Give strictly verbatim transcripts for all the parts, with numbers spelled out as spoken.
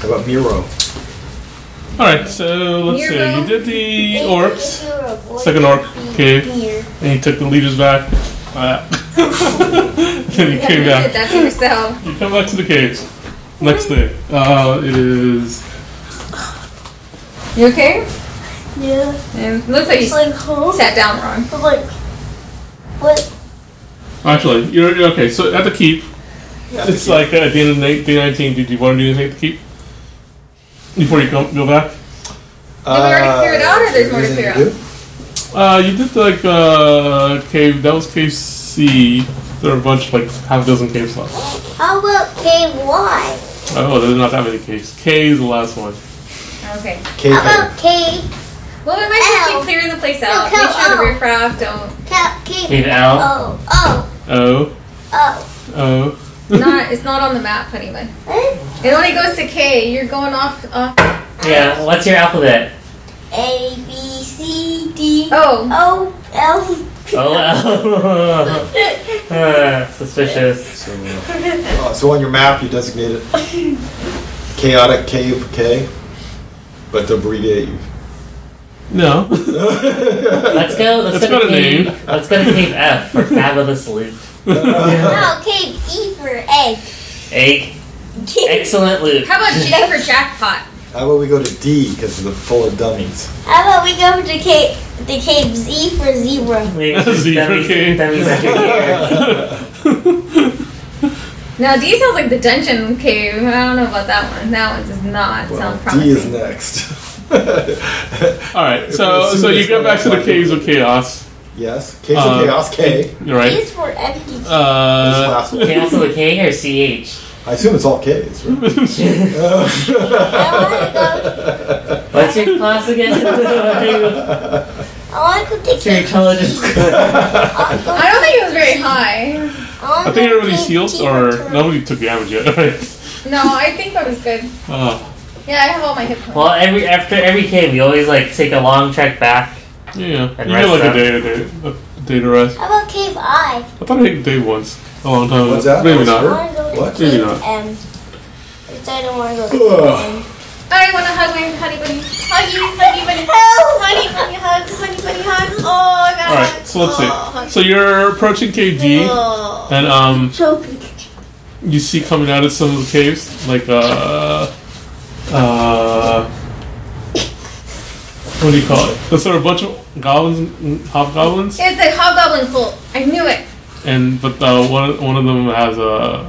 How about Miro? Alright, so let's Miro. see. You did the orcs, second orc cave, and you took the leaders back. Uh, then you Yeah, came you back. did that to yourself. You come back to the caves. Next day. Uh, it is. You okay? Yeah. And it looks like you It's like, huh? sat down wrong. But like, what? Actually, you're, you're okay. So at the keep, it's like uh, at the end of day day nineteen. Did you want to do anything at the keep before you come, go back? Did we already clear it out, or there's more to clear out? Uh, you did like uh, cave. That was cave C. There are a bunch, like half a dozen caves left. How about K Y? Oh, there's not that many caves. K is the last one. Okay. K How about K? Well, we might L. just keep clearing the place out. No, Make sure the L. riffraff don't. K. Cave L. Oh. Oh. Oh, Oh. oh. Not. It's not on the map, Honeybun. Eh? It only goes to K. You're going off. off. Yeah, what's your alphabet? A B C D Oh. O L. Oh, uh, suspicious. So, uh, so on your map, you designate it chaotic cave K, but to abbreviate you. No. Let's go. Let's It's go got to a cave. name. Let's go to cave F for Fab of the Salute. No, K E for egg. Egg. K. Excellent loot. How about J for jackpot? How about we go to D because they're full of dummies? How about we go to K? The cave Z for zebra. Wait, Zebra that means- cave. that means that you're here. Now D sounds like the dungeon cave. I don't know about that one. That one does not Well, sound promising. D is next. All right. If So, we're so assuming you it's go not back to the like- caves of chaos. Yes, Caves Uh, of Chaos K. You're right. E is for empty. This Uh, last one. Okay, also a K or C H? I assume it's all K's, right? I want to go. What's your class again? I want to go to What's your K. intelligence? I don't think it was very high. I, I think everybody's healed, or nobody took damage yet. Right? No, I think that was good. Uh, Yeah, I have all my hit points. Well, every after every cave, we always like take a long trek back. yeah. And You rest get like a up. day to day, a day to rest. How about cave I? I thought I hit day once a long time ago. What's that? Maybe What's not. I want to go to What? Maybe cave not. M. Because I don't want to go to cave M. I want to hug my honey bunny. Huggy, honey bunny. Help! Honey bunny hug, honey bunny hug. Oh, I got All right. So let's see. So you're approaching cave D, Oh. and um, Trophy. you see coming out of some of the caves, like uh, uh, what do you call it? There's sort of a bunch of goblins, and hobgoblins, It's a hobgoblin full. I knew it. and but uh, one one of them has a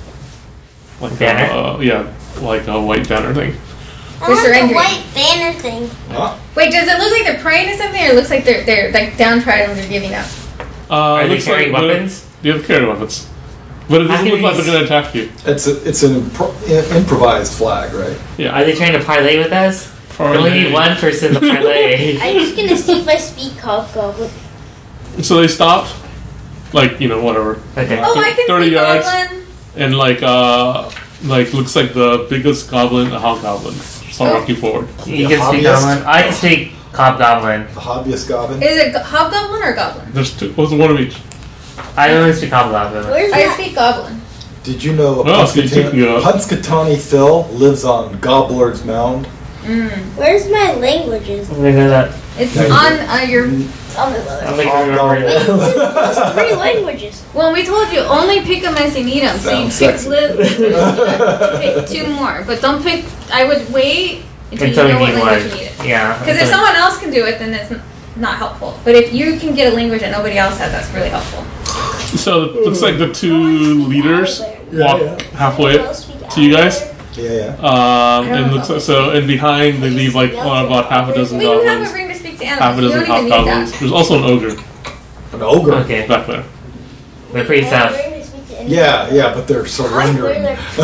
like Banner? a, uh, yeah, like a white banner thing. I want the surrendering. white banner thing. Huh? Wait, does it look like they're praying to something, or it looks like they're they're like downtrodden and they're giving up? Uh, Are it they looks carrying like they're- weapons? They have carrying weapons, but it How doesn't can look like these- they're going to attack you. It's a, it's an impro- i- improvised flag, right? Yeah. Are they trying to parlay with us? We only Parlay. need one person to parlay. I'm just gonna see if I speak hobgoblin. So they stop, like you know whatever, Okay. Oh, I can thirty see yards. goblin. and like uh like looks like the biggest goblin, a hobgoblin. So I'll walk you forward. You The can speak hobbyist? goblin. I can speak hobgoblin. The hobbyist goblin. Is it go- hobgoblin or goblin? There's two, what's one of each? I only speak hobgoblin. Where's I that? speak goblin. Did you know Well, so you took me up. Punxsutawney Phil lives on Gobbler's Mound? Mm. Where's my languages? I'm gonna know that. It's Yeah, you on uh, your. Tell me about I'll it. make you remember that. There's three languages. Well, we told you only pick them as you need them. So you Sounds pick, sexy. li- pick two more, but don't pick. I would wait until, Until you know we what need language one. you need it. Yeah. Because if until- someone else can do it, then it's n- not helpful. But if you can get a language that nobody else has, that's really helpful. So it looks like the two leaders walk Yeah, halfway to you guys. Yeah, yeah. Um, and looks like, so and behind they leave like uh, about half a dozen We do have a goblins, ring to speak to half a animals. You dozen don't even need hobgoblins. that. There's also an ogre An ogre. Okay. back there. They're pretty tough. Yeah, yeah, but they're surrendering.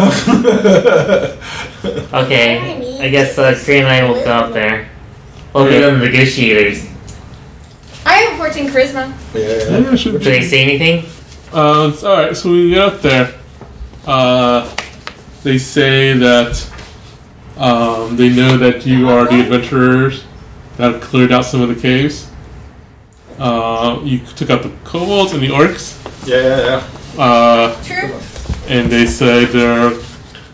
Okay. I guess uh, Kree and I will go up there. We'll be the negotiators. I have fourteen charisma. Yeah, Yeah, yeah. it should Do be. they say anything? Uh, it's- all right, so we get up there. Uh, they say that um, they know that you are the adventurers that have cleared out some of the caves. Uh, you took out the kobolds and the orcs, Yeah, yeah, yeah. uh, True. and they say they're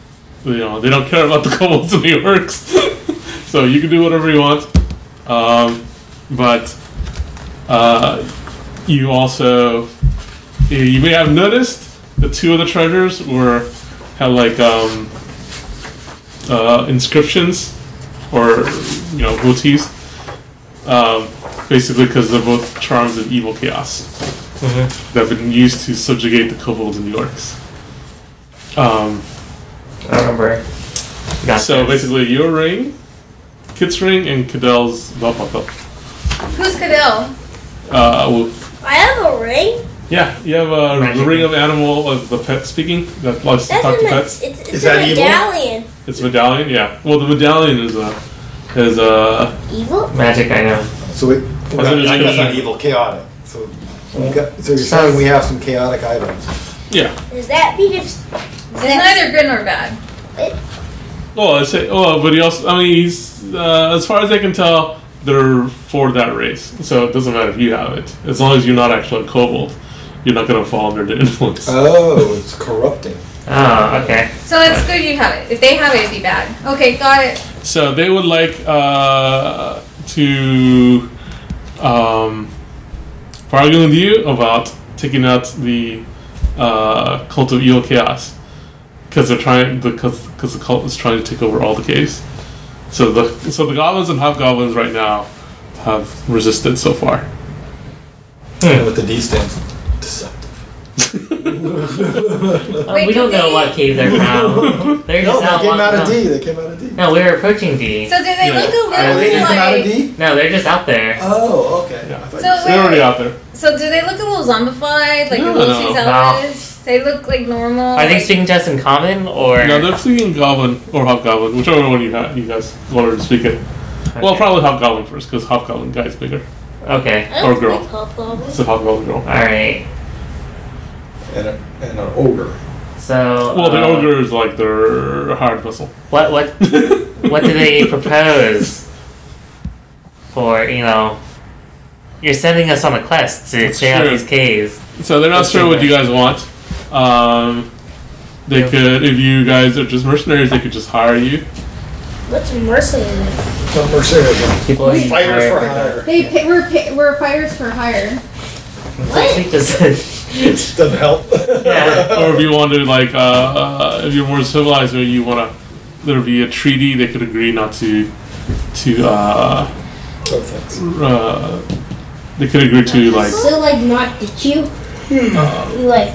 you know, they don't care about the kobolds and the orcs. So you can do whatever you want. Um, but uh, you also, you may have noticed that two of the treasures were had like um, uh, inscriptions or you know motifs, um, basically because they're both charms of evil chaos Mm-hmm. that have been used to subjugate the kobolds and the orcs. Um, I remember. Got so this. basically, your ring, Kit's ring, and Cadell's belt buckle. Who's Cadell? Uh, well, I have a ring. yeah, you have a Magic ring ring. of animal of the pet speaking that likes to That's talk a to med- pets. it's, it's Is a that evil? medallion. It's medallion, yeah. Well, the medallion is a is a Evil? Magic item. So we, we got, it is I guess good. not evil, chaotic. So, we got, so you're Sounds- saying we have some chaotic items. yeah. Does that mean if It's neither good nor bad. Well, I say, oh, but he also, I mean, he's uh, as far as I can tell, they're for that race. So it doesn't matter if you have it, as long as you're not actually a kobold, you're not going to fall under the influence. Oh, it's corrupting. Oh, okay. So it's good you have it. If they have it, it'd be bad. Okay, got it. So they would like uh, to um, bargain with you about taking out the uh, cult of evil chaos because they're trying because because the cult is trying to take over all the caves. So the so the goblins and hobgoblins right now have resisted so far. And with the D stands, deceptive. Uh, Wait, we don't do know they- what cave they're from. They're No, just they out came out of walking D. around. They came out of D. No, we were approaching D. So do they Yeah. look a Oh, little they didn't come out of like? D? No, they're just out there. Oh, okay. Yeah. I thought So you said- They're already wait, out there. So do they look a little zombified, like No, the no. Lucy's No. Elvis? They look like normal. Are they like- speaking to us in common or? No, they're speaking goblin or hobgoblin, whichever one you ha- you guys wanted to speak it. Well, Okay. probably hobgoblin first because hobgoblin guy's bigger. Okay. I don't Or girl. think hobgoblins. It's a hobgoblin girl. All right. And, a, and an ogre. So. Well, the uh, ogre is like their hard vessel. What what what do they propose? For you know, you're sending us on a quest to That's clear out true. these caves. So they're not Let's sure see what that. you guys want. Um, they Yeah. could, if you guys are just mercenaries, they could just hire you. What's mercenary? Some mercenaries. People Fighters use for fire hire. They pay, we're pay, we're fighters for hire. What? She just said. Doesn't help. Yeah. Or if you want to, like, uh, uh, if you're more civilized or you want to, there'd be a treaty. They could agree not to, to, uh, Oh, thanks. uh, they could agree to like, So like not get you. You like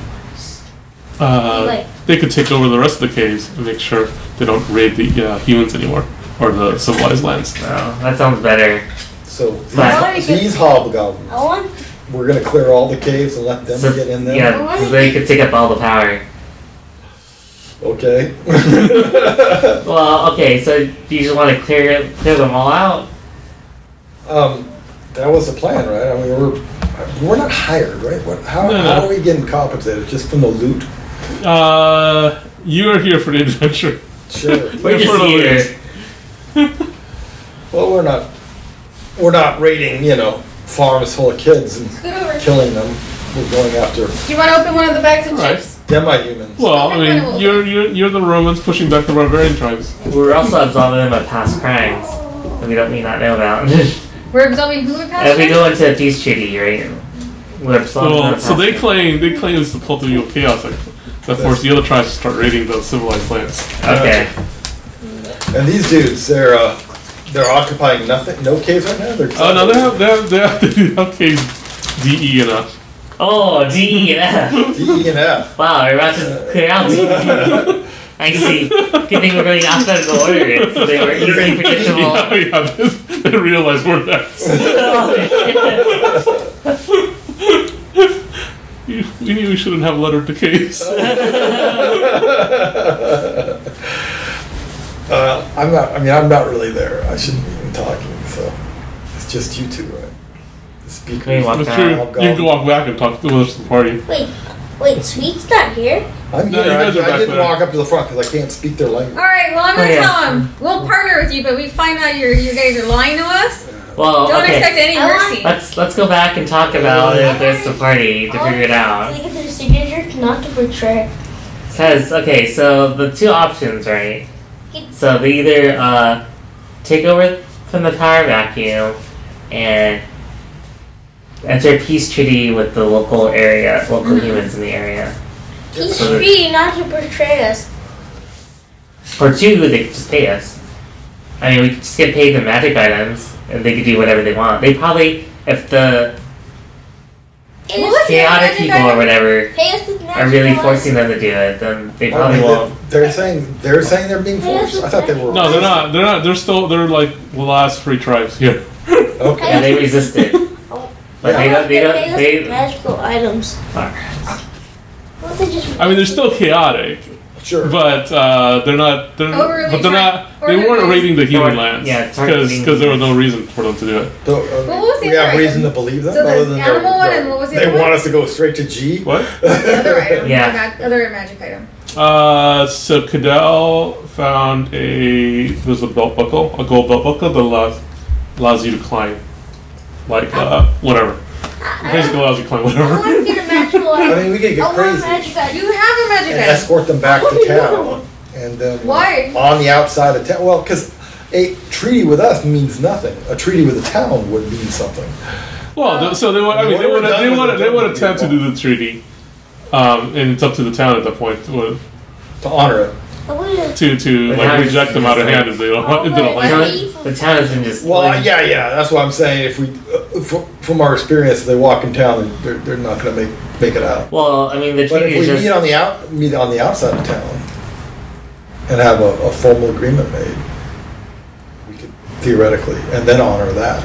uh, like they could take over the rest of the caves and make sure they don't raid the uh, humans anymore or the civilized lands. Oh, that sounds better. So But- these, these hobgoblins, I want we're gonna clear all the caves and let them So, get in there. yeah, so they could take up all the power. Okay. Well, okay, so do you just want to clear clear them all out? um, that was the plan, right? I mean, we're we're not hired, right? What? How, No, no. how are we getting compensated? Just from the loot? Uh, you are here for the adventure. Sure. We're just for the here. Well, we're not. We're not raiding, you know, farms full of kids and Scoot over. killing them. We're going after Do you want to open one of the bags of Right. chips? demi-humans. Well, I Okay, mean, well- you're you're you're the Romans pushing back the barbarian tribes. We're also absolving them of past crimes that we don't may not know about. We're absolving who we're If passing? we go into a peace treaty, right? We're absolving them Well, of so past they crimes. claim they claim it's the cult of evil chaos that, that forced the other tribes to start raiding the civilized lands. Okay. And these dudes, they're uh, they're occupying nothing, no caves right now. They're Oh no, they have they have they have, they have caves D, E, and F. Oh, D E and F. D, E, and F. Wow, we're about to clear out D E. I see. Good thing we're going alphabetical order, so they were easily predictable. Yeah, yeah, they they realize we're next. We we knew we shouldn't have lettered the caves. Uh, I'm not. I mean, I'm not really there. I shouldn't be even talking. So it's just you two, right? The speakers. Can we walk That's down? true. You can walk back and talk to the rest of the party. wait wait Sweet's not here. I'm No, here. you guys I, are I back didn't there. walk up to the front because I can't speak their language. Alright, well, I'm going Oh, to yeah. tell them. We'll partner with you, but we find out you're, you guys are lying to us. Well, Don't okay. expect any I want- mercy. Let's let's go back and talk about it with the party to figure it out. Can I get their signature? Not to betray. Because, okay, so the two options, right? So they either uh, take over from the power vacuum and enter a peace treaty with the local area, local humans in the area. Peace So treaty, not to betray us. Or two, they could just pay us. I mean, we could just get paid the magic items, and they could do whatever they want. They probably, if the Pay What us, was the chaotic magic people item? or whatever pay us with are really magic forcing them to do it, then they I probably mean, won't. they- They're saying they're saying they're being forced. I thought they were. No, they're not. They're not. They're still. They're like the last free tribes here. Okay. Yeah, they resisted. But they don't. They don't. Pay us with They. magical items. Alright. Why don't they just I mean, they're still chaotic, Sure. but uh, they're not. They're, Overly but they're not. They targeted. weren't raiding the human Or- lands. yeah, because targeting- there was no reason for them to do it. So, uh, What was the we have other reason item? to believe them. So there's other than animal they're- one they're- and what was the They other want one? us to go straight to G. What? The other item. Yeah. The mag- other magic item. Uh, so Cadell found a there's a belt buckle, a gold belt buckle that allows allows you to climb, like uh, whatever. Basically allows you to climb I whatever. want to get a magical I item. mean, we could I get want a crazy magic item. You have a magic and item. escort them back to town, and then Why? on the outside of town. Well, because a treaty with us means nothing. A treaty with the town would mean something. Well, th- so they would. I mean, they When we're would. done They with would. it, They then would we'll attempt to be do the treaty, um, and it's up to the town at that point to To honor it. I want to, to But like now reject it's them out of just hand like- if they don't. Oh, if they don't wait, like what? it. The, the town has been just. Well, killing- yeah, yeah. That's what I'm saying. If we, uh, from, from our experience, if they walk in town, they're, they're not going to make make it out. Well, I mean, the But treaty if is we just. meet on the out, meet on the outside of town, and have a, a formal agreement made, we could theoretically, and then honor that.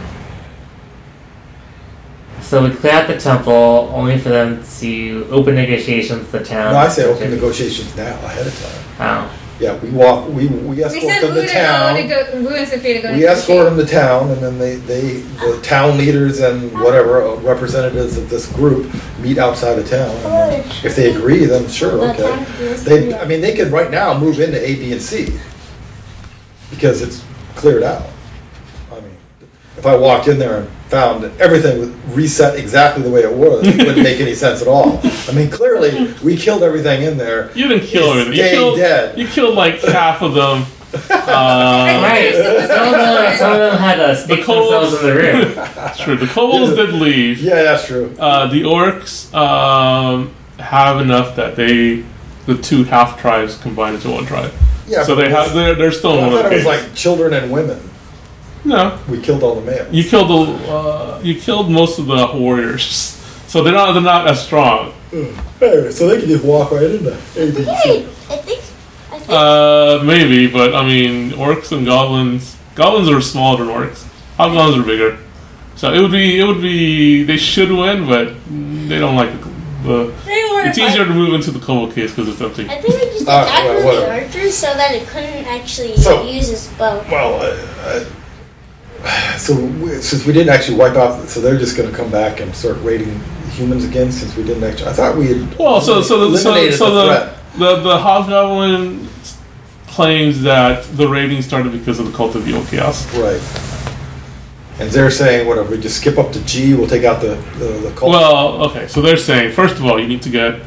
So we clear out the temple, only for them to open negotiations with the town. No, I say open negotiations now, ahead of time. Oh. Yeah, we walk, we we We escort sent them Wu to to go to town. go. Wu and Sophia to go. We to escort them to town, and then they, they, the town leaders and whatever uh, representatives of this group meet outside of town. And then if they agree, then sure, okay. They, I mean, they could right now move into A, B, and C because it's cleared out. I mean, if I walked in there and found that everything was reset exactly the way it was, it wouldn't make any sense at all. I mean, clearly we killed everything in there. You didn't kill It's everything. You staying killed. dead. You killed like half of them. Uh, Right. Some of them, some of them had to stick cold- themselves in the room. That's true. The kobolds did leave. Yeah, that's true. Uh, the orcs um, have enough that they, the two half tribes combine into one tribe. Yeah, so but they it have was- they're, they're still in I one thought it was location. like children and women. No, We killed all the males. you killed the uh, you killed most of the warriors, so they're not they're not as strong. Hey, so they can just walk right into A, B, Hey, C. I think. I think. Uh, maybe, but I mean, orcs and goblins. Goblins are smaller than orcs. Hobgoblins are bigger. So it would be it would be they should win, but they don't like the. the They were it's easier to move into the kobold case because it's empty. I think we just Ah, attacked well, one of the whatever. archers so that it couldn't actually So- use its bow. Well, uh, uh, so we, since we didn't actually wipe out, so they're just going to come back and start raiding humans again. Since we didn't actually, I thought we had Well, so so the, so, eliminated so the the, threat. the the hobgoblin claims that the raiding started because of the cult of evil chaos. Right. And they're saying, whatever, we just skip up to G, we'll take out the, the, the cult. Well, okay, so they're saying first of all you need to get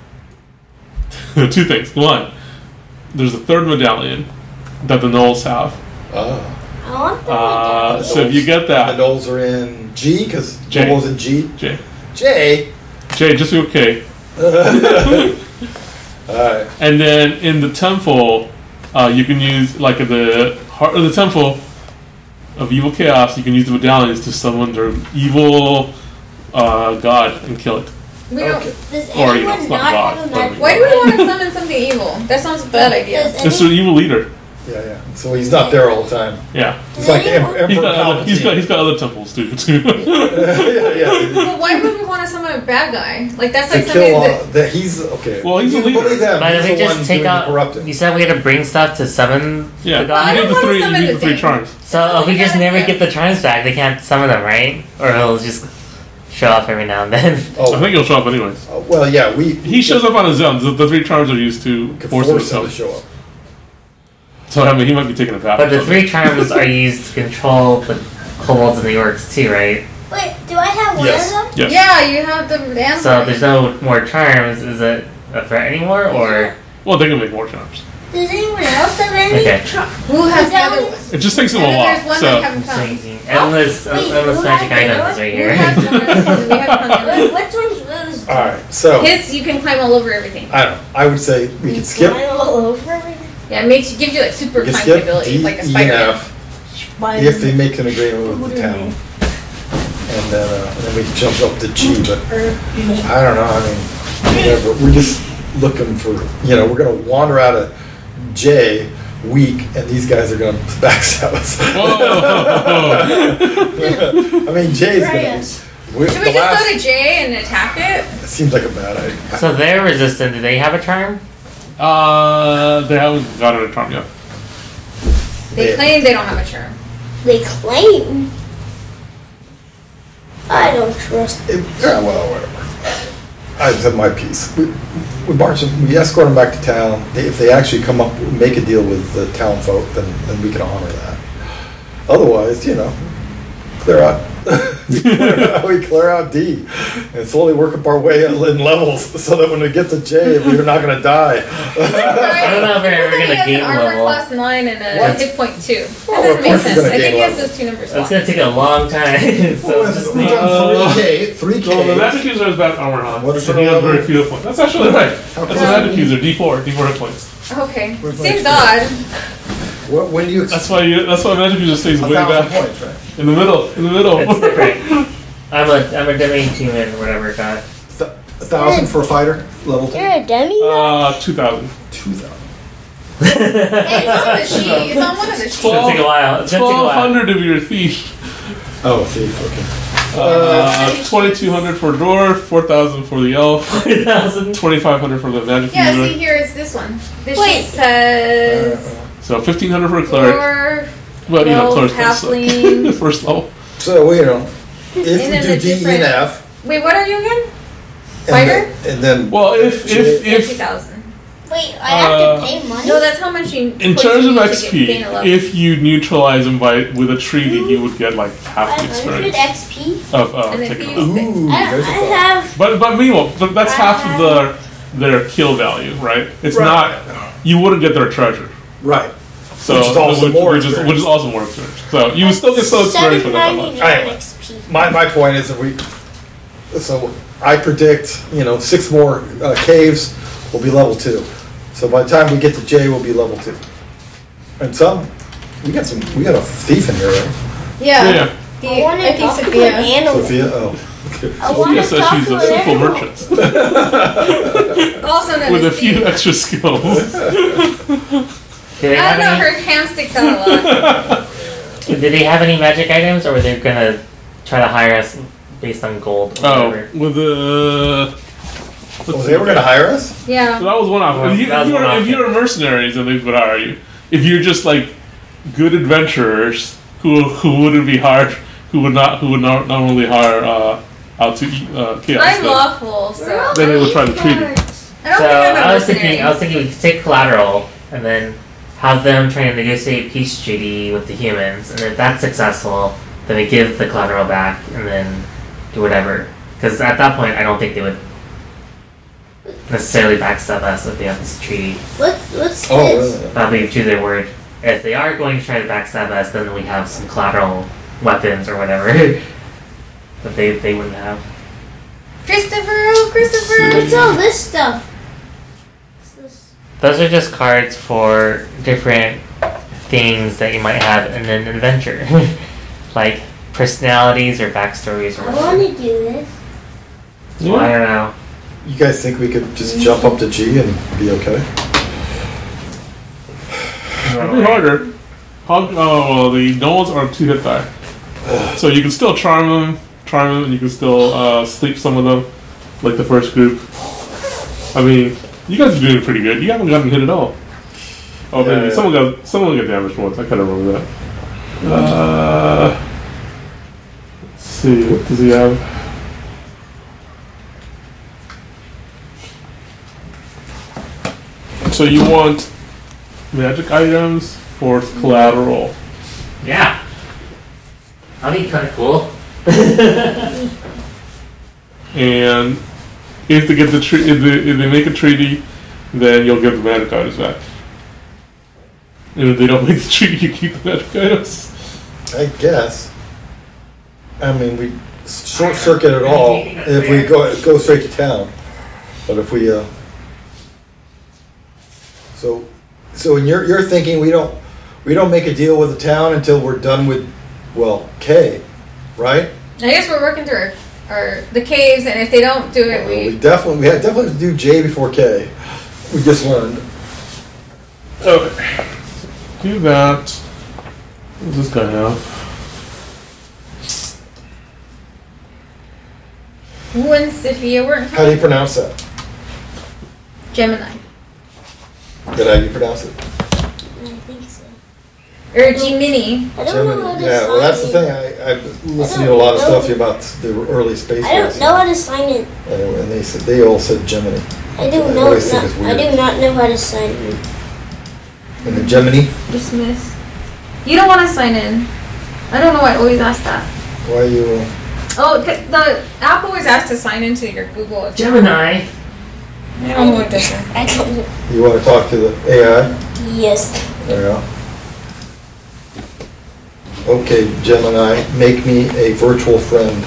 two things. One, there's a third medallion that the Knolls have. Ah. I want the Uh, medallion. so if you get The that, Knolls are in G, because J. Knolls in G. Jay, J. Jay, just be okay. Alright. And then in the temple, uh, you can use like in the heart of the temple of evil chaos. You can use the medallions to summon their evil uh, god and kill it. We don't. Okay. Does Or, you know, anyone it's not not God, have a but- magic Why do we want to summon something evil? That sounds a bad idea. Does It's any- an evil leader. Yeah, yeah. So he's not there all the time. Yeah, He's like the anyone- Em- he's Emperor got other, he's got Palpatine. he's got other temples too. too. yeah, yeah. But why would we want to summon a bad guy? Like that's To like something kill all, that. that he's, okay. Well, he's You a leader. believe them. But if He's we the one just take doing the out. corrupting. You said we had to bring stuff to summon Yeah, the I you god? need don't the wanna three. You summon need the the three thing. charms. So if we just Yeah. never get the charms back, they can't summon them, right? Or he'll just show up every now and then. Oh, I think he'll show up anyways. uh, well, yeah, we. He shows up on his own. The, the three charms are used to Could force him to force him to show up. show up. So I mean, he might be taking a bath. But or the something. three charms are used to control the kobolds and the orcs too, right? Wait, do I have one Yes. of them? Yes. Yeah, you have the answer. So there's no more charms. Is it a threat anymore, or Well, they can make more charms. Does anyone else have any? Okay. Tr- Who has Is the that other one- one? It just takes them a And then while. there's one So that haven't come. changing endless, Wait, endless who magic has the items other right We here. have one of those. We have one of Wait, those. which one's Rose? Alright, so, His, you can climb all over everything. I don't know, I would say we could skip, Flying all over everything. Yeah, it makes gives you like super we could climb skip ability, D, like a E, and spider. F, if they make an agreement with the town. And then, uh, and then we can jump up to G, but I don't know, I mean, whatever, we're just looking for, you know, we're gonna wander out of J weak, and these guys are gonna backstab us. I mean, J's gonna. We, Should the we just last, go to J and attack it? it seems like a bad idea. So they're resistant. Do they have a charm? uh, they haven't gotten a charm yet. They Yeah. claim they don't have a charm. They claim. I don't trust. It, yeah, well, whatever. I said my piece. We, we march them, we escort them back to town. They, if they actually come up, make a deal with the town folk, then, then we can honor that. Otherwise, you know, clear out. we, clear out we clear out D and slowly work up our way in levels so that when we get to J, we're not going to die. I don't know if we're ever He gonna has gain an armor level. class nine and a What? hit point two. Well, That of doesn't make course sense. you're I gonna think he gain has those two numbers It's swapped. gonna take a long time. so Well, just we've need- done three K, three So the K. magic user has bad armor on. What is and her he has level? very few hit points. That's actually right. How That's a come? magic user, D four, D four hit points. Okay. Where's my Seems experience? odd. What, when do you? That's why you, that's why magic user stays a way thousand back points, right? in the middle, in the middle. It's different. I'm a I'm a domain human, whatever god. Th- a thousand for a fighter level two. You're a demi. uh, two thousand. Two thousand. It's on the sheet. It's on one of the sheets. It's gonna take a while. It's gonna take a Twelve while. hundred if you're a thief. Oh, thief. Okay. Uh, twenty-two hundred for dwarf, four thousand for the elf, Three thousand. twenty-five hundred for the magic Yeah, user. see here it's this one. This Wait. sheet says So fifteen hundred for a cleric. dwarf, Well, you know, Well, clerics don't suck. halfling. First level. So you know, if And we then do the D, E, different- and F, Wait, what are you again? and Fighter? then, and then Well, if J- if Fifty if thousand. Wait, I have Uh, to pay money. No, that's how much you. in points terms you of need to X get- P, gain a level. if you neutralize him by with a treaty, you would get like half the five hundred experience X P. of uh, And if taking you- a level. ooh, I, there's a I thought. have. But but meanwhile, but that's half of the their kill value, right? It's Right. not. You wouldn't get their treasure. Right. So Which is also which, more which is, which is also more experience. So you would still get so experience for that much. Anyway. X P. My my point is that we. So I predict, you know, six more uh, caves will be level two. So by the time we get to J, we'll be level two. And some, we got some, we got a thief in here, right? Yeah. Yeah. The, I want I to think talk to an Sophia. animal. Sophia, oh. Okay. I want Sophia to says talk she's to a an simple animal. merchant Also known with a as few Steve. extra skills. Do they I have don't know. any? Her hand sticks out a lot. Did they have any magic items, or were they gonna try to hire us based on gold? Or Oh, whatever? with the. Oh, they were going to hire us? So Yeah. that was one option. Well, if, you, that if, was you're, one if option. you're mercenaries, then they would hire you. If you're just like good adventurers who who wouldn't be hired, who would not who would not normally hire uh, out to eat uh, chaos. I'm then- lawful, so. I Then they would try to treat you. don't So think I'm a I was thinking, mercenary. I was thinking we could take collateral and then have them try to negotiate peace treaty with the humans, and if that's successful, then we give the collateral back and then do whatever. Because at that point, I don't think they would necessarily backstab us if they have this treaty. What's what's Oh, this? really? Probably to their word. If they are going to try to backstab us, then we have some collateral weapons or whatever that they they wouldn't have. Christopher, oh, Christopher. What's all this stuff? What's this? Those are just cards for different things that you might have in an adventure, like personalities or backstories or I whatever. want to do this. So I don't know. You guys think we could just jump up to G and be okay? It'd be harder. Hog, oh, well, the gnomes are two hit die. So you can still charm them, charm them, and you can still uh, sleep some of them, like the first group. I mean, you guys are doing pretty good. You haven't gotten hit at all. Oh, Yeah, maybe yeah. someone got someone got damaged once. I kind of remember that. Uh, let's see, what does he have? So you want magic items for collateral. Yeah. That'd be kind of cool. And if they get the tre- if they, if they make a treaty, then you'll give the magic items back. And if they don't make the treaty, you keep the magic items. I guess. I mean, we short circuit it all if we go go straight to town. But if we, uh, so, so in your you're thinking we don't we don't make a deal with the town until we're done with, well, K, right? I guess we're working through our, our the caves, and if they don't do it, Well, we. we definitely we have definitely have to do J before K. We just learned. Okay. Do that. What does this guy have? When Sophia weren't How do you pronounce that? Gemini Did how do you pronounce it? I think so. or Gemini. I don't know how to Yeah, sign well, that's the in. thing. I I've listened I to a lot of don't stuff about the early space I don't races. know how to sign in. Anyway, and they said they all said Gemini. I do I know. always think Not, it's I weird. do not know how to sign in. And the Gemini. Dismiss. You don't want to sign in. I don't know why I always ask that. Why you? Uh, Oh, c- the app always asks to sign into your Google account. Gemini. I don't know what this is. I don't know. you want to talk to the A I? Yes. There you go. Okay, Gemini, make me a virtual friend.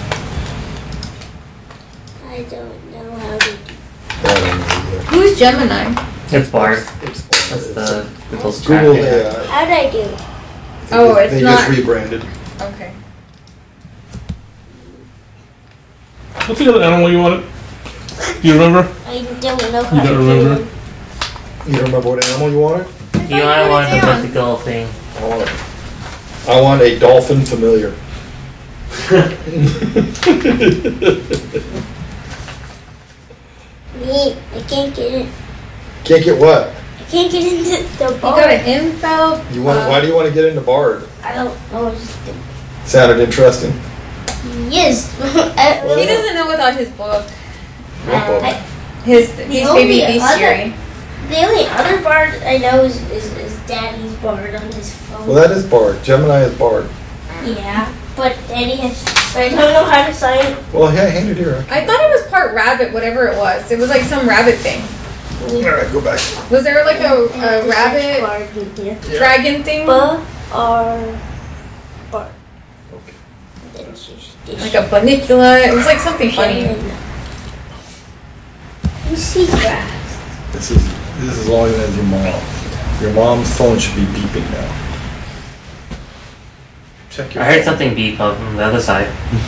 I don't know how to. I don't know either. Who's Gemini? It's Bard. It's, That's it's the Google's Google tracker. A I. How do I do? I think Oh, they, it's they not- just rebranded. Okay. What's the other animal you wanted? Do you remember? I don't know how You to don't do remember? it. You don't remember what animal you wanted? You know, I want the mythical thing. I want, I want a dolphin familiar. Me, I can't get it. Can't get what? I can't get into the You bar. got an info. You want? uh, why do you want to get into Bard? I don't know. Just Sounded interesting. yes. I, He doesn't know without his book. What book? I, His his only baby other- bestiary. the only other bard I know is, is, is Daddy's bard on his phone. Well, that is Bard. Gemini is Bard. Yeah, but Daddy has. But I don't know how to sign. Well, yeah, hand it here. I thought it was part rabbit, whatever it was. It was like some rabbit thing. All right, go back. Was there like a, a rabbit Bard in here. dragon thing? B R bard. Okay. Then she's- then Like a bunnicula. It was like something funny. You see grass. This is this is longer than your mom. Your mom's phone should be beeping now. Check your. I heard phone. something beep on the other side.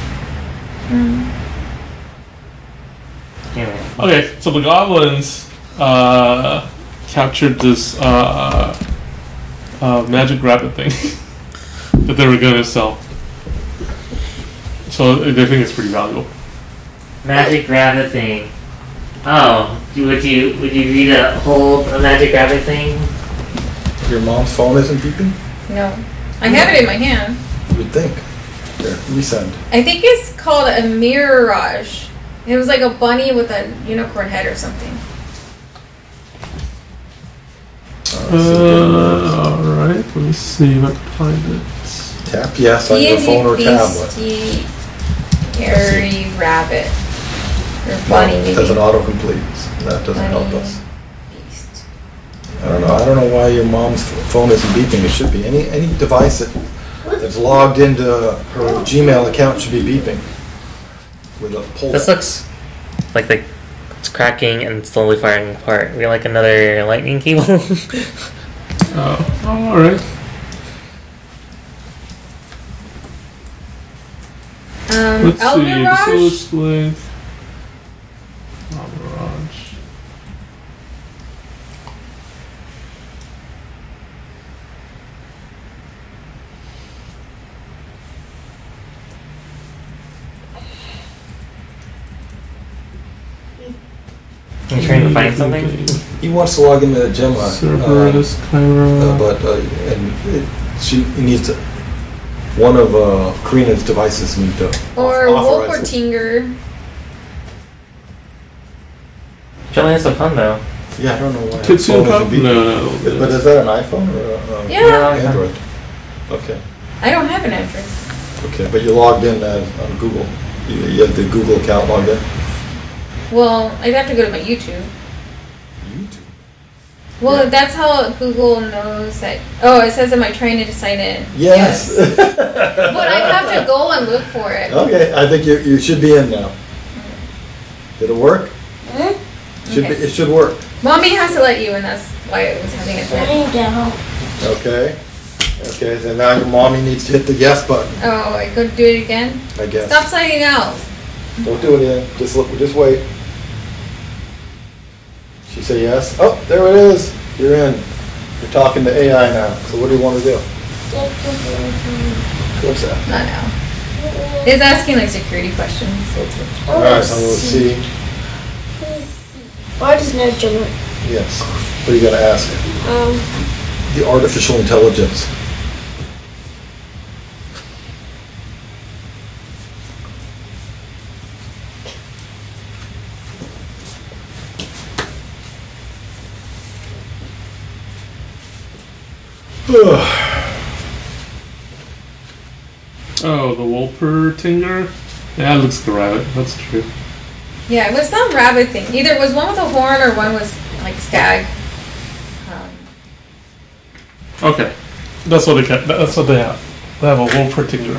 Anyway. Okay, so the goblins uh, captured this uh, uh, magic rabbit thing that they were going to sell. So they think it's pretty valuable. Magic rabbit thing. Oh, you- would you would you agree to hold a magic rabbit thing? Your mom's phone isn't beeping. No. I have it in my hand. You would think. There, resend. I think it's called a mirage. It was like a bunny with a unicorn head or something. Uh, Alright, let me see if I can find it. Tap yes on your phone or tablet. Hairy rabbit. Or bunny, No, maybe. it doesn't autocomplete. That doesn't help Bunny us. beast. I don't know. I don't know why your mom's f- phone isn't beeping. It should be. Any any device that, that's logged into her Gmail account should be beeping. With a pull. This looks like the it's cracking and slowly firing apart. We got like another lightning cable. Oh, alright. Um, Let's El see. So Mirage? explain. Oh, Mirage. I'm trying to find something. He wants to log into Gemini. Cerberus, Uh, Chiron. but uh, and it, she he needs to. One of uh, Karina's devices need to Or authorize Wolf or it. Tinger. Jelly has some fun though. Yeah, I don't know why. her Kitsune phone Cup? isn't beeping. No, no, no. But is that an iPhone or a, a Yeah. Android? Okay, I don't have an Android. okay, but you logged in uh, on Google. You, you have the Google account logged in. Well, I'd have to go to my YouTube. YouTube. Well, Yeah. that's how Google knows that. Oh, it says, am I trying to sign in? Yes. But I have to go and look for it. Okay, I think you you should be in now. Did it work? Huh? Should Okay. be, it should work. Mommy has to let you, and that's why it was having a fit. Sitting down. Okay. Okay, so now your mommy needs to hit the yes button, Oh, I could do it again? I guess. Stop signing out. Don't do it yet. Just look, just wait. She said yes. Oh, there it is. You're in. You're talking to A I now. So what do you want to do? What's that? Not now. It's asking like security questions. Okay. All right, so we'll see. Bart is no German. Yes. What are you gonna ask? Um, The artificial intelligence. Oh, the Wolpertinger? Yeah, it looks like a rabbit. That's true. Yeah, it was some rabbit thing. Either it was one with a horn or one was like stag. Um, Okay. That's what they ca- That's what they have. They have a Wolpertinger.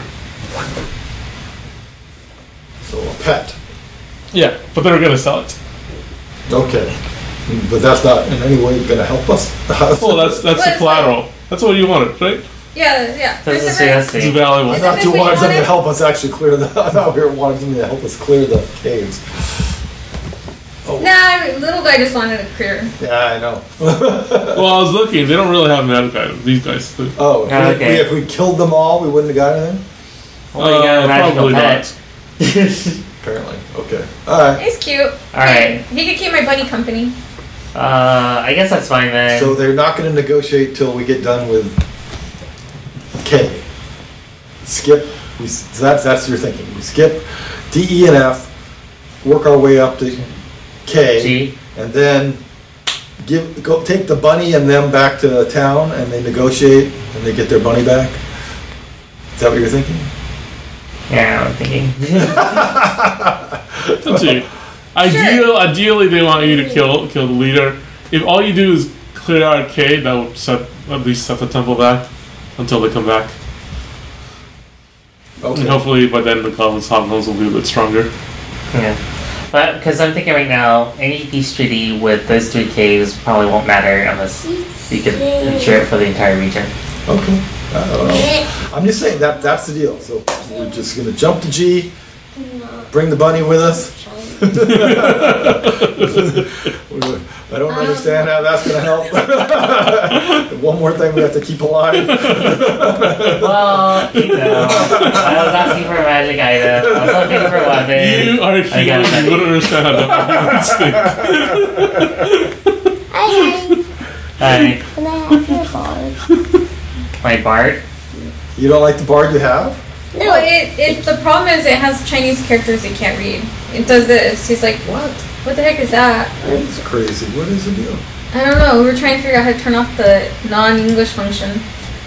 So a pet. Yeah, but they're gonna sell it. Okay. But that's not in any way gonna help us. Well, that's that's Well, the it's collateral. That's what you wanted, right? yeah, yeah. This is different- It's seriously. valuable. I Is thought it you what you wanted them to wanted? help us actually clear the. I thought we were wanting them to help us clear the caves. Oh. Nah, little guy just wanted to clear. Yeah, I know. Well, I was looking. They don't really have magic items. These guys do. Oh, if, Ah, we, okay. if we killed them all, we wouldn't have got anything. Well, you got a Uh, magical probably pet. Apparently. Okay. All right. He's cute. Alright. He could keep my bunny company. Uh, I guess that's fine then. So they're not going to negotiate till we get done with K. Skip. We, so that's that's your thinking. We skip D, E, and F. Work our way up to K. G. And then give go take the bunny and them back to town, and they negotiate, and they get their bunny back. Is that what you're thinking? Yeah, I'm thinking. Let's see. Ideal, ideally, they want you to kill kill the leader. If all you do is clear out K, that would set at least set the temple back until they come back. Okay. And hopefully, by then the goblins hobgoblins will be a bit stronger. Yeah. But, because I'm thinking right now, any peace treaty with those three caves probably won't matter unless you can ensure it for the entire region. Okay. I don't know. I'm just saying that that's the deal. So we're just gonna jump to G, bring the bunny with us. I don't understand how that's gonna help. One more thing we have to keep alive. Well, you know, I was asking for a magic item. I was looking for a weapon. You are I human. got You it. wouldn't understand how that would hi, Hi, can I have your card? my Bart. You don't like the bard you have? No, it, it the problem is it has Chinese characters you can't read. It does this. He's like, What? what the heck is that? That's crazy. What is the deal? I don't know. We were trying to figure out how to turn off the non-English function.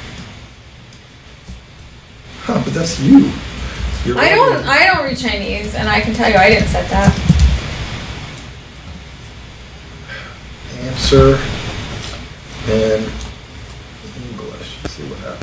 Huh, but that's you. You're I don't. I don't read Chinese, and I can tell you, I didn't set that. Answer in English. See what happens.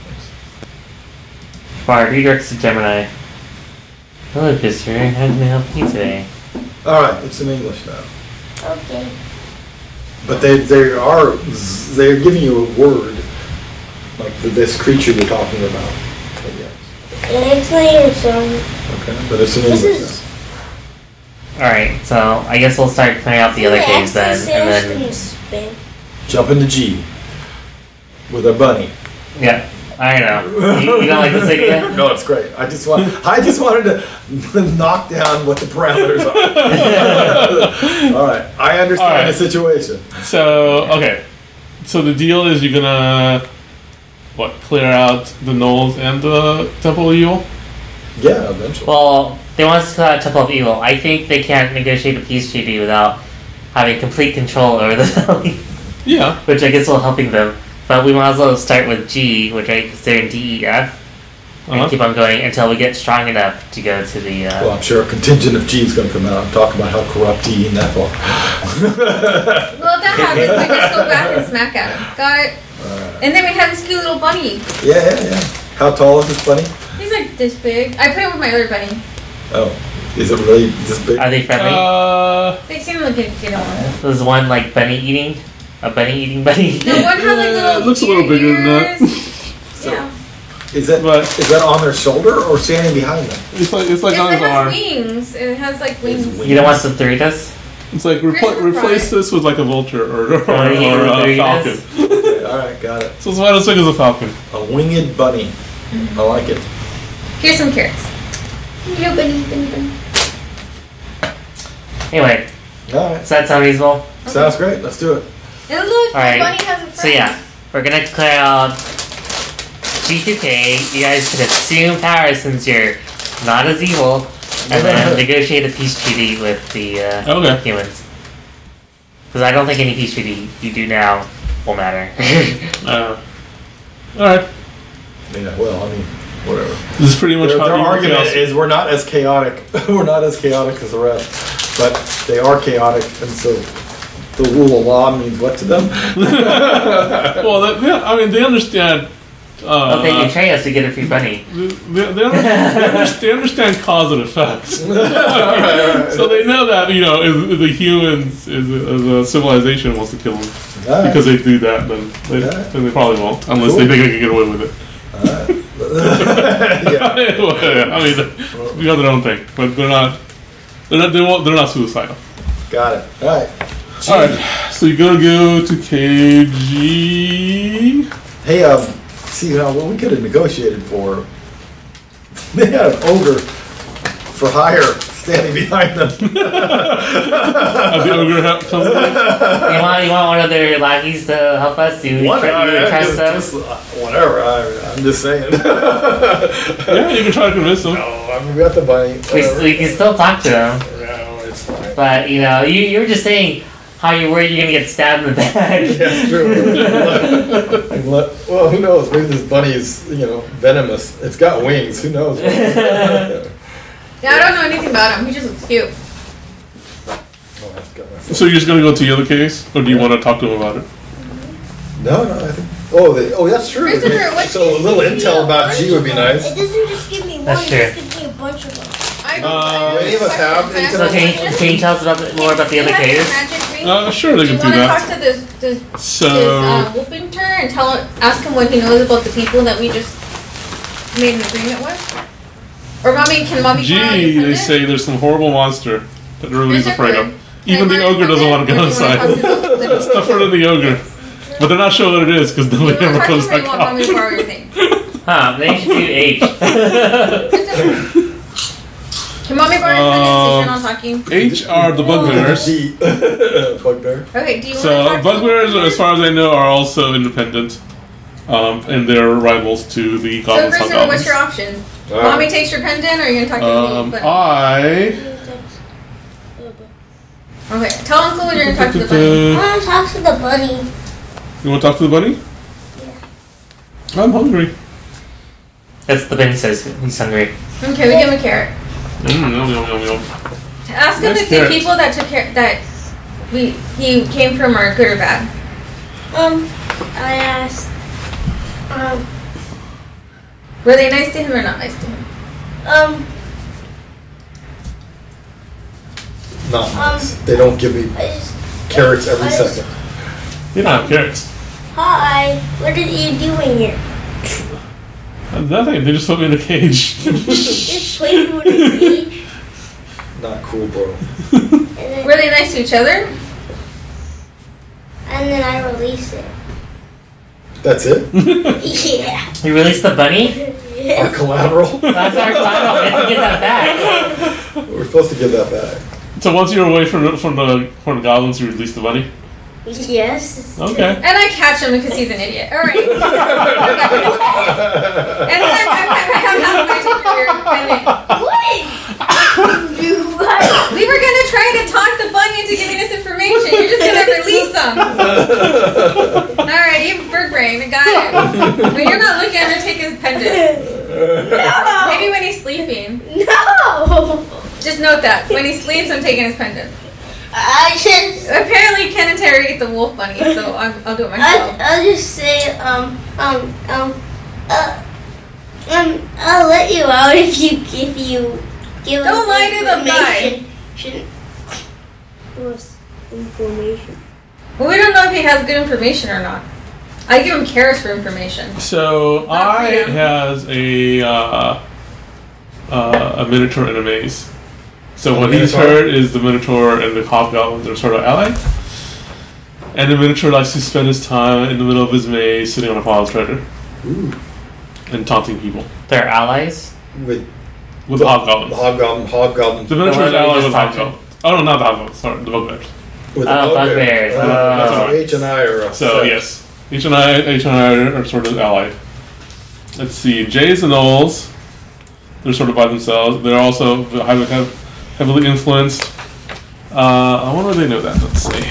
Bart, redirects to Gemini. Hello, Christopher. How can I help you today? All right, it's in English now. Okay. But they they are they're giving you a word like the, this creature you're talking about. But yes. Explain yourself. Okay, but it's in This English is- Alright, so I guess we'll start clearing out the other caves then, and then... Spin. now. Jump into G with a bunny. Yeah, I know. You, you don't like this idea? No, it's great. I just want I just wanted to knock down what the parameters are. All right, I understand All right. the situation. So okay, so the deal is you're gonna what clear out the Knolls and the Temple of Evil. Yeah, eventually. Well, they want us to clear out Temple of Evil. I think they can't negotiate a peace treaty without having complete control over the valley, Yeah. which I guess will helping them. But we might as well start with G, which I consider in D E F. Uh-huh. and keep on going until we get strong enough to go to the. Uh, Well, I'm sure a contingent of G is going to come out and talk about how corrupt he and that far. Well, if that happens, we just go back and smack at him. Got it? And then we have this cute little bunny. Yeah, yeah, yeah. How tall is this bunny? He's like this big. I put him with my other bunny. Oh, is it really this big? are they friendly? Uh, They seem like a get on. There's one like bunny eating, a bunny eating bunny. No, one has like little. it looks a little bigger than that. ears. Yeah. Is that But- is that on their shoulder or standing behind them? It's like it's like It, on it his has arm. wings. It has like wings. wings. You don't want some Doritos? It's like repl- Christopher replace Fry. this with like a vulture or or, Oh, you or know, a Doritos? falcon. Okay, all right, got it. So it's about as big as a falcon. A winged bunny. I like it. Here's some carrots. Little bunny, bunny, bunny. Anyway, All right, does that sound reasonable? sounds great. Let's do it. And look, the Alright, bunny has a friend. So yeah, we're gonna declare out G two K. You guys can assume power since you're not as evil, and then negotiate a peace treaty with the uh, Okay. humans. Because I don't think any peace treaty you do now will matter. Uh, all right. Yeah, well, I mean, whatever. This is pretty much Their, how their evil argument chaos- is we're not as chaotic. We're not as chaotic as the rest, but they are chaotic, and so the rule of law means what to them? Well, that, yeah, I mean, they understand. Uh, oh, they betray us to get a free bunny. They, they, they, under- they understand, they understand cause and effect. So they know that, you know, if the humans, as a, as a civilization, wants to kill them. All right. Because they do that, then they, Alright. then they probably won't. Unless Cool. they think they can get away with it. yeah. Well, I mean, they got their own thing. But they're not, they're not, they won't, they're not suicidal. Got it. All right. Alright, so you're gonna go to K G. Hey, um, see, you know, what we could have negotiated for, they had an ogre for hire standing behind them. Have the ogre help come in? You want you want one of their lackeys to help us? Do you, What? tr- I you mean, trust just- them? just, uh, whatever, I, I'm just saying. Yeah, you can try to convince them. No, I mean, we got the bunny. We, whatever. we can still talk to them, No, it's fine. but you know, you you were just saying how you're worried you're gonna get stabbed in the back. That's true. And let- well, who knows? Maybe this bunny is, you know, venomous. It's got wings. Who knows? Yeah, I don't know anything about him. He just looks cute. Oh, that's got my- So you're just gonna go to the other case? Or do you want to talk to them about it? No, no, I think. Oh, they, oh, that's true. Christopher, what's So a little intel about G would be nice. It doesn't just give me one, That's it true. just gives me a bunch of them. I Uh, I do any of us have Can I any So ask can a you, question? can you tell us about the, more about the other Do you have case? a magic ring? Uh, sure, they Do you can do want to talk that. to this this, So- this uh, whooping turn and tell ask him what he knows about the people that we just made an agreement with? Or mommy, can mommy? borrow your Gee, they pendant? say there's some horrible monster that everybody's Christopher, afraid of. can Even I the borrow your ogre doesn't want to go pendant, or do you wanna inside. talk to the- the- It's tougher than the ogre. But they're not sure what it is because Do you nobody want ever to comes talk to him or back you want out. mommy to borrow your thing? Huh? They should do H. Christopher, can mommy borrow your pendant since you're not talking? H are the bugbears. G. Bugbear. Okay, do you want to So talk to bugbears, the as far as I know, are also independent. Um, and they're rivals to the So goblins. Christopher, what's your option? All Mommy right. takes your pendant, or are you gonna talk to Um, me? But- I. Okay, tell Uncle when you're gonna talk to the bunny. I want to talk to the bunny. You want to talk to the bunny? Yeah. I'm hungry. That's the bunny says he's hungry. Okay, we give him a carrot. Mm, yum, yum, yum, yum. Ask him Nice if the carrot. people that took care that we he came from are good or bad. Um, I asked, um, Were they nice to him or not nice to him? um, Not Um, nice. They don't give me I just, carrots every I just- second. You don't have carrots. Hi, what are you doing here? Nothing. They just put me in a cage. Just playing with a cage, Not cool, bro. and then, Were they nice to each other? and then I release it. That's it? Yeah. You released the bunny? Our collateral? That's our collateral. We have to get that back. We're supposed to give that back. So once you're away from the, from the from the goblins, you release the bunny. Yes. Okay. And I catch him because he's an idiot. All right. And then I, I, I have half my career pending. What? You guys. We were gonna try to talk the bunny into giving us information. You're just gonna release them. All right, you bird brain, I got it. But you're not looking. I'm gonna take his pendant. Maybe when he's sleeping. No! Just note that. When he sleeps, I'm taking his pendant. I should. Apparently, Ken and Terry ate the wolf bunny, so I'm, I'll do it myself. I'll, I'll just say, um, um, um, uh, um, I'll let you out if you, if you give us Don't lie to the guy. information. Shouldn't give us information. Well, we don't know if he has good information or not. I give him carrots for information. So Not for I him. has a uh, uh, a minotaur and a maze. So A what he's minotaur? heard is the minotaur and the hobgoblins are sort of allied. And the minotaur likes to spend his time in the middle of his maze, sitting on a pile of treasure Ooh. and taunting people They're allies. With with the the hobgoblins. hobgoblin, hobgoblin. The minotaur is The one we allied just with talked hobgoblins. Oh no, not the hobgoblins. Sorry, the bugbears. With Oh, bugbears. Uh, Oh. H and I are upset. So yes, H and I, H and I are sort of allied. Let's see, Jays and Knowles, they're sort of by themselves. They're also highly, heavily influenced. Uh, I wonder if they know that. Let's see.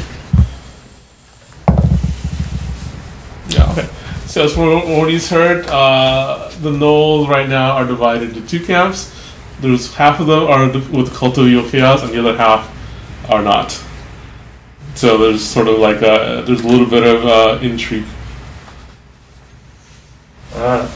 Yeah. Okay. So as for what he's heard, uh, the Knowles right now are divided into two camps. There's half of them are with Cult of Evil Chaos, and the other half are not. So there's sort of like a, there's a little bit of uh, intrigue. Uh,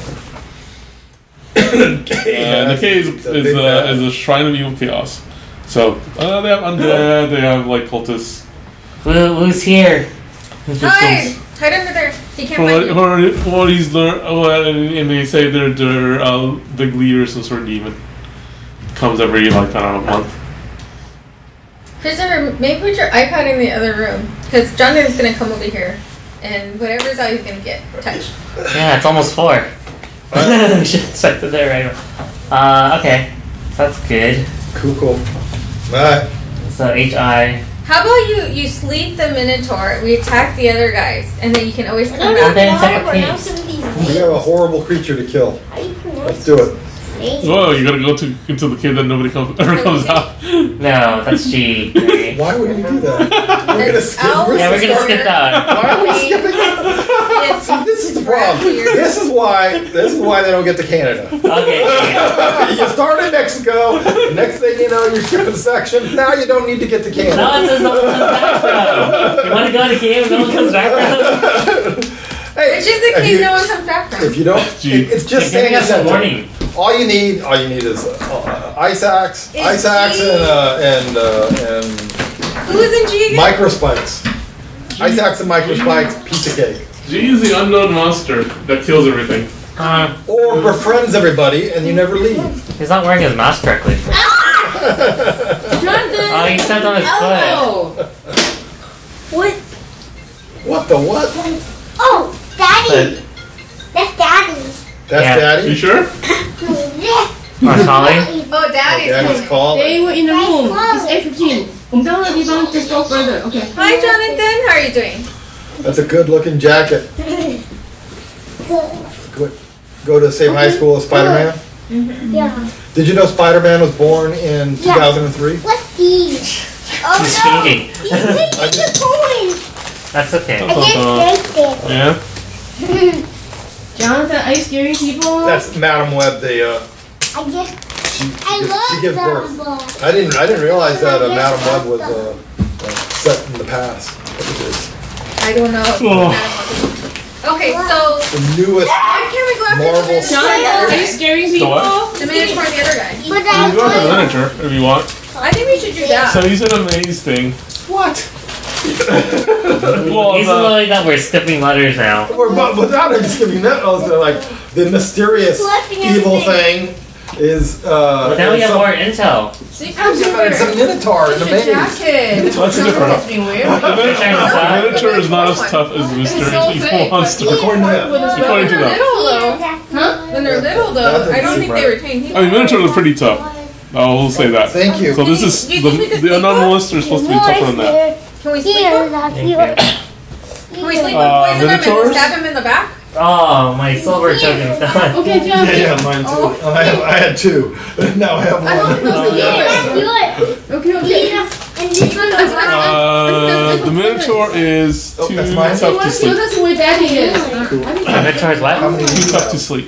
And the K is, It's a is, big a, bad. is a shrine of evil chaos. So uh, they have undead, they have like cultists. Who, who's here? Who's Hide! this? Hide under there. He can't From find what, you. what, what he's learned, oh, and, and they say they're, they're uh, big leader, some sort of demon. Comes every like I don't know month. Christopher, maybe put your iPad in the other room. Because Jonathan's going to come over here. And whatever's out, he's going to get touched. Yeah, it's almost four. We should set it there right now. Uh, okay. That's good. cool, cool. Alright. So H I. How about you you sleep the Minotaur, we attack the other guys, and then you can always come No, back. no, then no, second we're not piece. gonna be We have a horrible creature to kill. How you pronounce Let's do it. name? Whoa, you gotta go to into the cave that nobody comes ever comes out. No, that's G. Right? Why would we do that? We're gonna It's skip. out. Yeah, we're gonna skip that. Why are we skipping that? It's See, this is the problem. This is why. This is why they don't get to Canada. Okay. You start in Mexico. The next thing you know, you're skipping a section. Now you don't need to get to No Canada. one says no one comes back from. You want to go to game and no one comes back from? Hey, Which is the if case you- no one comes back from. If you don't, Gee. it's just They're saying giving us a something. warning. All you need, all you need is uh, ice axe, Is ice axe, G- and uh, and uh, and Who's in G again? micro spikes. Ice axe and micro spikes, pizza cake. G is the unknown monster that kills everything. Uh, Or befriends everybody and you never leave. he's not wearing his mask correctly. Jonathan! Oh, he stepped on his foot. Oh! What? What the what? Oh, Daddy. That's Daddy. That's Yeah. You Daddy? sure? Oh, Collie? Oh, Daddy's Daddy's coming. calling. They were in the room. It's eight fifteen. 我们到那个地方 just go further. Okay. Hi, Jonathan. How are you doing? That's a good looking jacket. Go, go to the same high school as Spider-Man? Yeah. Did you know Spider-Man was born in two thousand three? What's these? Oh He's no. changing. He's taking the coins. That's okay. I just drank it. Yeah. Jonathan, are you scaring people? That's Madam Web, the, uh, I just. she, she, I gives, love she gives birth. Dumbo. I didn't, I didn't realize that uh, Madam Web was uh, uh, set in the past. But it is. I don't know. Oh. Okay, so The newest why can't we go after Marvel the Minotaur? Jonathan, are you scaring people? what? The Minotaur and the other guy. But You can go after the I miniature if you want. I think we should do that. So he's in a maze thing. What? Well, He's the- annoyed that we're skipping letters now. Or, but without him skipping that, also like the mysterious Collecting evil thing everything. is. Uh, But now we is have some- more intel. See, Yeah, but it's a minotaur in the maze. jacket. That's different. Being weird. The miniature, the miniature is not as tough as the mysterious so evil big, but- monster. According to them. According to When they're them. little, though. Huh? When they're little, though, I don't think they retain heat. I mean, miniatures are pretty tough. I will say that. Thank you. So this is Do you the, think we could the unknown sleep monster is supposed to be tougher than that. Can we sleep Here, him? that's Thank your. you. Can we sleep him, Uh, poison him, and Minotaurs? stab him in the back? Oh, my silver token's done. Okay, Yeah, Jonathan. yeah, mine too. Oh. I, have, I had two. Now I have I don't one. think those are Here, yours. that's yours. Okay, okay. And this one is mine. Uh, the minotaur is Oh, too that's mine? tough to Show sleep. us where Daddy is. Cool. Minotaur's what? How many do Too you tough have? to sleep.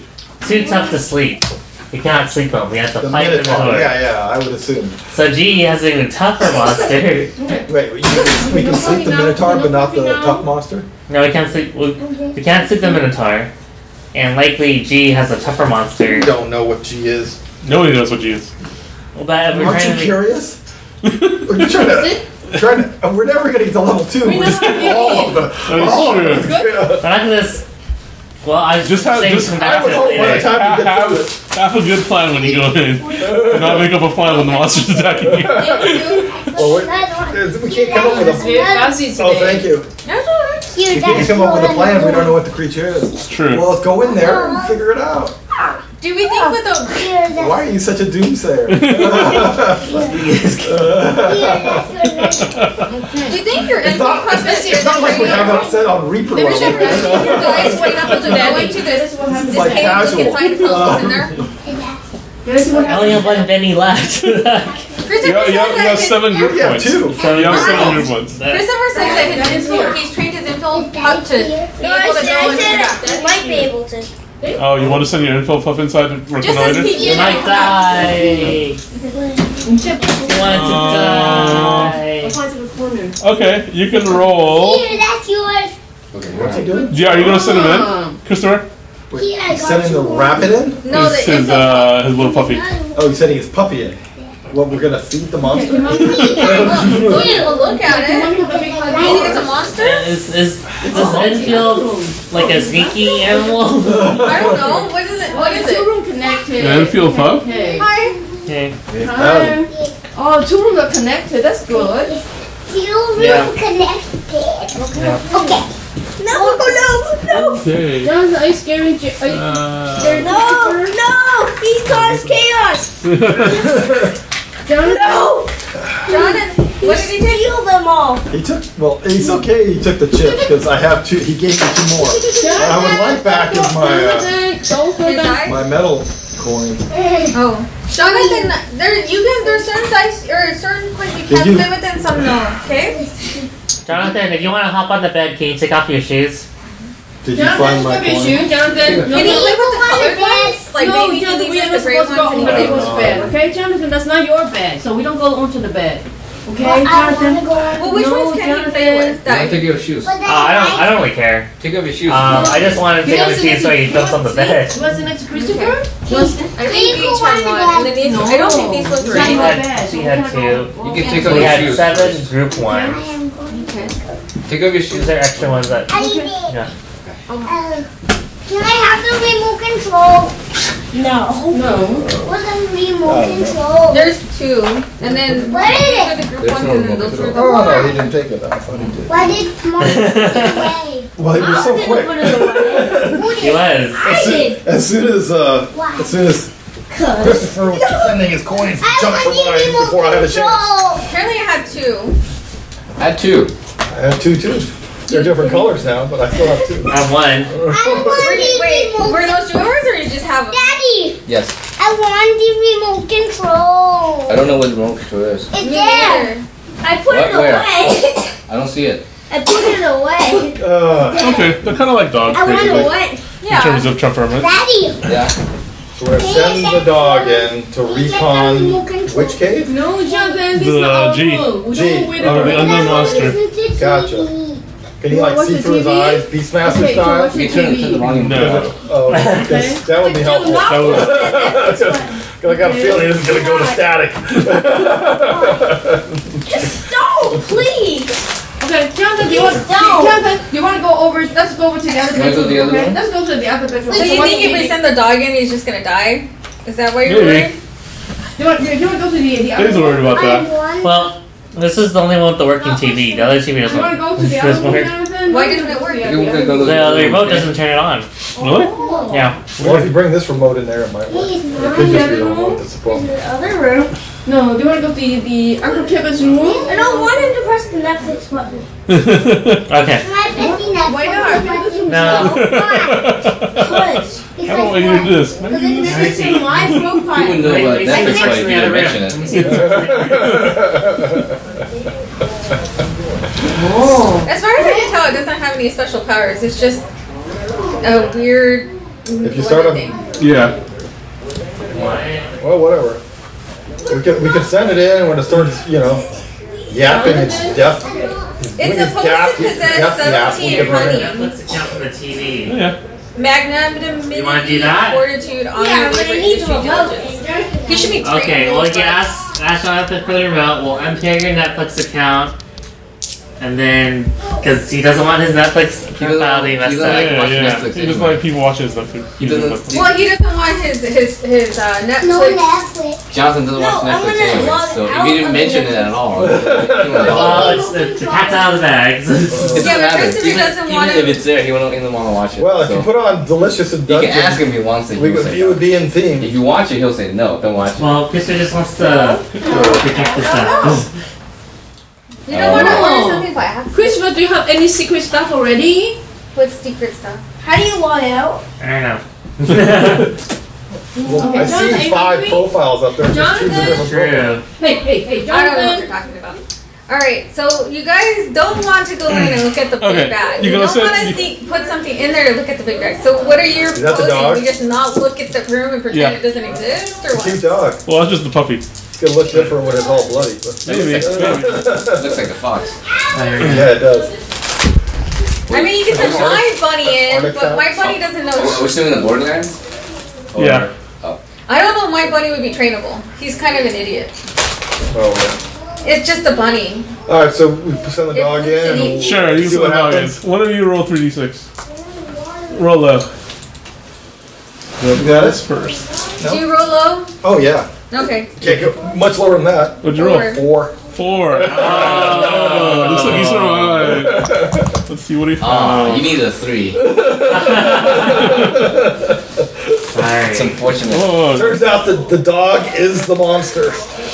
too tough to sleep. You cannot sleep him. We have to The fight the Minotaur. Minotaur. Yeah, yeah, I would assume. So G has an even tougher monster. Wait, we can, we can sleep the Minotaur, but not the tough monster? No, we can't sleep. We, we can't sleep the Minotaur, and likely G has a tougher monster. You don't know what G is. Nobody knows what G is. Well, but we're Aren't trying you to make- curious? We're trying to, trying to, uh, we're never gonna get to level two. We're just getting all of the, That is all of true. it. We're not gonna. s- Well, I was Just have- saying just- come I back would to hope it by the later. time you get Have, through it. have a good plan when you go in. Do not make up a plan when the monster's attacking you. Well, we, we can't come up with a Very fuzzy today. Oh, thank you. That's alright. We can't come up with a plan if we don't know what the creature is. It's true. Well, let's go in there and figure it out. Do we think with the Why are you such a doomsayer? do you think your It's info not, it's, process it's not like we have it set on Reaper There's level. never guys wait up to go into this this like cave casual. we can find clothes in there. This one I only have one Benny left. You Christopher have, you have, you have says that seven group Yeah, points. two. So you have seven group points. Christopher says that his info, he's trained his info up to be No, I able to said, go I into said that. I might be able to. Oh, you want to send your info puff inside to Just as Reconnoiter? he You might die. You want to Uh, die. Find to the corner. Okay, you can roll. Here, that's yours. What's he doing? Yeah, are you going to send him in, Christopher? Here, I got Sending the you. rabbit in? No, It's the his, info. uh, his little puppy. Oh, he's sending his puppy in. What, we're gonna feed the monster? Well, we'll look at it. Do you think it's a monster? Is is does Enfield like a sneaky animal? I don't know. What is it? What is Two it? room connected. Yeah, Enfield pup? Okay. Hi. Okay. Hi. Oh, two rooms are connected. That's good. You Yeah. room connected. Yeah. Okay. No, no, no. Okay. Jonathan, are you scaring? J- Are you Uh, scaring No, Christopher? no, he caused chaos. Jonathan? No, Jonathan, what did he do? steal them all. He took, well, he's okay he took the chip, because I have two, he gave me two more. What I would like back is my, uh, Jonathan, don't go His back. eye? my metal coin. Oh, Jonathan, there you can. There's certain dice or certain coins you Did can you- play with and some no. Okay. Jonathan, if you want to hop on the bed, can you take off your shoes? Did you find Jonathan, my stop your coin? shoe. Jonathan, no, Can you no. play with the colored ones? Like no, maybe Jonathan, he we leaves are the gray supposed ones to go and on he the takes people's bed, okay? Jonathan, that's not your bed, so we don't go onto the bed. Okay, I want to Jonathan? go on. Well, which No, ones can he play Jonathan. with? Don't That take your shoes. But Uh, then I don't. I don't really care. Take off your shoes. Um, I just wanted to take off the Who shoes so he jumps on the bed. What's the next Christopher? What's I think we each had one, and then these. I don't think these was It's three. not She your had- bed, she so had we can't two. go- You can okay. take So off we your had shoes. seven group I ones. am going to. Take off your These shoes. are extra ones that. I did. Yeah. Uh, can I have the remote control? No. No. What's the remote control? There's two, and then Where is these it? are the group There's ones, no and then remote those are the. Oh, no, he didn't take it. I thought he did. Why did Mom put it away? Well, he was so quick. Who He did? was. I did. As soon as, uh, Why? as soon as Cause. Christopher was sending his coins, he I jumped for want the mine remote before I had a chance. control. Apparently, I had two. Add two. I have two too. They're different colors now, but I still have two. I have one. I want Were you, the wait, remote. were those yours, or you just have them? Daddy, Yes. I want the remote control. I don't know what the remote control is. It's Me there. neither. I put What? it Where? away. I don't see it. I put it away. Uh, Okay, they're kind of like dogs, I want basically, it away. in Yeah. terms of temperament. Daddy. Yeah. so we're gonna send the dog in to recon which cave? No, Jonathan, this The is not our G. room. We G. don't wait Oh, a the unknown monster. Gotcha. Can he like Watch see the through his T V? eyes, Beastmaster Okay, so style? watch You the turn it T to V. the volume. No. Oh, because that would be helpful. not- That was, Because I got a feeling this is gonna go to static. Just stop, please. Okay, Jonathan, do you want? No. Jonathan, you want to go over? Let's go over to the other Wanna go bedroom. to the other okay? room? Let's go to the other bedroom. So you watch think if the we T V. send the dog in, he's just gonna die? Is that why you're Maybe. worried? You want? You want to go to the the other he's worried about I that. want. Well, this is the only one with the working T V. The other T V You want to doesn't. go to the It's other room, weird. Jonathan? Why doesn't it work? Yeah, You yeah. can go to The, the the remote okay. doesn't turn it on. Really? Yeah. Well, if you bring this remote in there, it might work. Please, It Mom. could just be the remote that's the In problem. the other room. No, do you want to go to the the Uncle Kevin's room? I don't want him to press the Netflix button. Okay. Can I press the Netflix Why not? button? No. Because. How about we do this? Because it's it's in my You profile. wouldn't know Wait, what wait, Netflix wait, like wait, if wait, you didn't wait, mention wait. it. Let me see Oh. As far as I can tell, it doesn't have any special powers. It's just a weird. If you start a, thing. Yeah. Well, whatever. We can we can send it in when it starts, you know, yapping its deaf. It's supposed to possess subtlety and cunning. Netflix account for the T V. Yeah. Magnanimity, You wanna do that? fortitude, honor, Yeah, but it labor, needs a industry, remote. diligence. He should be trained. Okay, well, you can ask, ask Jonathan for the remote. We'll unpair your Netflix account. And then, because he doesn't want his Netflix profile to be he messed doesn't up. like Yeah, watching yeah. Netflix He doesn't anymore. like people watching his Netflix. He doesn't- Netflix. Well, he doesn't want his his his uh, No Netflix. Netflix. Jonathan doesn't watch No, I'm Netflix gonna anyway, log so if out you didn't of mention it Netflix. at all, Well, it's the, the cat's out of the bag. it Yeah, doesn't but matter. Christopher Even, doesn't even wanna- if it's there, he won't even want to watch it. Well, if so. you put on Delicious and You Dungeon, can ask him if he wants it. He we will would, say he no. would be in If theme. you watch it, he'll say no. Don't watch it. Well, Christopher just wants to protect the stuff. You don't want to Oh. order something by accident. Christopher, do you have any secret stuff already? What's secret stuff? How do you log out? I don't know. Well, Okay, I Jonathan, see are you five hungry? profiles up there. Just choose a Jonathan? different profile. True. Hey, hey, hey, I don't know what Jonathan. you're talking about. Alright, so you guys don't want to go in and look at the big Okay, bag. you You gonna don't say- want to sneak, put something in there to look at the big bag. So what are you Is that the proposing? dog? We just not look at the room and pretend Yeah. it doesn't exist? Or Cute what? dog. Well, that's just the puppy. It's gonna look different when it's all bloody. But Maybe. maybe. It looks like a fox. Yeah, it does. I mean, you can put my bunny in, Arctic but my fox? bunny doesn't know. We're still in the Borderlands? Or- Yeah. Oh. I don't know if my bunny would be trainable. He's kind of an idiot. Oh, yeah. It's just a bunny. All right, so we send the dog in. And we'll Sure, you see can what see what happens. One of you roll three d six. Roll low. You got That's it? first. Do you roll low? Oh yeah. Okay. Can't go much lower than that. What'd you roll? Four. Four. Four. Oh, looks like he survived. Let's see what he Oh, found. you need a three. Sorry. It's unfortunate. Oh, Turns out that the dog is the monster.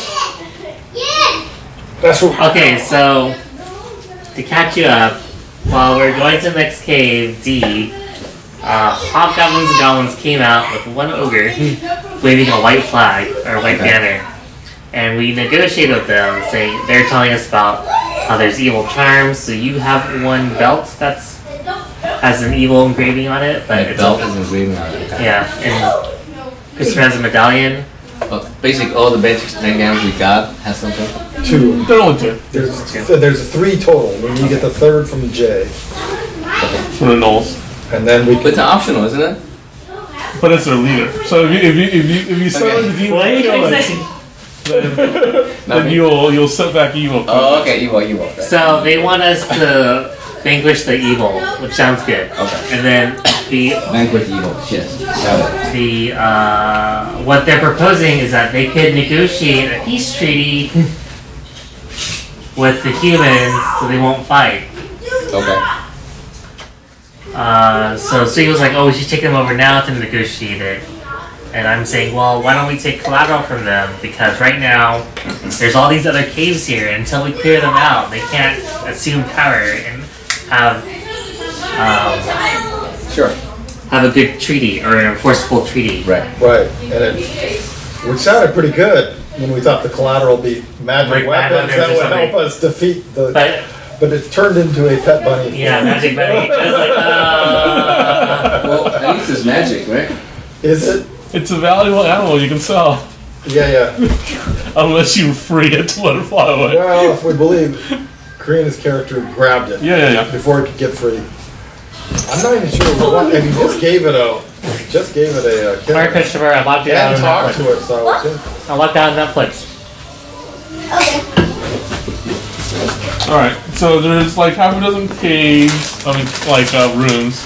That's what. Okay, so to catch you up, while we're going to the next cave, D, uh, hobgoblins and goblins came out with one ogre waving a white flag or a white Okay. banner, and we negotiated with them, saying they're telling us about how there's evil charms. So you have one belt that's has an evil engraving on it, but My it's belt is engraving on it. Okay. yeah, and Christopher has a medallion. Well, basically, all the basic nightgowns we got has something. Two. they're only two There's, there's three total. We need to get the third from Jay, for the Knolls, and then we But can. it's optional, isn't it? but it's their leader. So if you if you if you if you summon Okay. the demon What are you killer, saying? then, then Nothing. you'll you'll set back evil. Oh, okay, evil, evil. Okay. So they want us to vanquish the evil, which sounds good. Okay. And then the Vanquish evil. Yes. Got it. the uh, what they're proposing is that they could negotiate a peace treaty with the humans, so they won't fight. Okay. Uh, so Sui was like, "Oh, we should take them over now to negotiate it." And I'm saying, "Well, why don't we take collateral from them? Because right now there's all these other caves here. Until we clear them out, they can't assume power and have um, Sure. have a good treaty or an enforceable treaty." Right. Right, and it, which sounded pretty good when we thought the collateral would be magic Like bad weapons weapons that or would something. help us defeat the. But But it turned into a pet bunny. yeah, magic bunny. I was like, uh, Well, at least it's magic, right? Is it? It's a valuable animal you can sell, Yeah, yeah. unless you free it to let it fly away. Well, if we believe Karina's character grabbed it Yeah, yeah, yeah. before it could get free. I'm not even sure what, and he just gave it a, just gave it a uh, Alright, kill. Christopher, I locked it out And on talked Netflix. to it, so I would think. I locked out on Netflix. Okay. All right, so there's like half a dozen caves. I mean, like uh, rooms.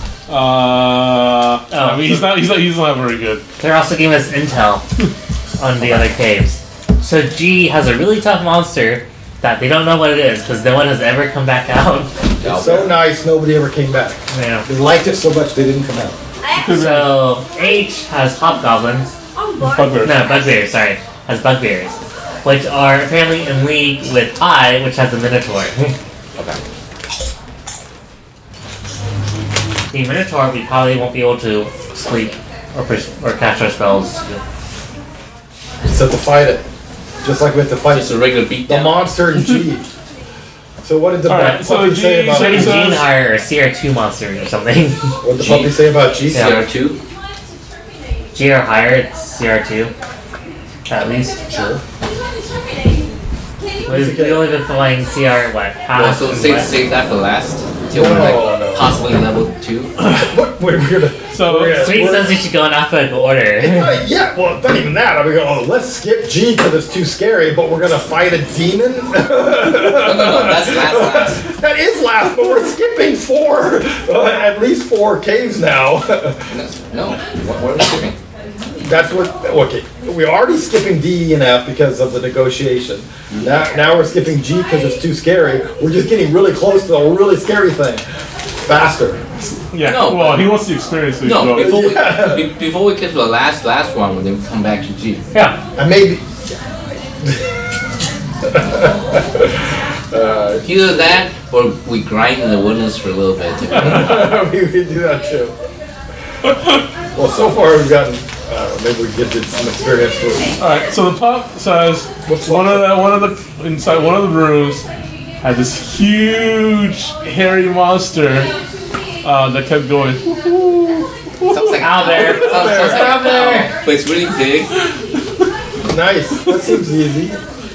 Uh, I mean, he's not. He's not. He's not very good. They're also giving us intel on the other caves. So G has a really tough monster that they don't know what it is because no one has ever come back out. It's so nice, nobody ever came back. Yeah. They liked it so much they didn't come out. So H has hobgoblins. Bugbears. No, bugbears. Sorry, has bugbears, which are apparently in league with I, which has a minotaur. Okay. The minotaur, we probably won't be able to sleep or pers- or cast our spells. So to fight it, just like we had to fight Just a regular beat the down. monster in G. So what did the All right, so puppy G- say about so Maybe It says- Gene are a C R two monster or something. what did the puppy say about G? C R two? G or higher, it's C R two. At least. Sure. We've, we've only been flying C R, what, half? Well, so and save, what? save that for last. Till No, we're like no, no. possibly level two. What? We're gonna. So we're gonna- Sweet we're- says we should go in alphabetical order. Uh, yeah, well, not even that. I'm going, oh, let's skip G because it's too scary, but we're going to fight a demon? No, no, no, that's last, last. That is last, but we're skipping four, uh, at least four caves now. No, what, what are we skipping? That's what, okay, we're already skipping D, E, and F because of the negotiation. Now, now we're skipping G because it's too scary. We're just getting really close to a really scary thing. Faster. yeah, No, well, but- he wants the experience. So he's No, going. before Yeah. we be, before we get to the last last one, we then come back to G. Yeah. And maybe, Either that or we grind in the wilderness for a little bit. we could do that too. Well, so far we've gotten, uh, maybe we get some experience for All right, so the pop says What's one up? of the one of the inside one of the rooms had this huge hairy monster uh, that kept going. Sounds like Out there. Sounds, sounds like Out there. But it's really big. Nice. That seems easy.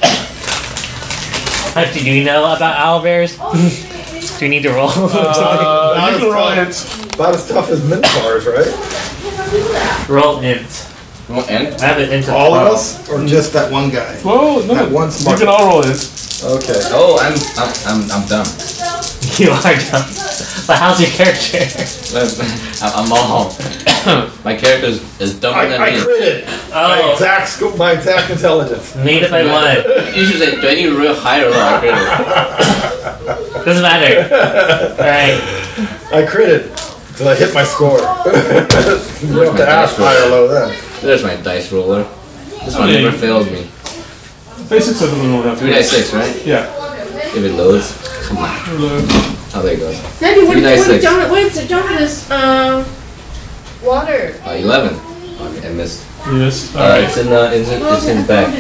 How do you know about owlbears? Do we need to roll? Uh, you can roll it. About as tough as minotaurs, right? roll int. Well, and I have it into All of twelve. us, or just that one guy? Well, no, That one you smart- can all roll it. Okay. oh, I'm I'm I'm, I'm dumb. You are dumb. But how's your character? I'm, I'm all. My character is, is dumber I, than I me. critted. My Oh, exact sco- my exact intelligence. made it by what? You should say, do I need to roll high or low? I critted. Doesn't matter. Alright. I critted. So I hit my score. You don't have to ask high or low then. There's my dice roller. This one Okay. never fails me. Basic stuff we don't have to. Three dice six, right? Yeah. If it loads, come on. Oh, there it goes. Daddy, what, Three dice what, six. John, what is Jonathan's um, water? Uh, Eleven. Okay, I missed. Yes. All Uh, right. it's in the it's in, it's in the back.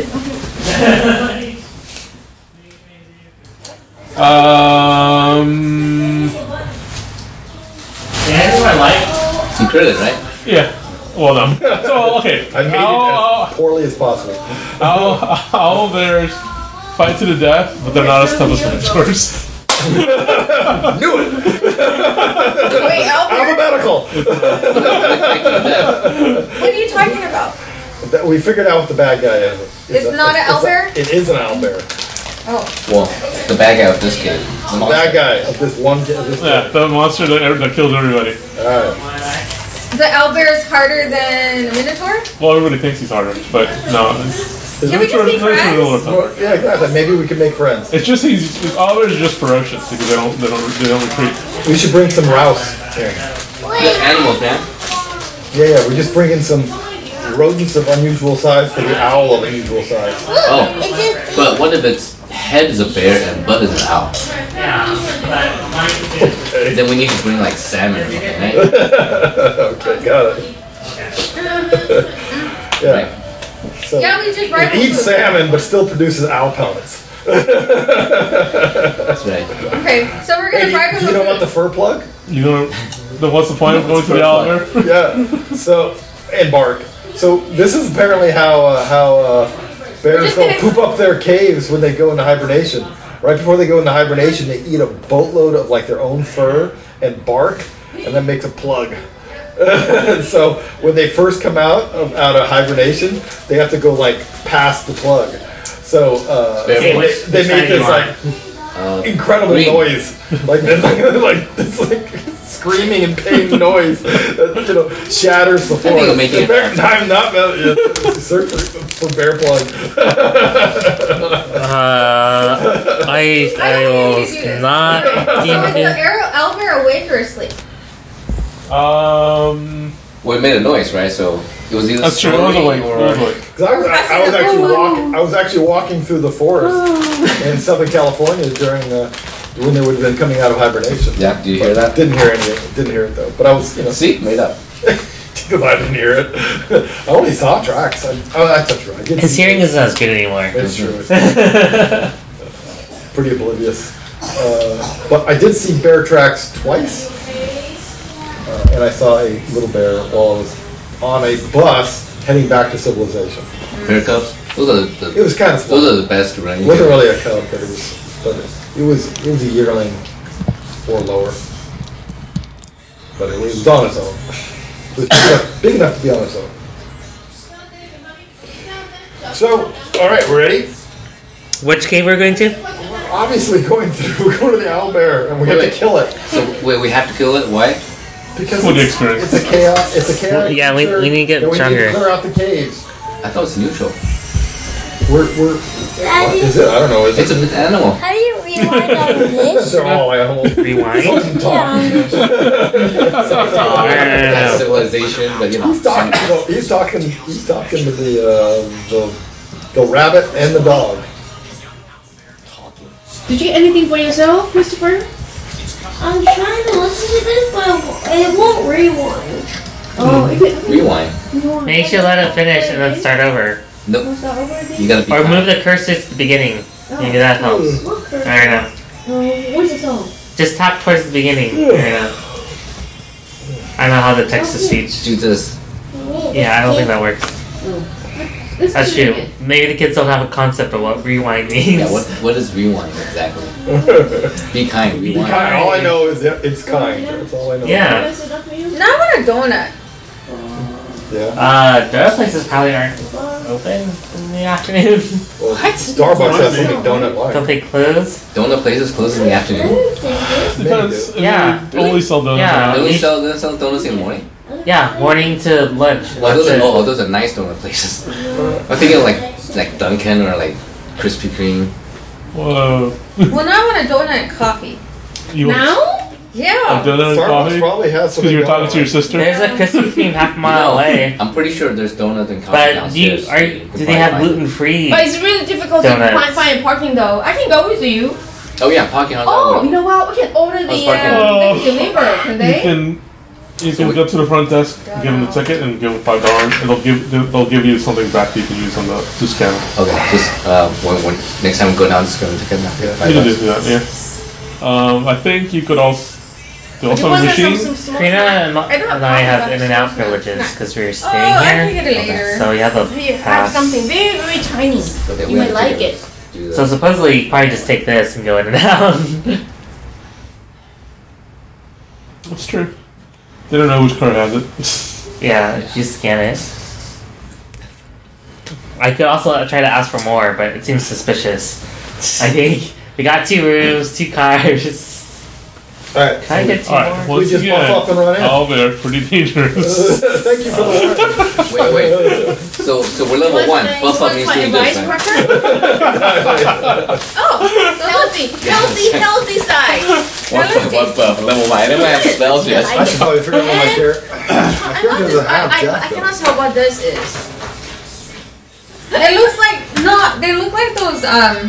Um. Yeah, that's what I like. You critted, right? Yeah. Well done. So okay. I made Owl, it as poorly as possible. owl, owl bears fight to the death, but they're not as tough as minotaurs. Knew it. Wait, Albert, Alphabetical. what are you talking about? That- We figured out what the bad guy is. It's a- not an it's a- owlbear? It is an owlbear. Oh, Well, the bad guy of this game. The The bad guy of this one. Of this Yeah, the monster that, that killed everybody. All right. the owlbear is harder than a minotaur? Well, everybody thinks he's harder, but no. Can we just be friends? Well, yeah, exactly. Maybe we can make friends. It's just he's all of it is just ferocious because they don't they don't they don't retreat. We should bring some rouse here. The animals, man. Yeah, yeah. We just bring in some rodents of unusual size for the owl of unusual size. Oh, but what if its head is a bear and butt is an owl? Then we need to bring like salmon or something, right? Okay, got it. Yeah. So Yeah, we just it rifle eats food. salmon, but still produces owl pellets. That's right. Okay, so we're Hey, gonna do, bribe do him you know with what the fur plug? You know, the, what's the point of going to the owlbear? Yeah. So and bark. So this is apparently how uh, how uh, bears just don't gonna- poop up their caves when they go into hibernation. Right before they go into hibernation, they eat a boatload of like their own fur and bark, and that makes a plug. So when they first come out of out of hibernation, they have to go like past the plug. So uh, Bear they, voice. they make this like Uh, incredible green. noise, like this, like this, like screaming and pain noise that you know shatters the floor. think it'll make The it- bear, I'm not yeah, search for, for bear plug. Uh, I, I I don't will need to do this. not So is the deem arrow owlbear awake or asleep? Um, Well, it made a noise, right? So it was either that's true. It was snoring awake. It or was awake. 'Cause I was, I, I was actually walking. I was actually walking through the forest in Southern California during uh, when they would have been coming out of hibernation. Yeah, do you hear that? Didn't hear anything. Didn't hear it though. But I was, you know, See, made up. because I didn't hear it. I only saw tracks. I, oh, that's true. I did His see hearing it. isn't as good anymore. It's true. It's pretty oblivious. Uh, but I did see bear tracks twice, uh, and I saw a little bear while I was on a bus heading back to civilization. Bear cubs. Those are the, It the was kind of small. those are the best running. It wasn't really a cub, but it was, but it was, it was a yearling or lower. But it was on its own. It was big enough, big enough to be on its own. So, all right, we're ready. Which cave we're going to? We're obviously going through. We're going to the owlbear, and we have to kill it So wait, we have to kill it. Why? because For the it's, experience. it's a chaos. It's a chaos. Yeah, we- we need to get that we stronger. need to clear out the caves. I thought it was neutral. We're we're. What is it? I don't know. Is It's it? an animal. How do you rewind all of this? They're all animals. Rewind. Yeah. That's civilization, but you know. He's talking. You know, he's talking. He's talking to the uh, the the rabbit and the dog. Did you get anything for yourself, Christopher? I'm trying to listen to this, but it won't rewind. Oh, if it, Rewind. Maybe you should let it finish and then start over. Nope. start over again? You gotta be. Or kind. move the cursor to the beginning. Maybe that helps. What cursor? I don't know. Oh, what is it called? Just tap towards the beginning. I don't know. I don't know how the text to speech. Do this. Yeah, I don't think that works. Let's That's do it true. again. Maybe the kids don't have a concept of what rewind means. Yeah. What What is rewind exactly? Be kind. Be Rewind. kind. All I know is that it's kind. That's all I know. Yeah. Is it enough for you? Now I want a donut. Yeah. Uh, the other places probably aren't open in the afternoon. Well, Starbucks has something donut Don't like. they close? Don't the places close in the afternoon? Because I mean, Yeah. they only sell donuts. Yeah. at Don't night. they sell, don't they sell donuts in the morning? Yeah, morning to lunch. Well, those That's are, it. oh, those are nice donut places. I'm thinking of like like Dunkin' or like Krispy Kreme. Whoa. Well, now I want a donut and coffee. You want Now? a Yeah. donut and Starbucks coffee? probably has Because something. you were talking going to your on. sister? There's a Krispy Kreme half a mile No, away. I'm pretty sure there's donuts and coffee But do you, downstairs. are, You can do they probably have find it. gluten free? But it's really difficult to Donuts. find, find parking though. I can go with you. Oh yeah, parking on Oh, that you know what? We can order I was the parking. um, they Oh. can deliver, can You they? can you So can we- go to the front desk, give them the ticket, and give them five dollars. And they'll give they'll they'll give you something back that you can use on the to scan. Okay, just uh, when, when next time we go down, just go and take it now. Yeah. You can just do that, yeah. Um, I think you could also they also You have a want some, machine. some small Karina and, I don't and I know have about in and out snacks. privileges because we were Oh, staying I can here. get it later. So we have a We have pass. something very, very tiny. Okay, You we might have to like take it. Do that. So supposedly you probably just take this and go in and out. That's true. They don't know which car has it. Yeah, you scan it. I could also try to ask for more, but it seems suspicious. I think we got two rooms, two cars. All right. Can I get two Alright, more? once just again, pop up and run in. oh, they're pretty dangerous. Thank you for the Wait, wait. So, so we're level one. Buff up means doing this, right? Oh, healthy, healthy, healthy side. What, what buff? Level one. I didn't have spells yet. I should probably figure out what my character. My I, character love this. doesn't I, have I, I Jack. though. cannot tell what this is. It looks like no. They look like those. Um.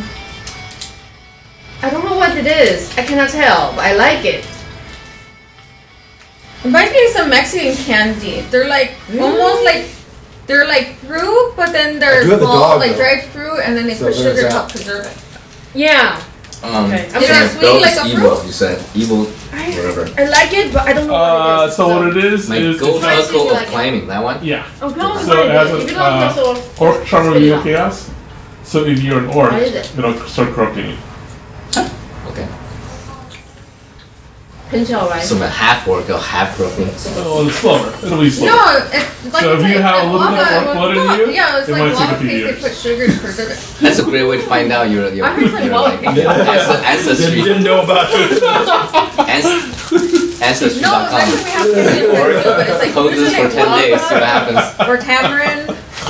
I don't know what it is. I cannot tell, but I like it. It reminds me of some Mexican candy. They're like almost like they're like fruit, but then I they're do have the small, dog, like though. dried fruit, and then they So put there's sugar to that. help preserve it. Yeah, Um, Okay. Is it sweet goat like is a evil, fruit? you said. Evil, whatever. I like it, but I don't know what Uh, it is. so what it is My is goat it's got- circle you of like it. climbing, that one? yeah. Oh, no, So it has a, if you don't uh, also, Orc Charmer spit it Real out. Chaos. So if you're an orc, What is it? it'll start corrupting you. Okay. pinch all right. So I'm a half orc or half broken. Oh, it's slower. It'll be slower. No, it's like So if you like have a little bit of lava- orc blood in no, you, yeah, it's it like might take a lava few cake. They years. put sugar to preserve it. That's a great way to find out your your, I heard like your lava like cake. ancest- ancestry. Didn't know about it. Anc- Ancestry No, dot that's what we com. have to do. But it's like Code this usually for like ten days, see what lava happens. or tamarind.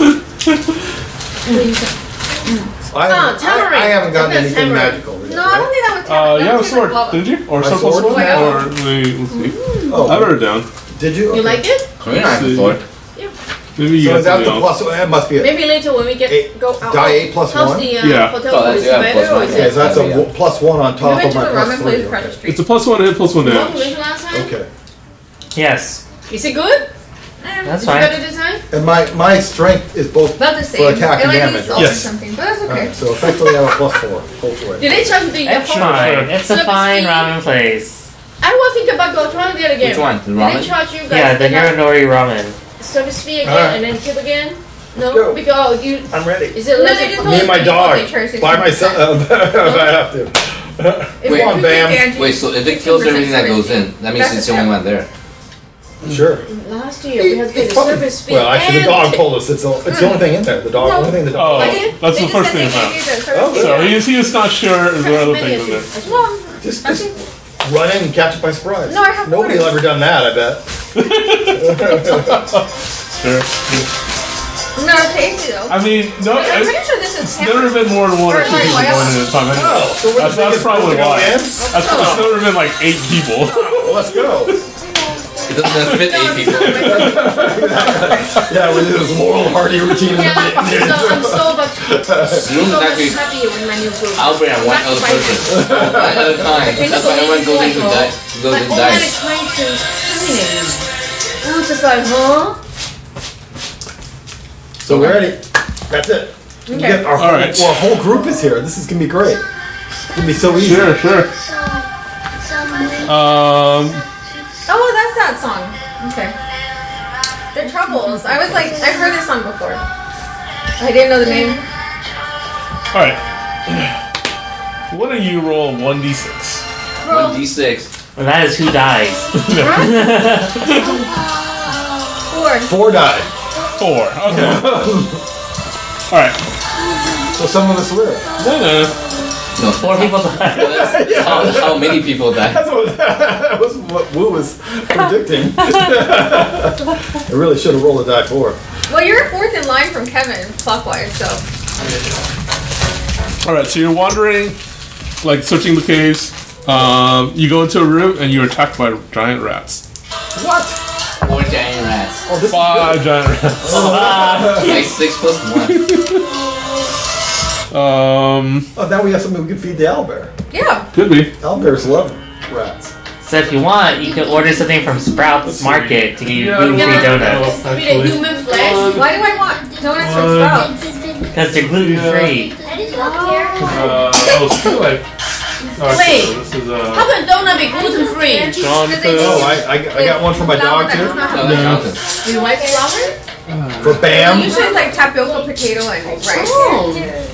I Oh, haven't, tamarind. I, I haven't gotten That's anything tamarind. magical. Yet, No, I don't right? think that would Uh, tamarind. you That have a would taste sword, like lava. didn't you? Or My surplus sword? one? Yeah. Or wait, let's see. Oh, I wrote it down. did you? You like it? Korean I See. thought. Maybe you So got is that the something else. plus? That must be it. Maybe later when we get Eight- go out. die eight plus how's one? the uh, Yeah. hotel Oh, that's- is yeah, better plus or one. is Okay, it? so that's a w- plus one on We top went of to my the plus ramen three. place across the Okay. street. It's a plus one hit, plus one What we damage. went to last time? Okay. Yes, Is it good? that's Is it fine. better this time? And my my strength is both. About the same. For attack it and might damage, be salt or yes. something, but that's okay. Alright, so effectively I have a plus four. Hopefully. Did they charge the It's airport? fine. It's a Slip fine speed? ramen place. I was thinking about go trying that again. Which one? The Did they ramen? charge you guys? Yeah, the enough? Hiranori ramen. service fee again Alright. and then tip again? No, go. because oh, you. I'm ready. Is it No, less? they just than- Me and my People dog. they charge By myself. Uh, if I have to. If Wait, you're on, Bam. Angie, Wait, so if it kills everything that goes in, that means That's it's a the only tip. one there. Sure. Last year we had to pay It's the probably- service fee. Well, actually, the and dog tip. told us it's, the- it's the only thing in there. The dog, No. only thing the Oh, dog. They did- that's they the just first said thing they I gave found. you the service Oh, fee. So he's, he's not sure if there are other Many things in of there. you. Well, Just, I just think- run in and catch it by surprise. No, I have Nobody will orders. ever done that, I bet. Sure. no, tasty though. I mean, no, I'm it's, pretty sure this is it's never been more than one or Or two sorry, people why going else? in at a time anyway. Oh, so we're That's, the that's biggest probably group to go why. in? That's, it's never been like eight people. Well, let's go. It doesn't fit eight people. Yeah, we do this Laurel Hardy routine. Yeah, I'm so, I'm so much, You so don't much actually. happier with my new group. I'll bring one Not other right person. One at a time. That's why everyone goes into di- goes Like, into all that dice. is trying to terminate me. I was just like, huh? So we're ready. That's it. We Okay. get our, whole, All right. well, our whole group is here. This is gonna be great. It's gonna be so easy. Sure, sure. Um, Oh, that's that song. Okay. The Troubles. I was like, I've heard this song before. I didn't know the name. alright. What do you roll one d six? One d six. Well, that is who dies. Four. Four died. Four. Okay. Alright. So some of us live. No, no. No, Four people die. That's how, how many people die. That's what, that was what Wu was predicting. I really should have rolled a die four. Well, you're fourth in line from Kevin, clockwise, so. Alright, so you're wandering, like searching the caves. Um, you go into a room and you're attacked by giant rats. What? Four giant rats. Oh, this Five giant rats. Like six plus one. Um, Oh, now we have something we can feed the owlbear. Yeah. could be. Owlbears love rats. So if you want, you can order something from Sprouts Market to give you Yeah, gluten-free yeah. donuts. Give me the human flesh. Why do I want donuts from One. Sprouts? Because they're gluten-free. Uh, oh, it's kinda like. Oh, Wait. so this is How uh, can donut be gluten free? Jonathan. Oh, I, I, I got one for my dog too. No, that's Jonathan. With white flour? For Bam. Usually it's like tapioca, potato, and rice. Oh.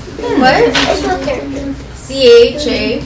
What? C H A.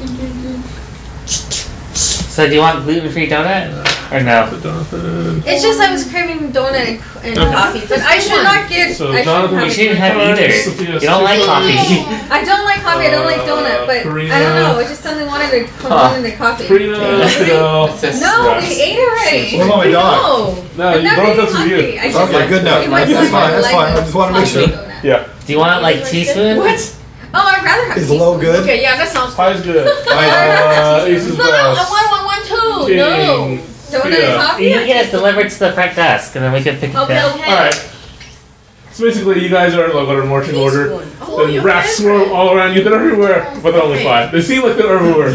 So do you want gluten-free donut? Or no? Jonathan. It's just I was craving donut and, and coffee, but I should not get. So I shouldn't Jonathan, have You it. shouldn't have either. You don't like coffee. I don't like coffee. I don't like donut, but I don't know. I just suddenly wanted to combine into coffee. Karina, no. It says No, Yes. we ate already. What about my dog? No. No, I'm you not don't getting have to hungry. you. I just Okay, good enough. You might That's like fine. That's like fine. I just want to make coffee sure. donut. Yeah. Do you want like teaspoon? What? Oh, I'd rather have Is teaspoon. low good? Okay, yeah, that sounds Pi's good. Pie- Uh, Ace is No, no, I best. want one, one, two. No. King. Donut Yeah. and coffee? You can get it delivered to the front desk, and then we can pick it Okay, up. okay. Alright. So basically, you guys are like on a marching order. Oh, The your rats favorite. swirl all around you. They're everywhere, but they're only five. They seem like they're everywhere.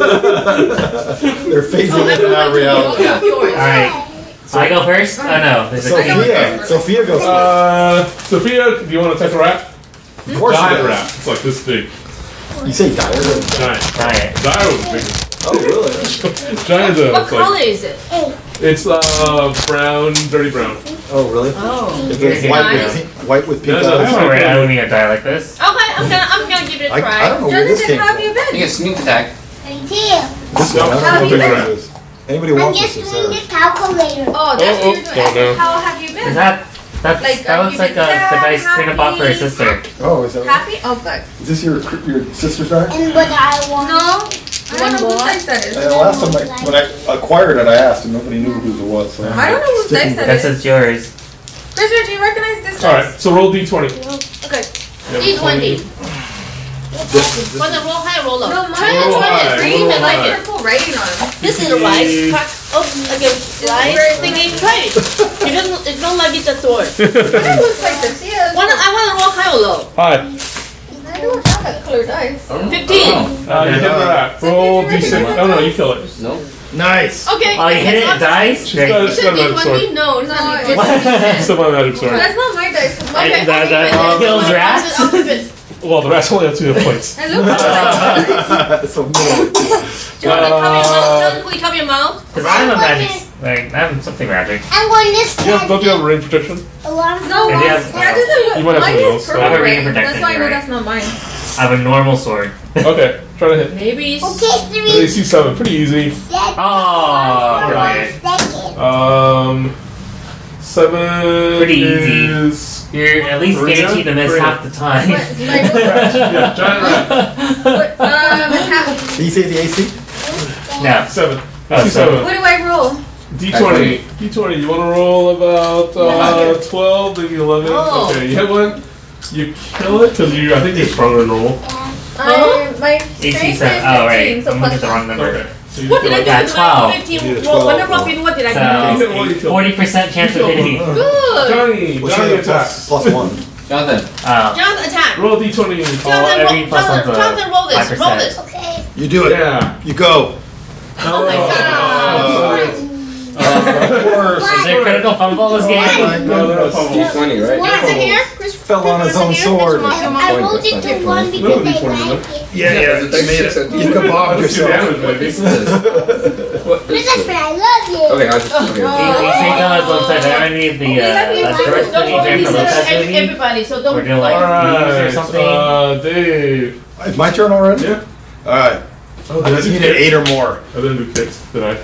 They're phasing Oh, in and out of reality. Okay, yours. Alright. So I go first? Oh no. There's a Sophia. Sophia goes. Uh, Sophia, do you want to attack a rat? Of course she Giant does. rat. It's like this big. You say dire? Giant. diet. Dire was bigger. Oh, really? Giant though. What It's color like is it? it's uh brown, dirty brown. Oh, really? Oh. If it's Okay. white with pink, white with pink No, no, eyes. I'm alright. I wouldn't even die like this. Okay, I'm gonna, I'm gonna give it a I, I try. don't know where this Jonathan, came how have from. you You been? get sneak attack. This one, I don't How know have you what been? it is. Anybody I'm wants just this? doing It's the calculator. Oh, that's Oh, what you're oh, doing. no, no. How have you been? Is that that Like, that are looks you like a, the sad, dice Karina bought for her happy? sister. Oh, is that right? Happy? Oh, good. Is this your your sister's die? And what I want. No, I don't know whose dice that is. Uh, last time I, when I acquired it, I asked, and nobody knew whose it was. So I don't know whose dice that This is. is yours. Christopher, do you recognize this Alright, dice? so roll d twenty. Okay. Yeah, D twenty. This, this, Want to roll high or roll low? No, mine Try Roll to try high, it. Green, roll I like high. it. purple writing on it. This is a rice. Crack. Oh, again, rice thingy. Try it. You don't, you don't like it, that's the word. It looks like Sophia's. Wanna, I want to roll high or low? Hi. I don't have that color dice. Fifteen. Uh, you hit the rat. Roll d six. Oh no, you kill it. No. nice. Okay. Oh, you hit it, it dies? She's got, Is she's it got a magic D sword. twenty? No, it's No, not it's- D twenty. Still my magic sword. That's not my dice. 'cause mine- Okay, That- that- I'll kills flip it, rats? I'll flip it. Well, the rats only have two hit points. I look like so minimal. Do you want to cover your mouth? John, will you cover your mouth? Because I'm a magic. Like, I'm something magic. I'm going this You have, don't you have rain protection? A lot of No, And mine, you have- that doesn't. You might have Mine something is else, so- purple I have a rain. rain That's why I know protection, that's not mine. I have a normal sword. Okay, try to hit. Maybe it's Okay, A three. C seven, pretty easy. Oh, brilliant. Second. Um, seven Pretty easy. is You're at least Three, guaranteed to miss three. half the time. What is my roll? yeah, giant rat. What, um, attack. Did you say the A C? No. Seven. Oh, A C seven. What do I roll? D twenty. D twenty. You want to roll about uh, twelve, maybe eleven. Oh. Okay, you hit one. You kill it because you. I think you're stronger than normal. Um, my A C strength seven. is Oh, right. fifteen, so I'm plus looking at the wrong number. Okay. So you What kill did I it. do? Yeah, with twelve. my fifteen. You did Well, when I twelve. roll fifteen, what did I You hit do? one, you So, kill it. forty percent chance of You kill hitting. one. Good. Johnny. Well, Johnny she had attacks. plus, plus one. Jonathan. Oh. Jonathan, attack. Roll D twenty. Oh, Jonathan, every roll, plus Jonathan, one's a Jonathan, roll this. five Roll percent. this. Okay. You do it. Yeah. You go. Oh my god. Of course. Is there a critical fumble this Oh my game? No, no, no, goodness. fumble. twenty, right? Chris in here? Chris Fell on his Chris in own here? sword. Come on, come I on. rolled it to one because Little I bit twenty, like it. Yeah, yeah. You can bob Let's do yourself. damage, baby. What But is that's this? what I love you. Okay, I'll just. Okay. These things always looks like I need the uh, that first Don't movie worry, Jennifer he's Lopez every- movie. everybody, so don't. We're doing like Alright, thieves or something. uh, Dave. It's my turn already? Yeah. Alright. Oh, I just do needed kicks? eight or more. I didn't do kicks, did I?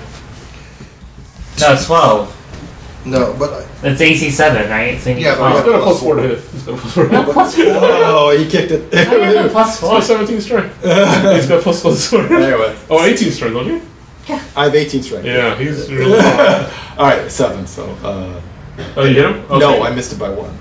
No, it's twelve. No, but. That's A C seven, right? So you need Yeah, but Oh, twelve. he's got a plus four to hit. He's got a plus four to hit. Plus four. Oh, he kicked it. I have a plus Oh, four. seventeen strength. He's got plus one sword. Anyway, Oh, eighteen strength, don't you? I have eighteen strength. Yeah, he's really strong. Alright, seven, so. Uh, Oh, you hit him? Okay. No, I missed it by one.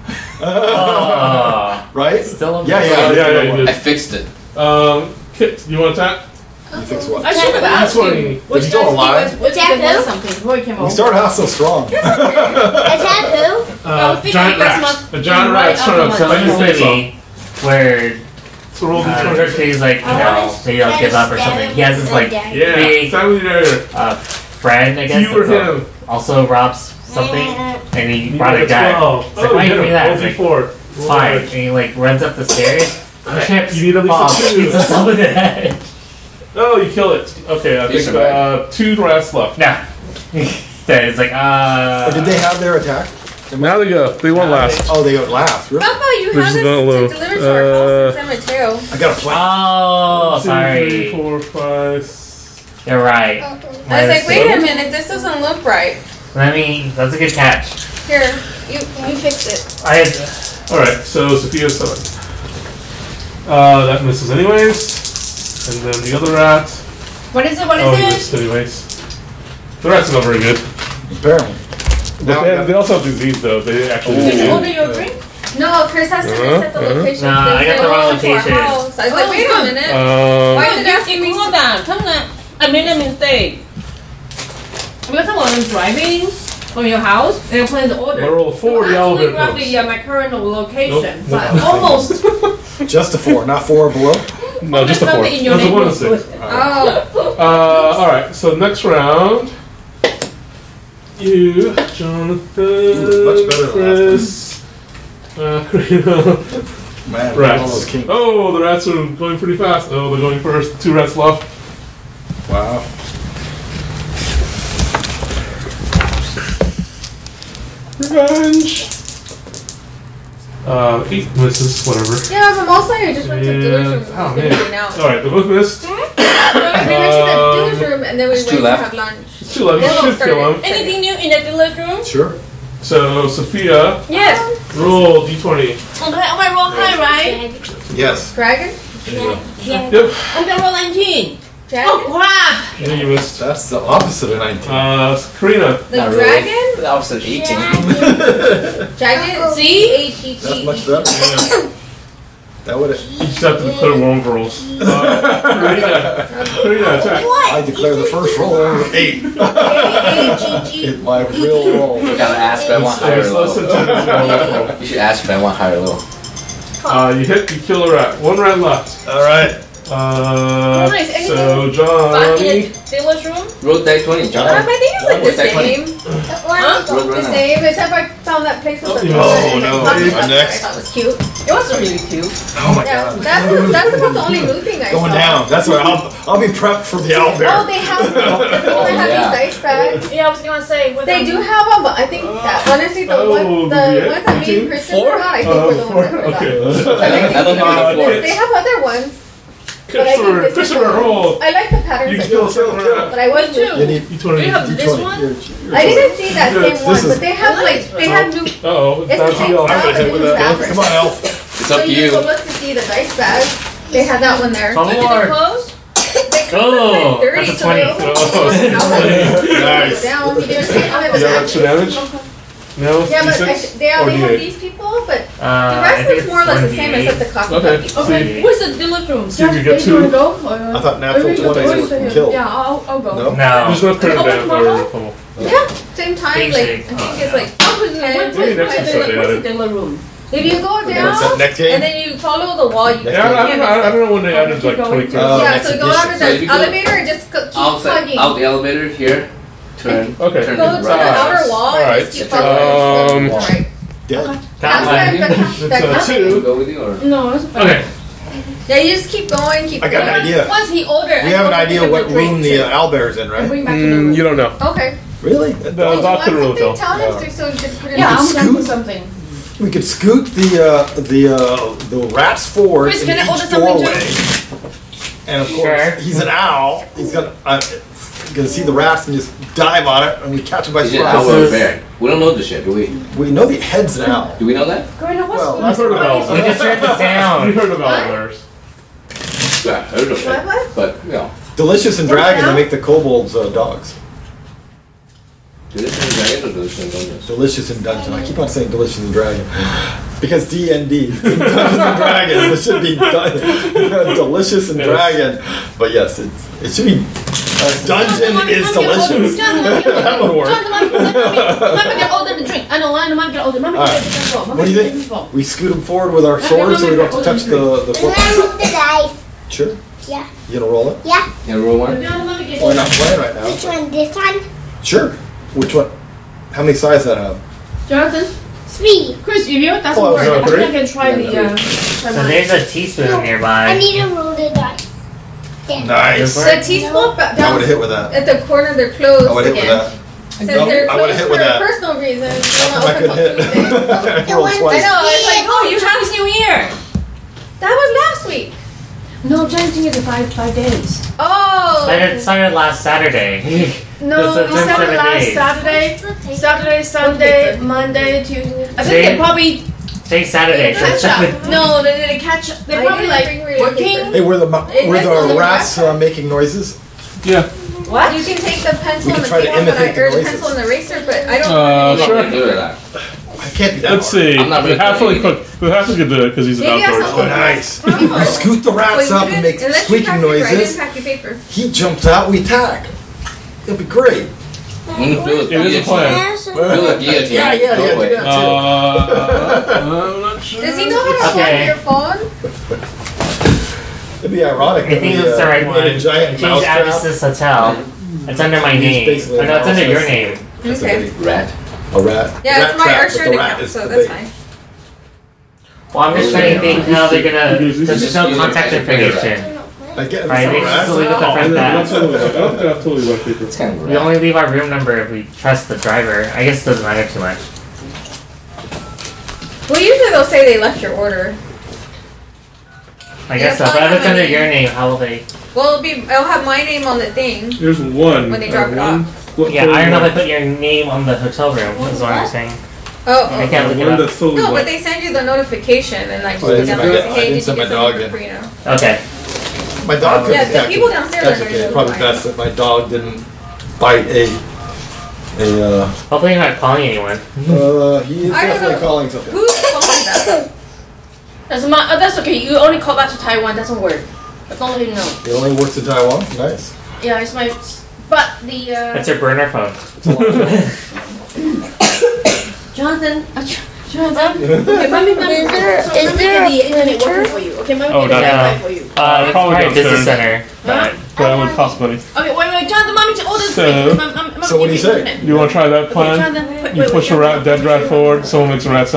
Oh. Right? Still a Yeah, yeah, Oh, I missed yeah, it by yeah, one. you I did. fixed it. Um, Kit, you want to attack? You fix what? I should have asked This one- you. Is Which he still does he alive? was, which Attack he was who? something before he came We over. started out so strong. Attack who? Uh, thinking giant you guys rat. must A giant be rat right trying up to on So bite in his this face off. movie, where So roll the uh, twenty. Hercules like, you know, maybe he'll give up or something. He has this like Yeah, big family there. uh, friend, I guess, You or that's, uh, him? also robs something, and he You brought got a guy. twelve. It's like, Oh, why you you hit do him. that? Roll It's like, D four. it's fine. And he like runs up the stairs, trips, You need at least a falls, two. hits himself in the head. Oh, you kill it. Okay, I think Decent, uh, two rats left. Nah. He's dead. It's like, uh. Or did they have their attack? Now they go. They won't last. Oh, they go last. Really? How about you They're have just this going to low. deliver to our house Uh, in Cemetery? I got a plan. Oh, Two, three, sorry. four, five. s- You're right. I was like, wait a minute, this doesn't look right. Let me. That's a good catch. Here, you you fix it. I had. Alright, so Sophia seven. Uh, that misses anyways. And then the other rat. What is it? What Oh, he is missed anyways. The rats are not very good. Apparently. But they, they also have disease though. They actually it? Did you do. order your drink? No, Chris has to Uh-huh, reset the uh-huh. location. Nah, I They got the said, wrong "Oh, to our location." house." I was like, Oh, wait a good. minute. Um, Why Oh, did you, ask you me? hold on. Come on. I made a mistake. Because I was driving from your house and I placed the order. I roll a four, So the I actually elevator grabbed comes. the, uh, my current location, Nope, but nope. almost. Just a four, not four or below. No, just a four. Something in your That's a one to neighborhood. six. Oh, Uh, alright, so next round. You, Jonathan, Ooh, much better than Chris, uh, Karina, Man, all those rats. kings. Oh, the rats are going pretty fast. Oh, they're going first. Two rats left. Wow. Revenge. Uh, eight misses, whatever. yeah, but most likely I just went to the dealer's room. Oh, and man. now. Alright, they both missed. We went to the Um, dealer's room and then we it's went two to left. have lunch. It's too late. You They should both kill started. him. Anything new in the dealer's room? Sure. So, Sophia, Yes. roll d twenty. Okay, I'm gonna roll high, right? Yes. Dragon? Yep. I'm gonna roll nineteen. Dragon? Oh crap! Yeah, you missed. That's the opposite of nineteen. Uh, Karina. The Not dragon? really. That was an eighteen. Dragon? See? A G That's G. much better. That would have. You just have to declare wrong rolls. Uh, Karina. Karina, attack. I declare the first roll eight. A G G. In my real roll. You gotta ask if I want higher or It's less than low. ten. It's more left roll. You should ask if I want higher or low. Uh, you hit, you kill a rat. One rat left. All right. Uh, Oh, nice. Anything so Back Johnny. in the dealer's room? Roll die twenty, John. Um, I think it's like What's the that twenty? same. Huh? Roll The right now. same, except I found that place with the Oh, door and no. the coffee I'm shop that I next. thought was cute. It was really cute. Oh my Yeah, god. that's that's about the only new thing I Going saw. down. That's why I'll I'll be prepped for the Oh, owlbear. they have the people that have yeah. these dice bags. Yeah, I was gonna say. What They do have them, but I think that honestly the Oh, one the the ones that me and Kristen Four? got, I think Uh, were the four, ones that we got. okay. I don't think Uh, it's a four. They have other ones. But I think Christopher, this is Christopher, the- roll. I like the patterns. You that kill, they kill, have. kill. But I was Me too. You need You twenty. Do you have D this twenty. one? You're- you're I twenty. didn't see that This same one, is- but they have like they have new. Uh oh, It's the same I'm style, gonna hit but with new that. fabric. Come on, Elf. It's So up to you you. go look to see the dice bag. They had that one there. One Did it more. close? They come Oh, with, like, dirty, that's a so twenty. they open Oh. Nice. down. You didn't see on the You have back. extra damage? No? Yeah, but I, D six? they, Or they have D eight? these people, but Uh, the I rest think is it's more or less the one same D eight. except the coffee Okay. cookie. Okay. Where's the dealer room? See if you get Do you wanna two. go? Or- I thought natural Maybe go twenties to- were killed. Yeah, I'll, I'll go. No? No. There's no current Oh, damage tomorrow? or pummel. Yeah, same time. Pink Like shade. I think it's like Oh, where's, ten. where's, Maybe where's, next where's, episode they where's the added. dealer room? If you go Is that down next game? and then you follow the wall, you Next Yeah, I, I, can don't, I don't know when they added like Keep going. twenty-three. Uh, yeah, next so go edition. out to So if the you go elevator and just co- keep Outside, plugging. out the elevator here. Turn. Okay. Turn Go to to the the right. outer wall Alright. and just keep Um, plugging. Alright. Dead. Got That's one. the, the, It's the, uh, two. Go with you or? No, it's fine. Okay. yeah, you just keep going, keep I got going. an idea. Once he ordered, We I have an go idea pick up what the drink room the too. uh, owlbear's in, And right? bring back to the Mm, room. you don't know. Okay. Really? The Why doctor will couldn't they tell. tell him Yeah. to- so he just put it Yeah, in? I'm could gonna scoot. do something. We could scoot the uh, the uh, the rats forward Chris, in can I order each something too? doorway. And of course, Sure. he's an owl. He's gonna uh, gonna see the rats and just dive on it, and we catch him by Is it owl surprise. or is- bear? We don't know this yet, do we? We know the head's an owl. Do we know that? Karina, what's Well, I've heard of owls. We just heard the You sound. heard of owlbears. Yeah, I heard of What, it. what? But, you know, Delicious and What's Dragon, that? they make the kobolds uh, dogs. do this in Dragon or do this in Dungeons? Delicious and Dungeon. I keep on saying Delicious and Dragon. Because D and D, Dungeons and Dragon, it should be dun- Delicious and Yes. Dragon. But yes, it's, it should be uh, Dungeon is delicious. That would work. Mama can order the drink. I know, I know, Mama can order. Mama All can right. get the drink. What do you think? We scoot them forward with our swords so we don't have to touch the, the And corpse? I move the dice. Sure. Yeah. You gonna roll it? Yeah. Can I roll one? We're not playing right now. Which one? This one? Sure. Which one? How many sides does that have? Jonathan, Three. Chris, if you doesn't Oh, work, no, I think three? I can try the. Uh, try So mine. there's a teaspoon I nearby. need to roll the dice. There. Nice. The teaspoon ba- I would down have hit with that. at the corner, they're closed I would have hit with again. that. Since Nope, they're I would've closed hit for with that. personal reasons. they're not I open could till hit. Tuesday. I rolled I twice. know, it's like, Oh, you Chinese New Year. that was last week. No, Chinese New Year is five five days. Oh. Started, started last Saturday. No, So we it's been started seven last days. Saturday, Saturday, Sunday, Monday, Tuesday. I think Today- they probably Today's Saturday. So it's catch seven. up. No, they didn't catch up. They're I probably didn't like bring real working. paper. Hey, were the mu- It were is on the the rats uh, making noises? Yeah. What? You can take the pencil We and can the try to paper, but I, imitate the or the noises. pencil and the eraser, but I don't. Uh, I'm not sure. gonna do that. I can't be that Let's hard. see. I'm not The really halfway playing cook. The halfway could do it because he's an Maybe I outdoors. saw- Oh, nice. Oh. You scoot the Well, rats you up and didn't- make unless you squeaking pack paper. I didn't noises. pack your paper. He jumps out, we tag. It'll be great. I'm gonna do it. It is a plan. Do it guillotine. Yeah, yeah, Go yeah, away. do that. Uh, I'm not sure. Does he know how to Okay. plug your phone? It'd be ironic I if think we it's the uh, right made one. a giant Change the address to mousetrap. this hotel. It's under my He's name. basically Oh, no, it's a under your mouse. name. That's a Okay. bait. Rat. A rat. Yeah, rat it's my trap, our but the shared rat account, is so the that's bait. fine. Well, I'm just trying to think how they're gonna. Because There's this no is- contact these are bigger information. I get it. Right, It's they a rat. just leave it the I front don't desk. totally like- I don't think I have totally like paper. It's kind of We rat. only leave our room number if we trust the driver. I guess it doesn't matter too much. Well, usually they'll say they left your order. I guess so. Yeah, But if it's I under mean- your name, how will they? Well, it'll be. I'll have my name on the thing. Here's one. When they uh, drop it one flip Yeah, I don't know if phone, they put your name on the hotel room. Is what I'm saying. Oh. I oh. can't uh, look it one up. that's totally No, but white. they send you the notification and like Oh, I just didn't down send there my- say, I hey, didn't did you send get my something dog for in. free now? Okay. My dog could Yeah, have the detected people it. downstairs That's are okay. gonna It's probably notify. best that my dog didn't bite a a. Uh, Hopefully you're not calling anyone. uh, he is I don't definitely know. calling something. Who's calling that? That's my. Oh, that's okay. You only call back to Taiwan. Doesn't work. But don't let him know. He only works in Taiwan. Nice. Yeah, it's my. But the. Uh, That's your burner phone. Jonathan. Uh, J- Jonathan. Okay, mommy, mommy. Is there- so is let me there get a the internet printer? working for you. Okay, mommy, Oh, get the that's- Wi-Fi for you. Uh, it's Probably probably business downstairs. center. Huh? That would possibly. Okay, wait, wait, Jonathan, mommy, to order the So- drink. Mom, mom, mom, So what do you give me say? internet. You want to try that Okay, plan? Jonathan, wait, You wait, push wait, a rat, dead rat forward. Someone makes a rat sound.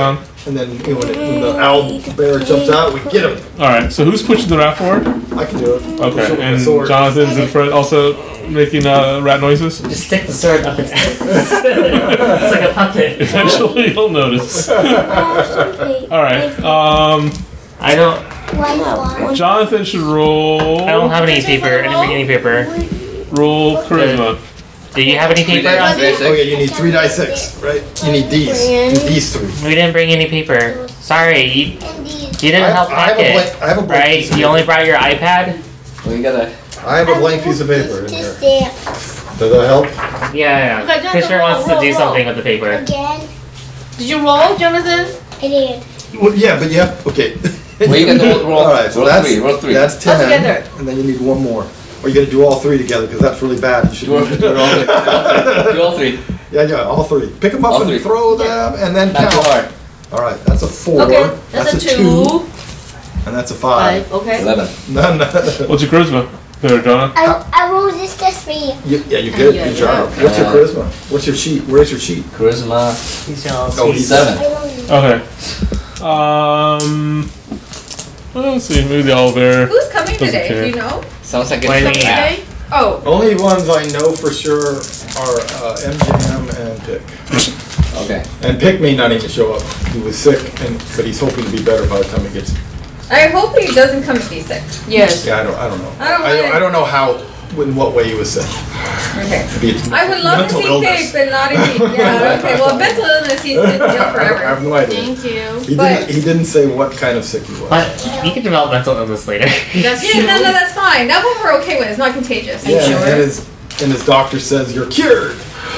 and then you know, when, it, when the owl bear jumps out, we get him. All right. So who's pushing the rat forward? I can do it. Push him Okay. with And the sword. Jonathan's in front, also making uh, rat noises. Just stick the sword up its ass. It's like a puppet. Eventually, you'll notice. All right. Um, I don't. Jonathan should roll. I don't have any paper. I didn't bring any paper. Roll charisma. Do you have any paper? dice, three, On? six. Oh yeah, you need three die six, right? You need these. You need these three. We didn't bring any paper. Sorry, you, you didn't I have- help I have pack a it. blank- I have a blank right? piece of You paper. only brought your iPad. We gotta. I have a blank piece of paper in here. Just Does that help? Yeah, Okay, yeah. just Fisher roll, wants to roll, do roll. something with the paper. Again. Did you roll, Jonathan? I did. Well, yeah, but yeah, okay. Well, you can roll- roll- All right, so roll that's three, roll three. That's ten, together. and then you need one more. Or you got to do all three together because that's really bad. You should Do all three. Do all three. Do all three. Yeah, yeah, all three. Pick them up All and three. throw them, and then Not too count. hard. All right, that's a four. Okay, that's, a two. and that's a five. Five. Okay. Eleven. No, no. What's your charisma? There, Jonah. I, I rolled this just for you. You, yeah, you good. Yeah, Good job. yeah. What's your Uh, charisma? What's your sheet? Where's your sheet? Charisma. He's jealous. Oh, he's Seven. I rolled it. Okay. Um. Well, let's see. Maybe the owlbear. Who's coming Doesn't today? care. Do you know? Sounds like What do you it's mean? yeah. Today? Oh, Only ones I know for sure are uh, M J M and Pick. Okay. And Pick may not even show up. He was sick, and but he's hoping to be better by the time he gets. I hope he doesn't come to be sick. Yes. Yeah, I don't. I don't know. I don't I don't, wanna- I don't know how. In what way he was sick. Okay. Maybe it's I would love to mental see illness. Pig, but not in heat. Yeah, okay. Well, mental illness, he's in jail I have forever. no idea. Thank you. He But- didn't. He didn't say what kind of sick he was. But you can develop mental illness later. That's Yeah, true. no, no, that's fine. That one we're okay with. It's not contagious. Yeah, sure? and his and his doctor says you're cured.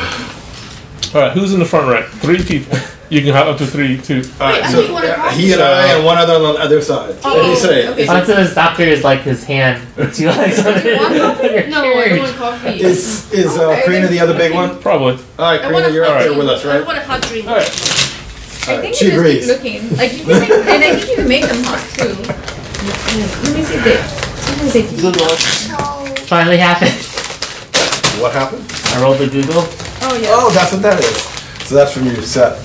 All right. Who's in the front right? Three people. You can have up to three, two. All right, I so think one yeah, across he and I and one other on the other side. What do you say? okay. Is, Onto his doctor is like his hand with two legs on it. want coffee? No, I don't want coffee. is is uh, Okay, Karina then- the other big one? Probably. All right, I want Karina, a you're hot up there drink. with us, I right? want a hot drink. All right. I All think right, you she just agrees. keep looking. Like you can make, and I think you can make them hot too. Let me see this. Let me see. Google. Oh. Finally happened. What happened? I rolled the Google. Oh yeah. Oh, that's what that is. So that's from your set.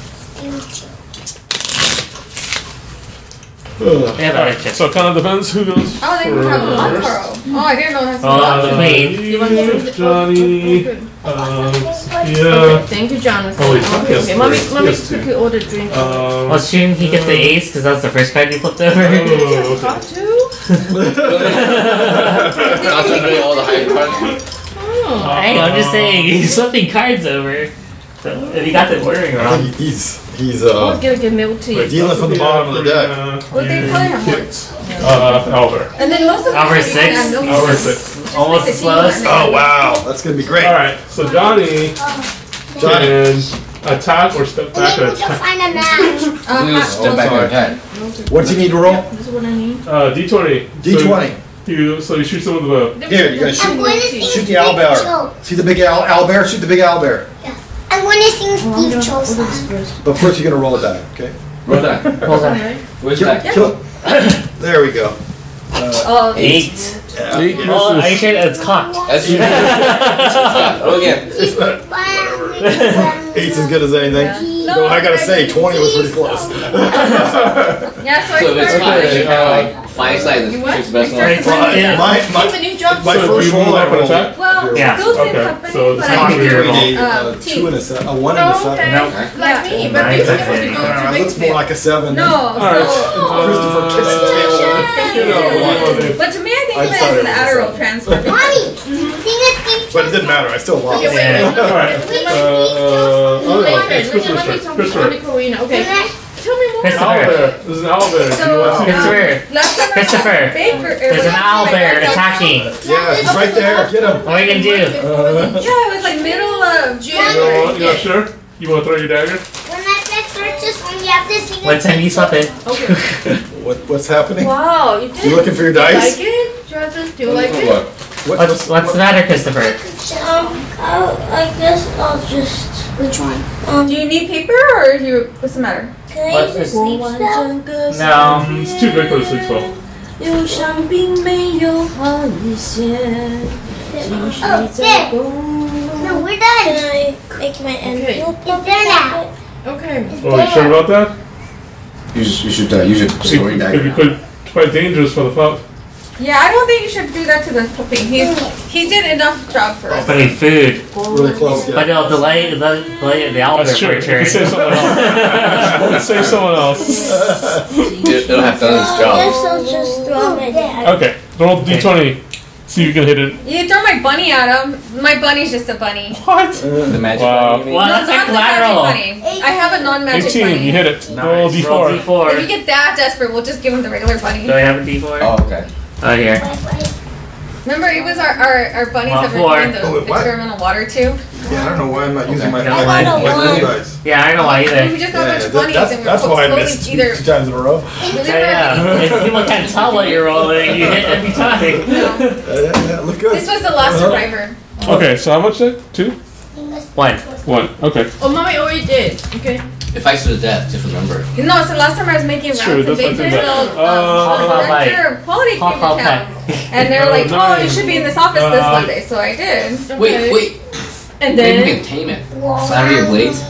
Ugh. They have All other right. chips. So it kind of depends who goes. Oh, they have first. Monpro. Oh, I didn't know that's Oh, Monpro. the queen. You want to drink? Johnny. Okay. Um, Okay, yeah. thank you, Jonathan. Oh, wait, Tom okay, has okay. Mommy, three. mommy He has two. quickly order drink. Um, Well, shouldn't he get the ace because that's the first card you flipped over? oh, okay. Hot too? Not to do all the high cards. Oh. Hey, I'm just saying, he's flipping cards over. So if you got the ordering I wrong. think he's he's I was uh gonna get milk tea. Wait, dealing that's from the what bottom of the deck. uh, Well, they probably have more. kicked. Uh, Albert. And then most of them Hour you six? have milk Hour tea. six. Just Almost make the the tea slowest. one. oh wow, that's gonna be great. All right. So Johnny Johnny. can attack or step And back then and we can attack. find a match. Uh, You hot step back sorry. and attack. What do you need to roll? This is what I need. Uh, D twenty. D twenty. So you so you shoot someone with a bow. Here, you gotta I'm shoot. going to sing Shoot the Steve owl bear. Cho. See the big owl, owl bear? Shoot the big owl bear. I'm going to sing Steve Cho Order this song. first. But first you're gonna roll it die, okay? Roll that. Hold on. Where's Kill, that? kill. There we go. Oh, Eight. Yeah. Eight yeah. Oh, are you misses. sure that's cocked? That's you. Roll again. It's not- Eight's as good as anything. No, No, I gotta say, I- twenty was pretty close. Yeah, so I So if it's started. hot, Okay, you uh, have like five sizes. You what? Choose the best I one. started Yeah. My, my, Even you dropped my So do first you roll move I up and rolled. attack? Well, Yeah. Bill's in Okay, company, so it's but not I gonna be think your We roll. need, uh, Um, two and a se- a one and a Oh, seven. okay. No. Like me, but Nine, you exactly. have to go Uh, to Looks big more like a seven. No, Alright. so. Christopher kicks the tail. You know, what do you wanna do? But to me, I think I of it decided as an it was a Adderall seven. transfer. Mommy, sing a Steve Cho But it didn't matter, I still lost. Okay, wait, Yeah. wait, wait. All right. Wait, wait, Uh, wait. oh, no, Wait, it's wait, let me Christopher's let me turn. talk to Christopher. Mommy Karina. Okay. Tell me more. Christopher. Owlbear. This is an owlbear. Do you So, want to? Christopher. um, last time I Christopher. was big for, There's an owl bear attacking. Yeah, he's right there, get him. What are you gonna do? Uh, Yeah, it was like middle of You January. know, you not sure? You want to throw your dagger? When I press search this one, you have to sing a What time you swap it? Okay. what, what's happening? Wow, you did. You looking for your Do you dice? like it, Jonathan? Do you like it? What? What, What's what's the matter, Christopher? Um, I'll, I guess I'll just, which one? Um, Do you need paper or do you, what's the matter? can I What use the is- sleep spell? No. It's too big for the sleep spell. 有伤并没有好一些，情绪 Oh, 在 there. 动。 No, we're done. Can I make my end? Okay. It's there now. Okay. Oh, you sure about that? You should, you should uh, use your story It could be diagram. quite, quite dangerous for the pup. Yeah, I don't think you should do that to the puppy. He's he did enough job for us. But need food. Really close, But yeah. it'll delay, the delay the Albert That's for true. a turn. You say someone else. Say someone else. It, it'll have done its job. Guess I'll just throw my dad. Okay, roll d twenty. See if you can hit it. You throw my bunny at him. My bunny's just a bunny. What? The magic Wow. bunny, you mean? Well, that's Not like the magic collateral. bunny. I have a non-magic eighteen, bunny. you hit it. Roll Nice. d Roll four. D four. If you get that desperate, we'll just give him the regular bunny. Do I have a D four? Oh, okay. Oh, here. Remember, it was our, our, our bunnies Well, that we're four. doing the Oh, wait, what? experimental water to. Yeah, I don't know why I'm not using my Okay. my- I don't my want- blue dice. Yeah, I don't know why We either. just got a bunch of that- bunnies that's and we that's were why I slowly missed two, either two times in a row. really Yeah, early. yeah. If people can't tell what you're rolling, you hit every time. Yeah, yeah, yeah, look good. This was the last Uh-huh. survivor. Okay, so how much then? Two? One. One. Okay. Oh, mommy already did. Okay. It fights to the death, just remember. No, so last time I was making It's rounds true, in that's what I Bakersfield, think um, that- the Uh, director of quality Hot came hot to town. pack. And they were like, Oh, oh, you nice. should be in this office this Uh, Monday. So I did. Wait, wait. And Maybe then. we can tame it. Slather your blades.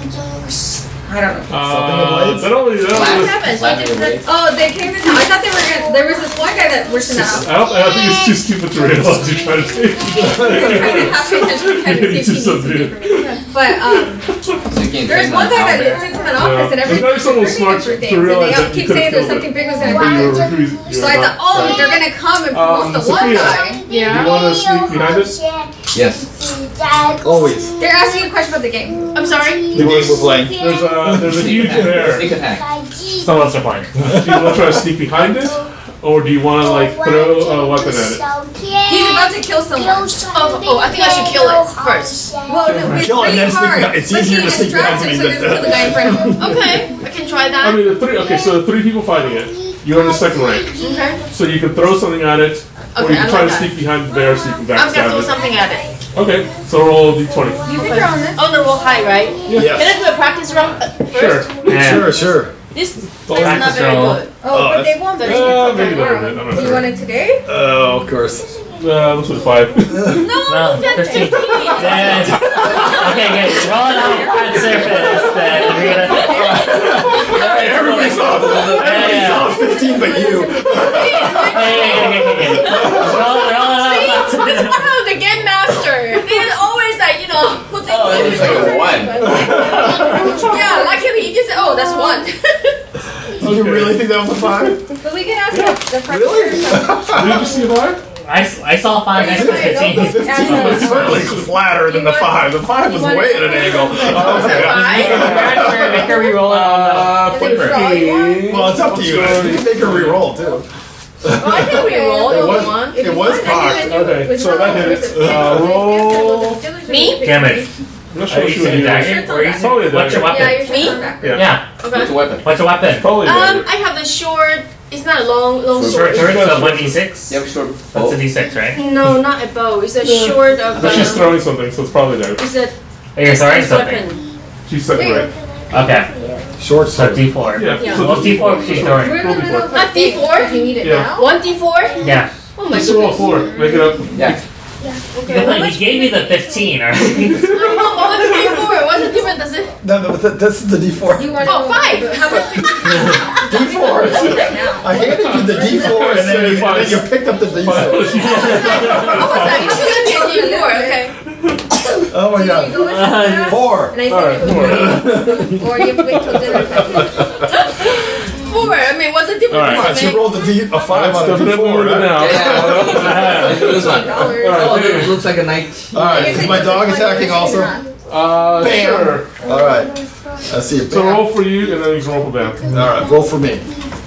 I don't know. Uh, that only, that What only, happened? So Slather your just blades. Oh, they came to town. I thought they were gonna. There was this one guy that worked in the house. I don't, I think it's too stupid to realize you're trying to take I didn't have to pay attention to kind of see if he needs something from me. But um, So you can there's tame one the guy that owlbear. sits in an office and Yeah. every It's very someone birthday smart is for to things, and realize they that all you keep could've saying there's killed something it. big was But gonna you be. were who's- you So were I not- thought, oh, they're gonna come and promote Um, the one Sophia. guy. Do you want to sneak behind it? Yes. Always. They're asking you a question about the game. I'm sorry. The game we're playing. There's a, there's a huge bear. Sneak attack. Someone else are playing. Do you want to try to sneak behind it? Or do you want to, like, throw a weapon at it? He's about to kill someone. Oh, oh, I think I should kill it first. Well, no, it's Kill and pretty then sneak hard. behind- it's but easier he to sneak behind distracts him, me so than he doesn't kill the guy in front of him. Okay, I can try I that. mean, the three, okay, so the three people fighting it. You're in the second rank. Okay. So you can throw something at it, or Okay, you can I try like to that. sneak behind the bear so you can I'm gonna throw backstab it. something at it. Okay, so roll d twenty. You can throw on this. Oh, no, roll high, right? Can Yes. I do a practice round uh, Sure. first? Yeah. Sure, sure. This is Don't not practice very roll. good. Oh, Oh, but they won't be. Uh, maybe not. I'm not Do you sure. want it today? Oh, of course. Uh, let's put five. No, No, that's fifteen. fifteen. Yeah. Okay, good. Roll it on your front surface. Then we're gonna. Everybody saw Everybody Yeah. saw fifteen but you. Hey, hey, hey, hey, hey. Roll, roll it on See, your front this is one of the game master. They always like, you know, put things Oh, it looks like a one. Yeah, luckily you just said, oh, that's one. Did you really think that was a five? But we can ask the, the front Really? Did you see a five? I, s- I saw five next to fifteen. The fifteen was certainly flatter than the five. The five was way at an angle. Oh, okay. Make her re-roll it on Uh, Is it fifteen. Well, it's up to you. You can make her re-roll too. Oh, I think we roll. It It was- one. It was cocked. Okay, so that hit it. Uh, roll. Me? Damage. I'm not Are sure you what she would using a use. dagger? Or are you Probably a using, what's your dagger. Yeah, weapon? you're Me? shooting back. Yeah. Yeah. What's a Okay. weapon? What's your weapon? Probably a Um, dagger. I have the short. It's not a long, long Short sword. sword, so one d six? You have a short That's bow? a d six, right? No, not a bow. It's a short of. But she's Uh, throwing something, so it's probably a dagger. it's a Oh, you're throwing distance something. weapon. She's second rank. Okay, Short so sword. d four. Yeah. Yeah. So Well, d four she's throwing. We're in the middle of Not a thing. D four? If you need it Yeah. now. One d four? Yeah. Oh my Just roll a goodness. four. Make it up. Yeah. You can play- he gave you the fifteen, alright? Oh, what was D four? What's the difference? Does it? No, no, but th- this is the D four. You want Oh, five. How much? D four. Right now. I handed you the D four and then you, and then you picked up the D six. Oh, what's that? You should get D four. Okay. Oh my You god. go with Four. and I said Alright, it was three. Or you have to wait till dinner time. Four. I mean, what's the difference? All right. Fine, she rolled a D a five That's on a D definitely four. more than Right? now. Yeah. This one. Dollars. Oh, this looks like a knight. All right, is my dog attacking also? Uh, Bam. sure. All right. Let's see. So Bam. roll for you, and then you can roll for them. All right, roll for me.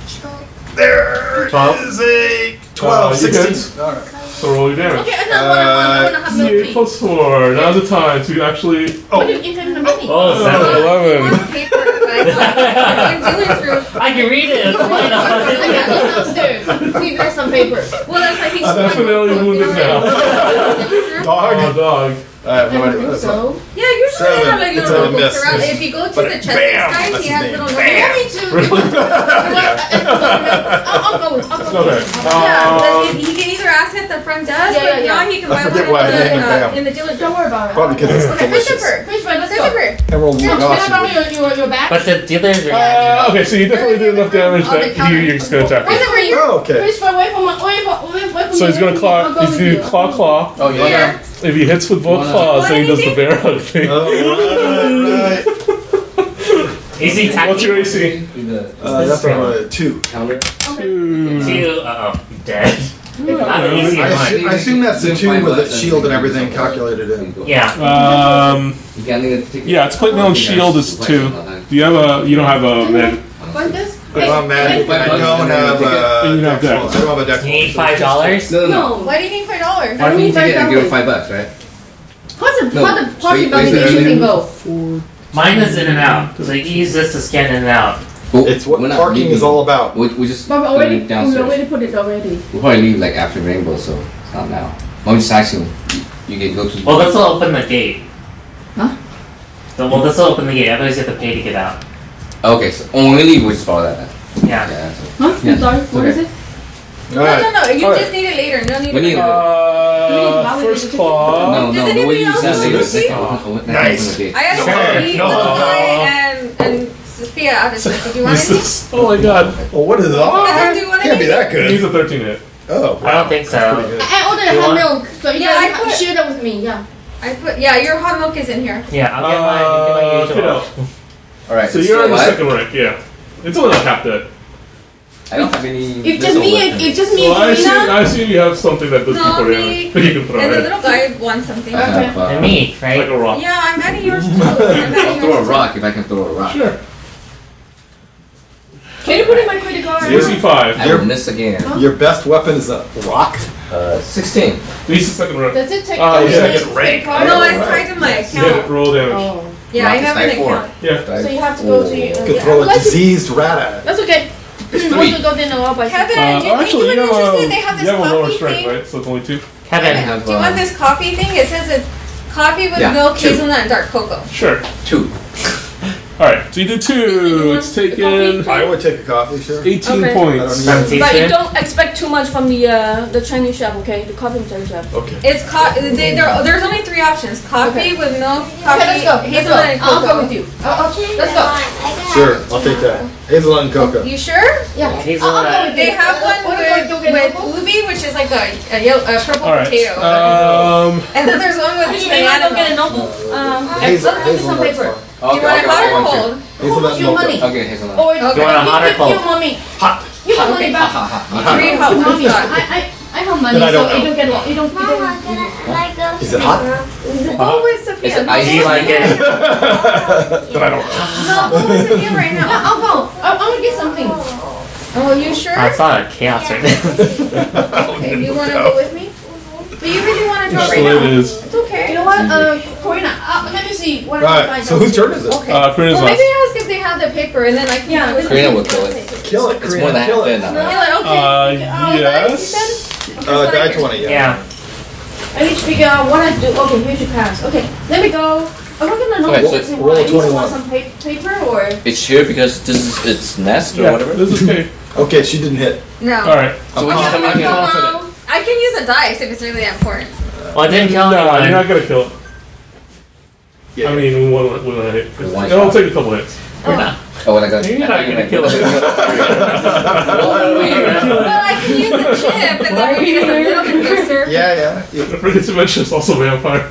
There Twelve. is a twelve, Uh, you sixteen. All right. So roll your damage. Okay, and then what I want to have milk C eight tea. plus four. Now's the time to actually. What do you give him the money? Oh, Uh, seven. eleven. Paper, but I thought when dealers through. I can read it. Why I not? got it downstairs. Please write some paper. Well, that's why he's. I'm definitely wounded now. Yeah, Dog. Oh, dog. All right, I wait, think that's so. usually Seven. they have like It's little a notebooks miss. around. If you go to But the it- chest bam! guys, That's he his has name. little Bam! notebooks. You want me to? I'll, I'll go. I'll go. Okay. Yeah, Um, but he can either ask at the front desk, Yeah, but yeah, now yeah. he can I buy forget one why I at named the, it uh, Bam. in the dealer's. Don't worry about it. Probably because it's Okay, delicious. Christopher. Christopher, let's Disintegrate. Emerald Can wood. I borrow your, your, your back? But the dealers are. Uh, okay, so you definitely did enough damage that you, you're just gonna attack Where's him. it where you? Oh, okay. Please far away from my, away from, away from So he's gonna claw. I'll go He's with gonna you. do claw claw. Oh, you Here. wanna? If he hits with both Wanna- claws, then he does the Anything? bear hug thing. Oh, right, right. Easy What's your tactic. A C? Uh, that's a two. Counter. Two. Two. Uh oh, dead. Not an easy I one. assume, I assume that's the two with the shield and everything calculated in. Yeah. Um. You can't need to Yeah, it's plate mail and shield is two. Do you have a? You don't have a med. Like this? But I'm mad. I don't have a. You don't have dex. dex. I don't have a dex. You need five dollars. No, no, no. No. Why do you need five dollars? Why don't you take it and give her five bucks, right? What's the, No. what's the possibility Wait, wait, that you wait. can go? Mine is in and out, so you can use this to scan in and out. Well, It's what we're not parking leaving. is all about. We, we just But we put already, it we downstairs. already put it already. We'll probably leave like after rainbow, so it's not now. I'm just asking. You can go to. Well, this will open the gate. Huh? So, well, this will open the gate. Otherwise, you have to pay to get out. Okay, so oh, when we leave, we'll just follow that. Then. Yeah. Yeah. That's it. Huh? Yeah, I'm sorry, it's what okay. is it? All No, right. no, no. You All right. just need it later. No need We it. need- now. Uh, first claw. No, Does no, the anybody way you else said want it, to let's see? open- open- open Nice. the gate. I have Okay. Sophie, No. Little Guy, and and Sophia out of this. Do you want This anything? is. Oh my god. Well, what is it? Oh, Doesn't do can't be that He's good. a thirteen hit. Oh, I don't think so. pretty good. I ordered You hot want- milk, so you Yeah, I can put- share that with me, yeah. I put yeah. Your hot milk is in here. Yeah, I'll get mine. Uh, I'll get my usual. kiddo. All right. So you're in the what? second rank, yeah. It's only like half dead. I don't have any. If just me and, if just me Well, I and assume, Karina, I assume you have something that does No, people me. damage that you can throw And the at. little guy wants something. I have, uh, And me, Like right? a rock. Yeah, I'm adding yours too. I'm adding I'll throw a yours rock if I can throw a rock. Sure. can you put in my credit card? A C five. I will miss again. Your best weapon is a rock. Uh, sixteen. He's the second rank. Does it take Oh, does yeah. it Second take rank. too. card? No, it's tied to my Hit it, account. roll damage. Oh. Yeah, I Rock is have an type four. account. Yeah. So you have to go to your. You could yeah, throw I a would like to- diseased rat at it. That's okay. It's Once three. we go dinner, I'll buy some. Kevin, Uh, do you think actually, you you would have, interested? a, They have you this have a lower coffee strength, thing. right? So it's only two? Kevin, have, Do you want um, this coffee thing? It says it's coffee with Yeah, milk, two. hazelnut, and dark cocoa. Sure. Two. Alright, so you did two. It's taken I would take a coffee, sure. eighteen Okay. points. I don't from need- But you teaspoon. don't expect too much from the uh, the Chinese chef, okay? The coffee from Chinese chef. Okay. It's co- they, there, There's only three options: coffee Okay. with milk, coffee, Okay, let's go. Let's go. hazelnut, and I'll go cocoa. with you. I'll, I'll, let's go. Sure, I'll take that. Hazelnut and cocoa. You sure? Yeah. Hazelnut. I'll, I'll go with They you. have one What with, about you get with local? ubi, which is like a, a, yellow, a purple Alright. potato. Um, and then there's one with You may want to banana. get a novel. Um, Hazel, let's look at some hazelnut's paper. fine. You want it hot or cold? Hazelnut and Your mocha. money. Okay, hazelnut. Or Okay. You want a hot or give cold? your mommy. Hot. You want Okay. money Ha back. ha ha. Three hot ones Mommy, I, got. I, I have money, Then I don't so you know. don't get lo- you don't. You Mama, don't can I like go Is it hot? Go with Sophia. Is it No, ice Do you like it? Then I don't know. No, go with Sophia right Yeah, now. I'll go. I'm, I'm gonna get something. Oh, you sure? Oh, it's not a chaos right now. Okay, you want to go with me? But you really want to draw that's right the way it now. is. It's okay. You know what? Uh, Corina, uh, let me see what I can Right, find. so whose turn is it? Okay. Uh, Karina's Well, last. maybe ask if they have the paper, and then I can Yeah, do it. Karina will kill it. Kill it, It's more than kill half it. dead now. Kill right? it, okay. Uh, Oh, yes. Uh, die twenty, yeah. Yeah. I need to figure out what I do. Okay, here's your pass. Okay, let me go. I'm not gonna know Okay, what's so in roll what. I need to twenty-one. want some pa- paper or. It's here because this is its nest or Yeah, whatever. this is okay. Okay, she didn't hit. No. Alright. So when you come in here, Um, I can use a dice if it's really important. Well, it didn't kill No, you're anyone. not gonna kill it. Yeah. I mean, one, one, one hit. One It'll shot. take a couple hits. oh, when I got. You're not I gonna got- kill it. Well, I can use the chip, and then maybe it's a little bit closer. Yeah, yeah. I forget to mention it's also vampire.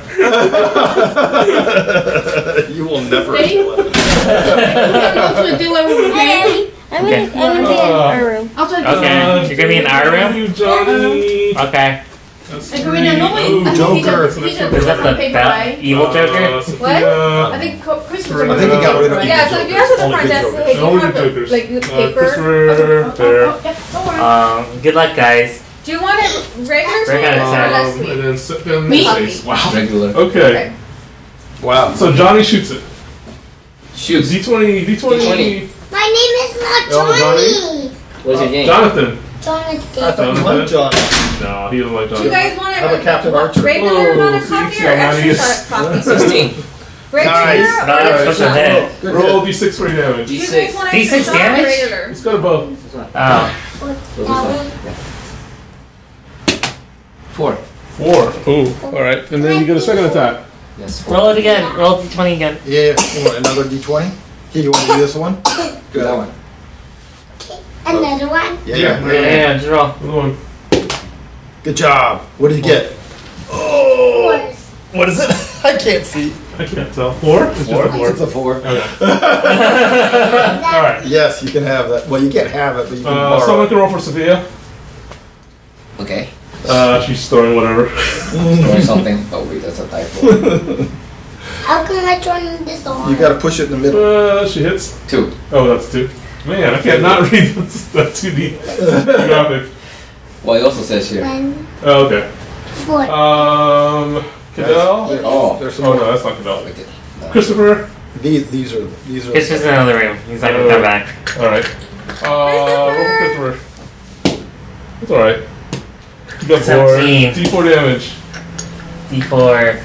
You will never Ready? kill it. I'm gonna go to the dealer room. Okay. I'm Okay. gonna, I'm gonna be in our room. I'll tell you. Okay. You're gonna be in our room? You, Johnny. Okay. That's And Karina, no way. Ooh, I think he's Joker. a, he's a Is that the paper, ba- right? evil Uh, Joker? Sophia. I think Co- Chris was I a think he got rid of Yeah, so if you ask at the Only front good desk, jokers. hey, do Only you have good the, jokers. like the Uh, paper? Christopher, there. Oh, yeah, don't worry. Um, good luck, guys. Do you want it regular sweet Regular or size. less Um, and sweet? then sit down Me? the face. Wow. Regular. Okay. Wow. So Johnny shoots it. Shoots. D twenty, D twenty. D twenty. My name is not Oh, Johnny. What's your name? Jonathan. I Jonathan. thought you liked John. No, he doesn't like Do you Johnny. guys want I'm a it Captain Archer. regular amount of Oh, coffee see, or see how many extra is- coffee? Sixteen. Regular Nice. or Not extra? supposed to hit. Good Roll hit. D six for your damage. Do you D guys six. want D extra six shot or damage? regular? It's got a bow. Oh. What's this one? Yeah. Four. Four. Ooh. Alright. And then you get a second attack. Yes. Four. Roll it again. Roll d twenty again. Yeah, you want another D twenty? Here, you want to do this one? Do that one. Another one? Yeah, Yeah, yeah. Yeah, yeah, just roll. Come on. Good job. What did you get? Oh, what is it? I can't see. I can't tell. Four? It's just a four. It's a four. Okay. Alright. Yes, you can have that. Well, you can't have it, but you can Uh, borrow someone it. can roll for Sophia. Okay. Uh, she's throwing whatever. Or something. Oh wait, that's a typo. How come I turn this on? You gotta push it in the middle. Uh, she hits. Two. Oh, that's two. Man, I can't not read that two D graphic. Well, it also says here. One, Oh, okay. four. Um, Cadell? There- Oh. There's some Oh, more. no, that's not Cadell. Okay. No. Christopher? These, these are, these are. It's just in another room. He's not gonna come back. Alright. Uh, roll for Christopher. It's alright. You got four. seventeen. D four damage. D four.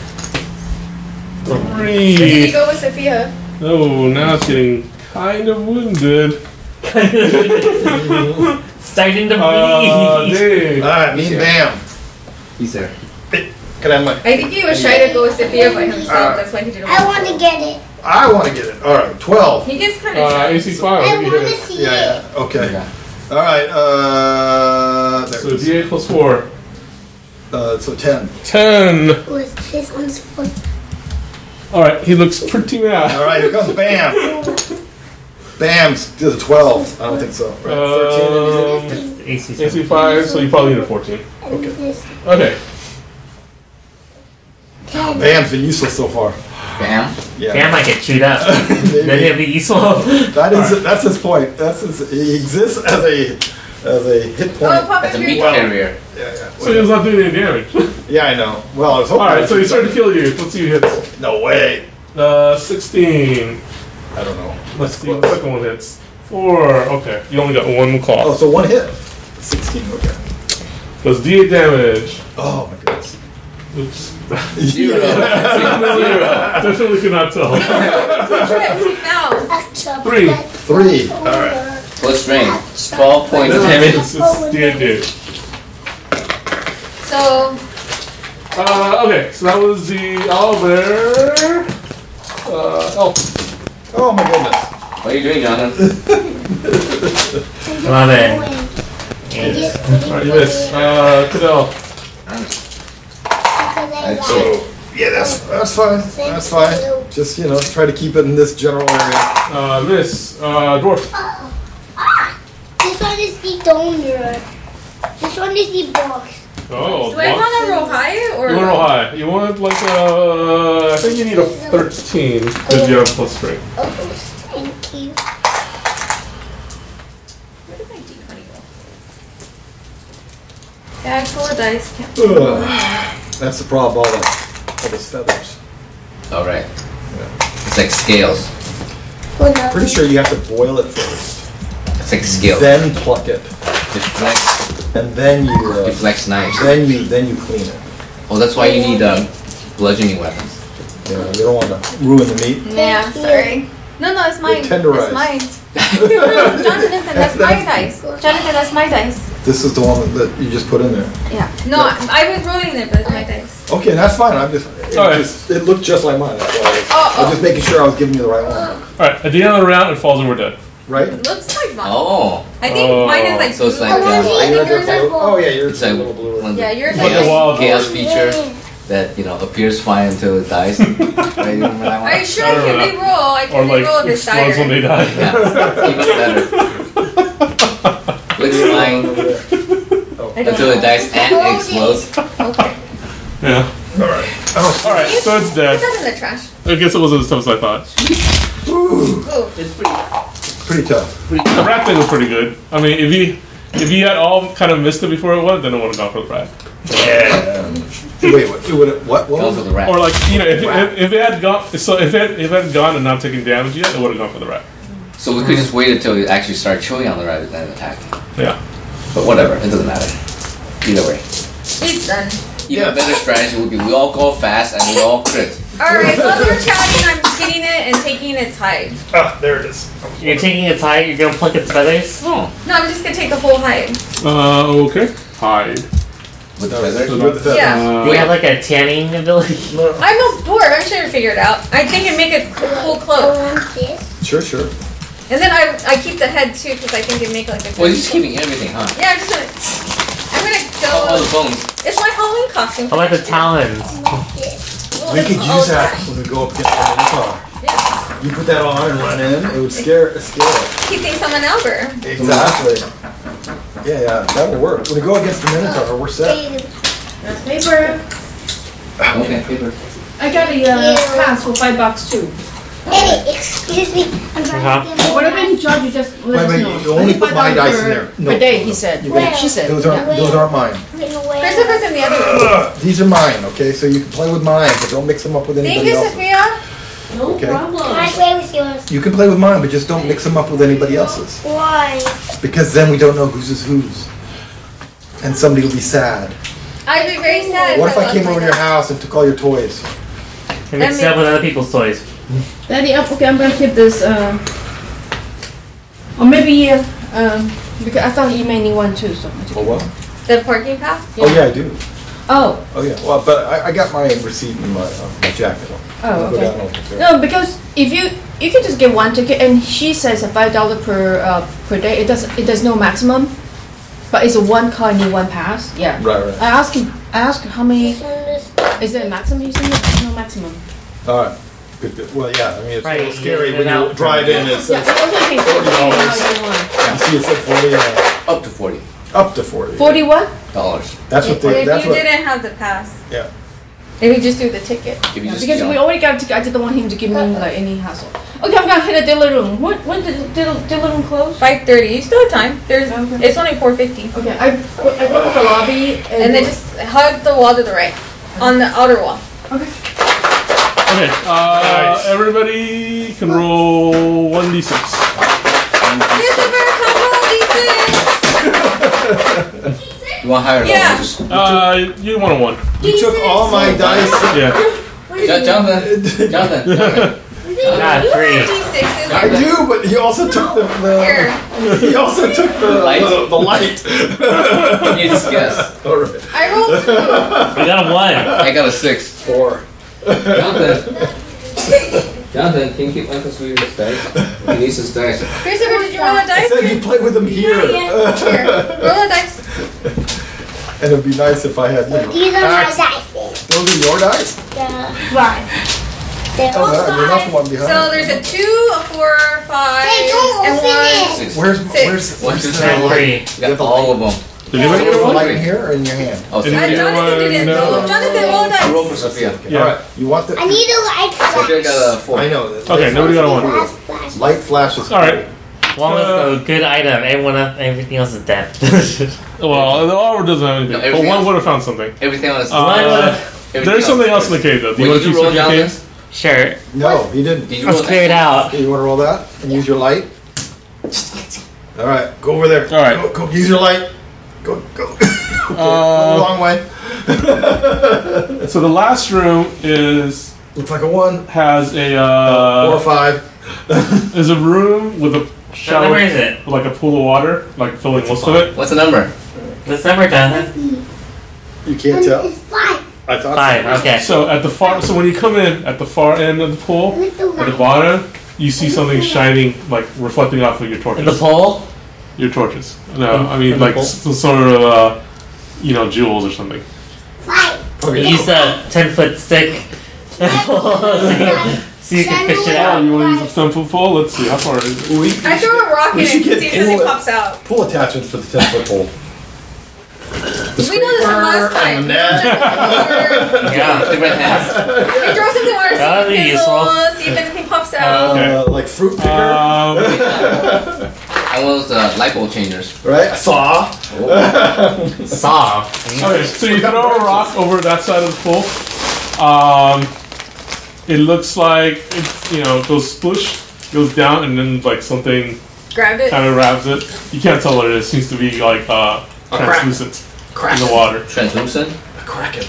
So you Three. go with Sophia. Oh, now it's getting kind of wounded. Starting to Uh, bleed. Dave. Alright, me and Bam. He's there. Can I have my, I think he was shy to go with Sophia by himself. That's why he didn't I want to get it. I wanna get it. Alright, twelve. He gets kind of Uh, shy. A C five. I I think you want hit to it. see Yeah, it. yeah, okay. Yeah. Alright, uh, there So it is. D eight plus four. Uh, so ten. Ten. Was this one's for Alright, he looks pretty mad. Alright, here comes Bam. Bam's does a twelve. I don't think so. Right, Um, thirteen. A C A C five, so you probably need a fourteen. and this Okay. ten. Bam's been useless so far. Bam. Yeah. Bam might get chewed up. Then Maybe. he'll be useful. That is, that's his point. That's his, he exists as a, as a hit Oh, point. Papa, That's a you're- meat Well- carrier. Yeah, yeah. So he's not doing any damage. Yeah, I know. Well, I was hoping. Alright, so he started to kill you. Let's see who hits. No way. Uh, sixteen. I don't know. Let's see, the second one hits. Four. Okay, you only got one Oh, claw. so one hit. Sixteen. Okay. Does D eight damage. Oh my goodness. Oops. Zero. Zero. Definitely could not tell. Trip, now. Extra Three. black Three. over. Alright. Plus strength. Twelve points of This damage. is it's D eight damage. So, Uh, okay, so that was the owlbear. Uh, elf. Oh my goodness. What are you doing, Jonathan? Eleven. I Eight. just put it Alright, you miss. Uh, Cadell. because I That's like it. Yeah, that's that's fine. That's fine. Just you know, try to keep it in this general area. Uh, miss. Uh, dwarf. Ah, this one is the donor. This one is the box. Oh, do I want to roll high or? You want to roll high. You want like a. I think you need a thirteen because you have plus strength. Oh, thank you. Where did my D twenty go? Bag full of dice. Can't put them all in there. Ugh. That's the problem. All that, all those feathers. Alright. It's like scales. Hold on. Pretty sure you have to boil it first, It's like scales. then pluck it, Deflects. and then you uh, Deflects knives. then you then you clean it. Oh, that's why you need um, bludgeoning weapons. You know, you don't want to ruin the meat. Yeah, sorry. No, no, it's mine. tenderized. It's mine. Jonathan, that's my dice. Jonathan, that's my dice. This is the one that you just put in there. Yeah. No, I was rolling it, but it's my dice. Okay, that's fine. I'm just it, Alright. just it looked just like mine. That's why I was, Oh, I was oh. just making sure I was giving you the right one. Alright, at the end of the round, it falls and we're dead. Right? It looks like mine. Oh. I think Oh. mine is like So it's blue. like, uh, I think Yours yours are are blue. Oh yeah, yours It's is a like little bluer. one of the Yeah, yours Like is a wild chaos horse. feature that, you know, appears fine until it dies. Right? You remember that one? Are you sure I can Or, uh, re-roll? I Or can like re-roll this explodes when they dire. die. Yeah, even better. Looks fine I don't until know. it dies and explodes. Okay. Yeah. Oh, Alright, so it's Put dead. that in the trash. I guess it wasn't as tough as I thought. Oh. It's pretty. pretty tough. The rat thing was pretty good. I mean, if he if he had all kind of missed it before it went, then it would have gone for the rat. Wait, what? It would what? What? Go Was for it? the rat. Or like you know, if, if, if it had gone, so if it if it had gone and not taken damage yet, it would have gone for the rat. So we could just wait until it actually started chewing on the rabbit and then attack. Yeah. But whatever, it doesn't matter. Either way. He's done. Even a better strategy would be we all go fast and we all crit. Alright, while you're chatting, I'm getting it and taking its hide. Ah, there it is. You're taking its hide, you're gonna pluck its feathers? Oh. No, I'm just gonna take the whole hide. Uh, okay. Hide. With No, feathers? with the feathers. Yeah. Do you have like a tanning ability? I'm a dwarf. I'm sure to figure it out. I think it'd make a cool cloak. Sure, sure. And then I I keep the head too because I think it'd make like a. Well, you're just keeping everything, huh? Yeah, I'm just gonna. I'm gonna All, all go. the bones. It's my Halloween costume. How about the talons? Well, We it's could all use that dry. when we go up against the Minotaur. Yeah. You put that on and run in, it would scare, scare it. He thinks I'm an Albert. Exactly. Yeah, yeah, that will work. When we go against the Minotaur, we're set. That's paper. Okay, paper. I got a uh, pass for five bucks too. Hey, excuse me. I'm trying Uh-huh. to get Whatever he charge, you just let Wait, us wait, know. you only put my twenty-five dice in per- there. No. Per day, he said. You can- She said. Those aren't, yeah. those aren't mine. Christopher's in the other room. Ugh, these are mine, okay? So you can play with mine, but don't mix them up with Thank anybody you, else's. Sophia. No Okay. Can I problem. play with yours? You can play with mine, but just don't mix them up with anybody else's. Why? Because then we don't know whose is whose. And somebody will be sad. I'd be very sad. What if I lost came my over to your dog. house and took all your toys? And mix it up with other people's toys. Daddy, uh, okay, I'm gonna keep this. Uh, or maybe, uh, um, because I thought you may need one too. So. Oh, what? The parking pass? Oh, yeah, I do. Oh. Oh, yeah. Well, but I, I got my receipt in my, uh, my jacket. Oh, I'll go okay. down and take care of it. No, because if you you can just get one ticket, and she says a five dollar per uh, per day. It does it does no maximum, but it's a one car need one pass. Yeah. Right, right. I asked him. I asked how many. Is there a maximum? He said no, no maximum. All right. Good, good. Well, yeah, I mean, it's a Right, little scary in when and you out. drive in and it Yeah, says, I also think forty dollars. how you want. you see it said forty, uh, Up to forty up to forty. Forty what? dollars. That's what they, If that's you what, didn't have the pass, yeah. if you just do the ticket. If you Yeah, just, because you know, we already got a ticket. I didn't want him to give me like any hassle. Okay, I'm gonna hit a dealer room. When when did the dealer, dealer room close? five thirty. You still have time. There's. Okay. It's only four fifty. Okay, I I go to the lobby and, And then just hug the wall to the right, on the outer wall. okay. Okay, uh, everybody can roll one d six. Christopher, come roll these things. you want higher or lower? Yeah. Just, Uh, you want a one. You took all my dice. Yeah. Jo- Jonathan, Jonathan, Jonathan. Ah, three. D I do, but he also took the, Here. the he also took the Light? the, the light. You just guess. All right. I rolled two. We got a one. I got a six. Four. Jonathan. Jonathan, can you keep Uncle Sweetie's dice? He needs his dice. Christopher, did you roll a I dice? said you play with them here. Here, roll a dice. And it'd be nice if I had, you know, These are my axe. dice. Those are your dice? The one. They're Oh, all that, you're not the five. one behind. So there's a two, a four, five, Hey, don't and open one. it. Six. Where's, Six. where's, One, where's two, the three, light? four. You got all of them. Did You anybody have get the one? light in here or in your hand? Oh, Did Sophia. Uh, you- Jonathan didn't. No. No, Jonathan, roll a Roll for dice. Sophia. Yeah. All right. You want the I need a light Sophia flash. got a four. I know. that- Okay, nobody got a one. Flash, flash. Light flashes. All right. One was Uh, a good item. Everyone else, everything else is dead. Well, the armor doesn't have anything, No, but everything one else- would have found something. Everything else. Uh, there's something else in the cave, though. Do you Wait, want to did keep you roll something in the Jonathan? cave? Sure. No, he didn't. Did you Let's roll clear it out. Okay, you want to roll that and use your light? All right, go over there. All right. Go, go use your light. Go, go. Okay, go a Uh, long way. so the last room is Looks like a one. has a Uh, four or uh, five. is a room with a What shower, number is it? like a pool of water, like filling most of it. What's the number? What's number, Jonathan? You can't tell. It's five. I thought Five. so. Okay. So at the far, so when you come in at the far end of the pool, With the at the light. bottom, you see something shining, like reflecting off of your torches. In the pole? Your torches. No, In- I mean in the like bowl? some sort of, uh, you know, jewels or something. Five. Okay. Use a ten foot stick. so, you, so you can fish it Oh, out. you want to use a ten foot pole? Let's see, how far is it? We, I throw a rock We in should it to get see if something pool- pops out. Pull attachments for the ten foot pole. The We know this from last scraper time. and the net. Yeah. Click my hands. We throw something on That our would be sea useful. fizzle, see if anything pops out. Okay. Uh, like fruit picker, Um, I want those uh, light bulb changers. right? A saw. Saw. okay, so you throw a rock over that side of the pool. Um, it looks like it, you know, it goes sploosh, goes down, and then like something Grabbed it. kind of grabs it. You can't tell what it is. It seems to be like uh, A crack. translucent in Kraken. the water. Translucent. A kraken.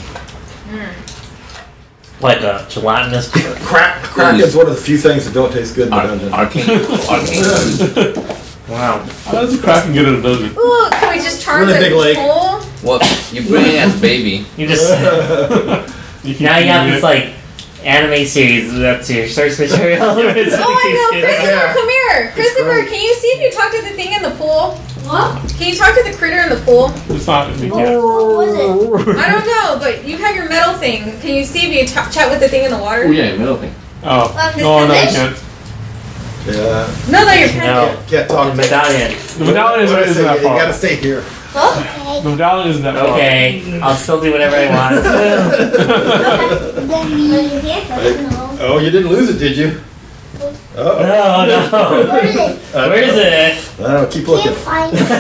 Like a gelatinous. Crack. Kraken's one of the few things that don't taste good in the Ar- dungeon. arcane. Arcane. Wow. How does a kraken get in a dungeon? Ooh, can we just charge Really the big lake. pool? Well, you bring it as a baby. You just You can now you have do this it. like anime series that's your source material. Oh, I know, Christopher, Yeah. come here. Christopher, great. can you see if you talk to the thing in the pool? What? Can you talk to the critter in the pool? It's not. You What can't. was it? I don't know, but you have your metal thing. Can you see if you t- chat with the thing in the water? Oh yeah, middle thing. Oh, Um, this no, no, you fish? can't. Yeah. No, no, you're pet. No, Can't the talk to medallion. The medallion What did I isn't say? that You gotta far. stay here. Okay. The medallion isn't that far. Okay, I'll still do whatever I want. Then me. No. Oh, you didn't lose it, did you? Oh. No, no. Where is it? Where is it? I don't know. Keep looking. Can't find it.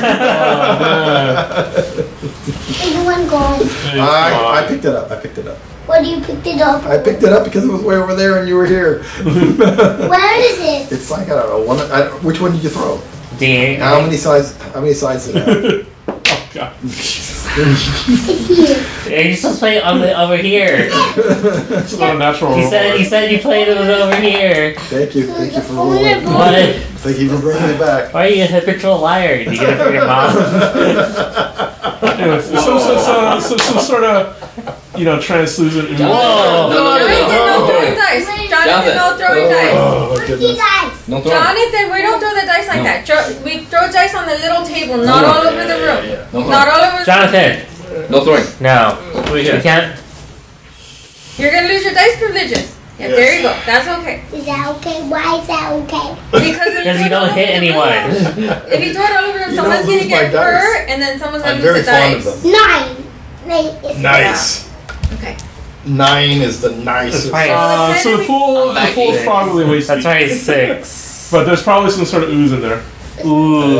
Is one gone? I, I picked it up. I picked it up. What do you picked it up? I picked it up because it was way over there and you were here. Where is it? It's like I don't know. One. I don't, which one did you throw? Dear. How many sides? How many sides did it have? Oh god. It's here. You're supposed to play it on the, over here. It's not a natural. You said you said you played it was over here. Thank you. Thank you for Oh, ruling. never What? Thank you for bringing it back. Why are you a habitual liar? Do you get it from your mom? Anyways, so, so, so, so, so sort of, you know, translucent. Whoa. No, no, Jonathan, no, no no. throwing dice. Jonathan, no throwing dice. Oh my Where's the goodness. dice? No throw. Jonathan, we don't throw the dice like No. that. Dro- we throw dice on the little table, not No. all over the room. No Not throwing. all over. Jonathan, No throwing. no. Wait, You yeah. can't. You're gonna lose your dice privileges. Yeah, Yes. there you go. That's okay. Is that okay? Why is that okay? Because if Because throw you it all don't hit over the room- anyone. If you throw it all over the room, You someone's don't gonna lose my get dice. hurt, and then someone's gonna I'm lose very the fond dice. of them. Nine. Wait, it's Nice. Okay. Nine is the nicest. That's right. Uh, so the pool, the I'm pool's back. probably waist That's deep. right, six. But there's probably some sort of ooze in there. Ooh.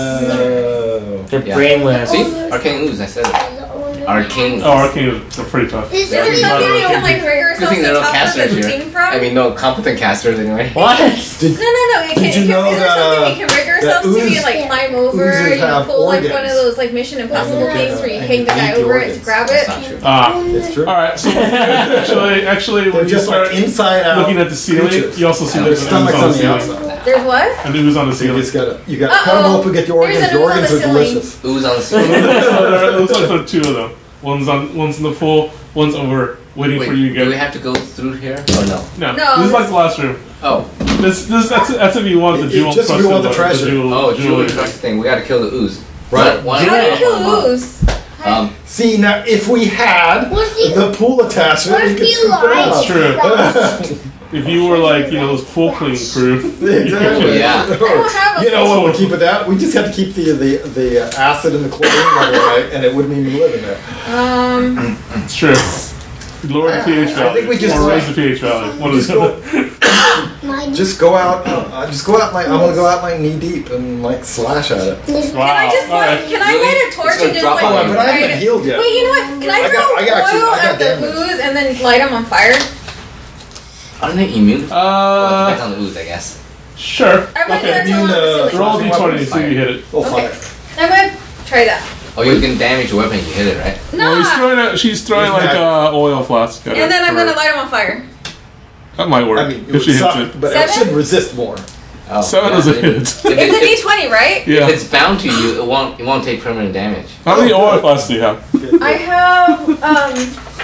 Oh. They're Yeah. brainless. See? Arcane ooze, I said it. Arcane. Oh, arcane is pretty tough. This Is there is something we not can like rig Good ourselves thing to there are no top of casters the here. thing from? I mean, no competent casters anyway. What? No, no, no. It Did can, you know is there that, something uh, we can rig that ourselves to be ooze- like climb over? oozes You have pull like one of organs. those like Mission Impossible Yeah. things where you And hang you the guy eat the over it to organs. grab That's it. not true. Ah. It's true. Alright, so actually, actually, They're when you just start like inside out. looking at the ceiling, creatures. you also see And Their there's an ooze stomachs on on the the ceiling. outside. There's what? An ooze on the So you ceiling. just gotta, you gotta cut them Uh-oh. open, get your There's organs. an Your ooze on organs the are ceiling. delicious. Ooze on the ceiling. So there, it looks like there are two of them. One's on, one's in the pool, one's over, waiting Wait, for you to do we get. have to go through here or no? No, No, this is like this- the last room. Oh, This, this, that's, that's if you want the It- it jewel. just if you crusted want the look, treasure. jewel- oh, jewel- jewelry trust thing. We gotta kill the ooze. Right. One, Do How do you one, kill one, one. ooze? Um, See, now, if we had What's the- the pool attachment, What we if could you scoop it like- out. True. If you were like, you know, those full clean crew. Exactly. Yeah. I don't have a You know what would keep it out? We just had to keep the the, the uh, acid in the chlorine level right, and it wouldn't even live in there. Um, It's true. Lower the pH I value. think we just- or raise the pH value. One of Just the go, Mine. just go out. Uh, just go out like I'm gonna go out like knee deep and like slash at it. This Wow. can I just all light, right. can I Really? light a torch It's and gonna just drop like on Oh, but I light haven't it? healed yet. Wait, you know what? Can I I throw got- I got actually- oil I got at the damage. ooze and then light them on fire? aren't they immune? well, it depends Uh, on the ooze, I guess. sure. I might Okay. okay. You on the know, ceiling. Roll a d twenty Weapons. to see if you hit it. Oh, Okay. fire. I'm gonna try that. Oh, you can damage your weapon if you hit it, right? Well, he's No. throwing a, she's throwing He's like back. a oil flask. at it And then I'm for- gonna light them on fire. That might work I mean, it if would she hits suck, it. but it Seven? should resist more. Oh, Seven yeah, is a if- hit. If, It's a it, D if, twenty, right? Yeah. if it's bound to you, it won't. It won't take permanent damage. How many oil flasks do you have? I have, um...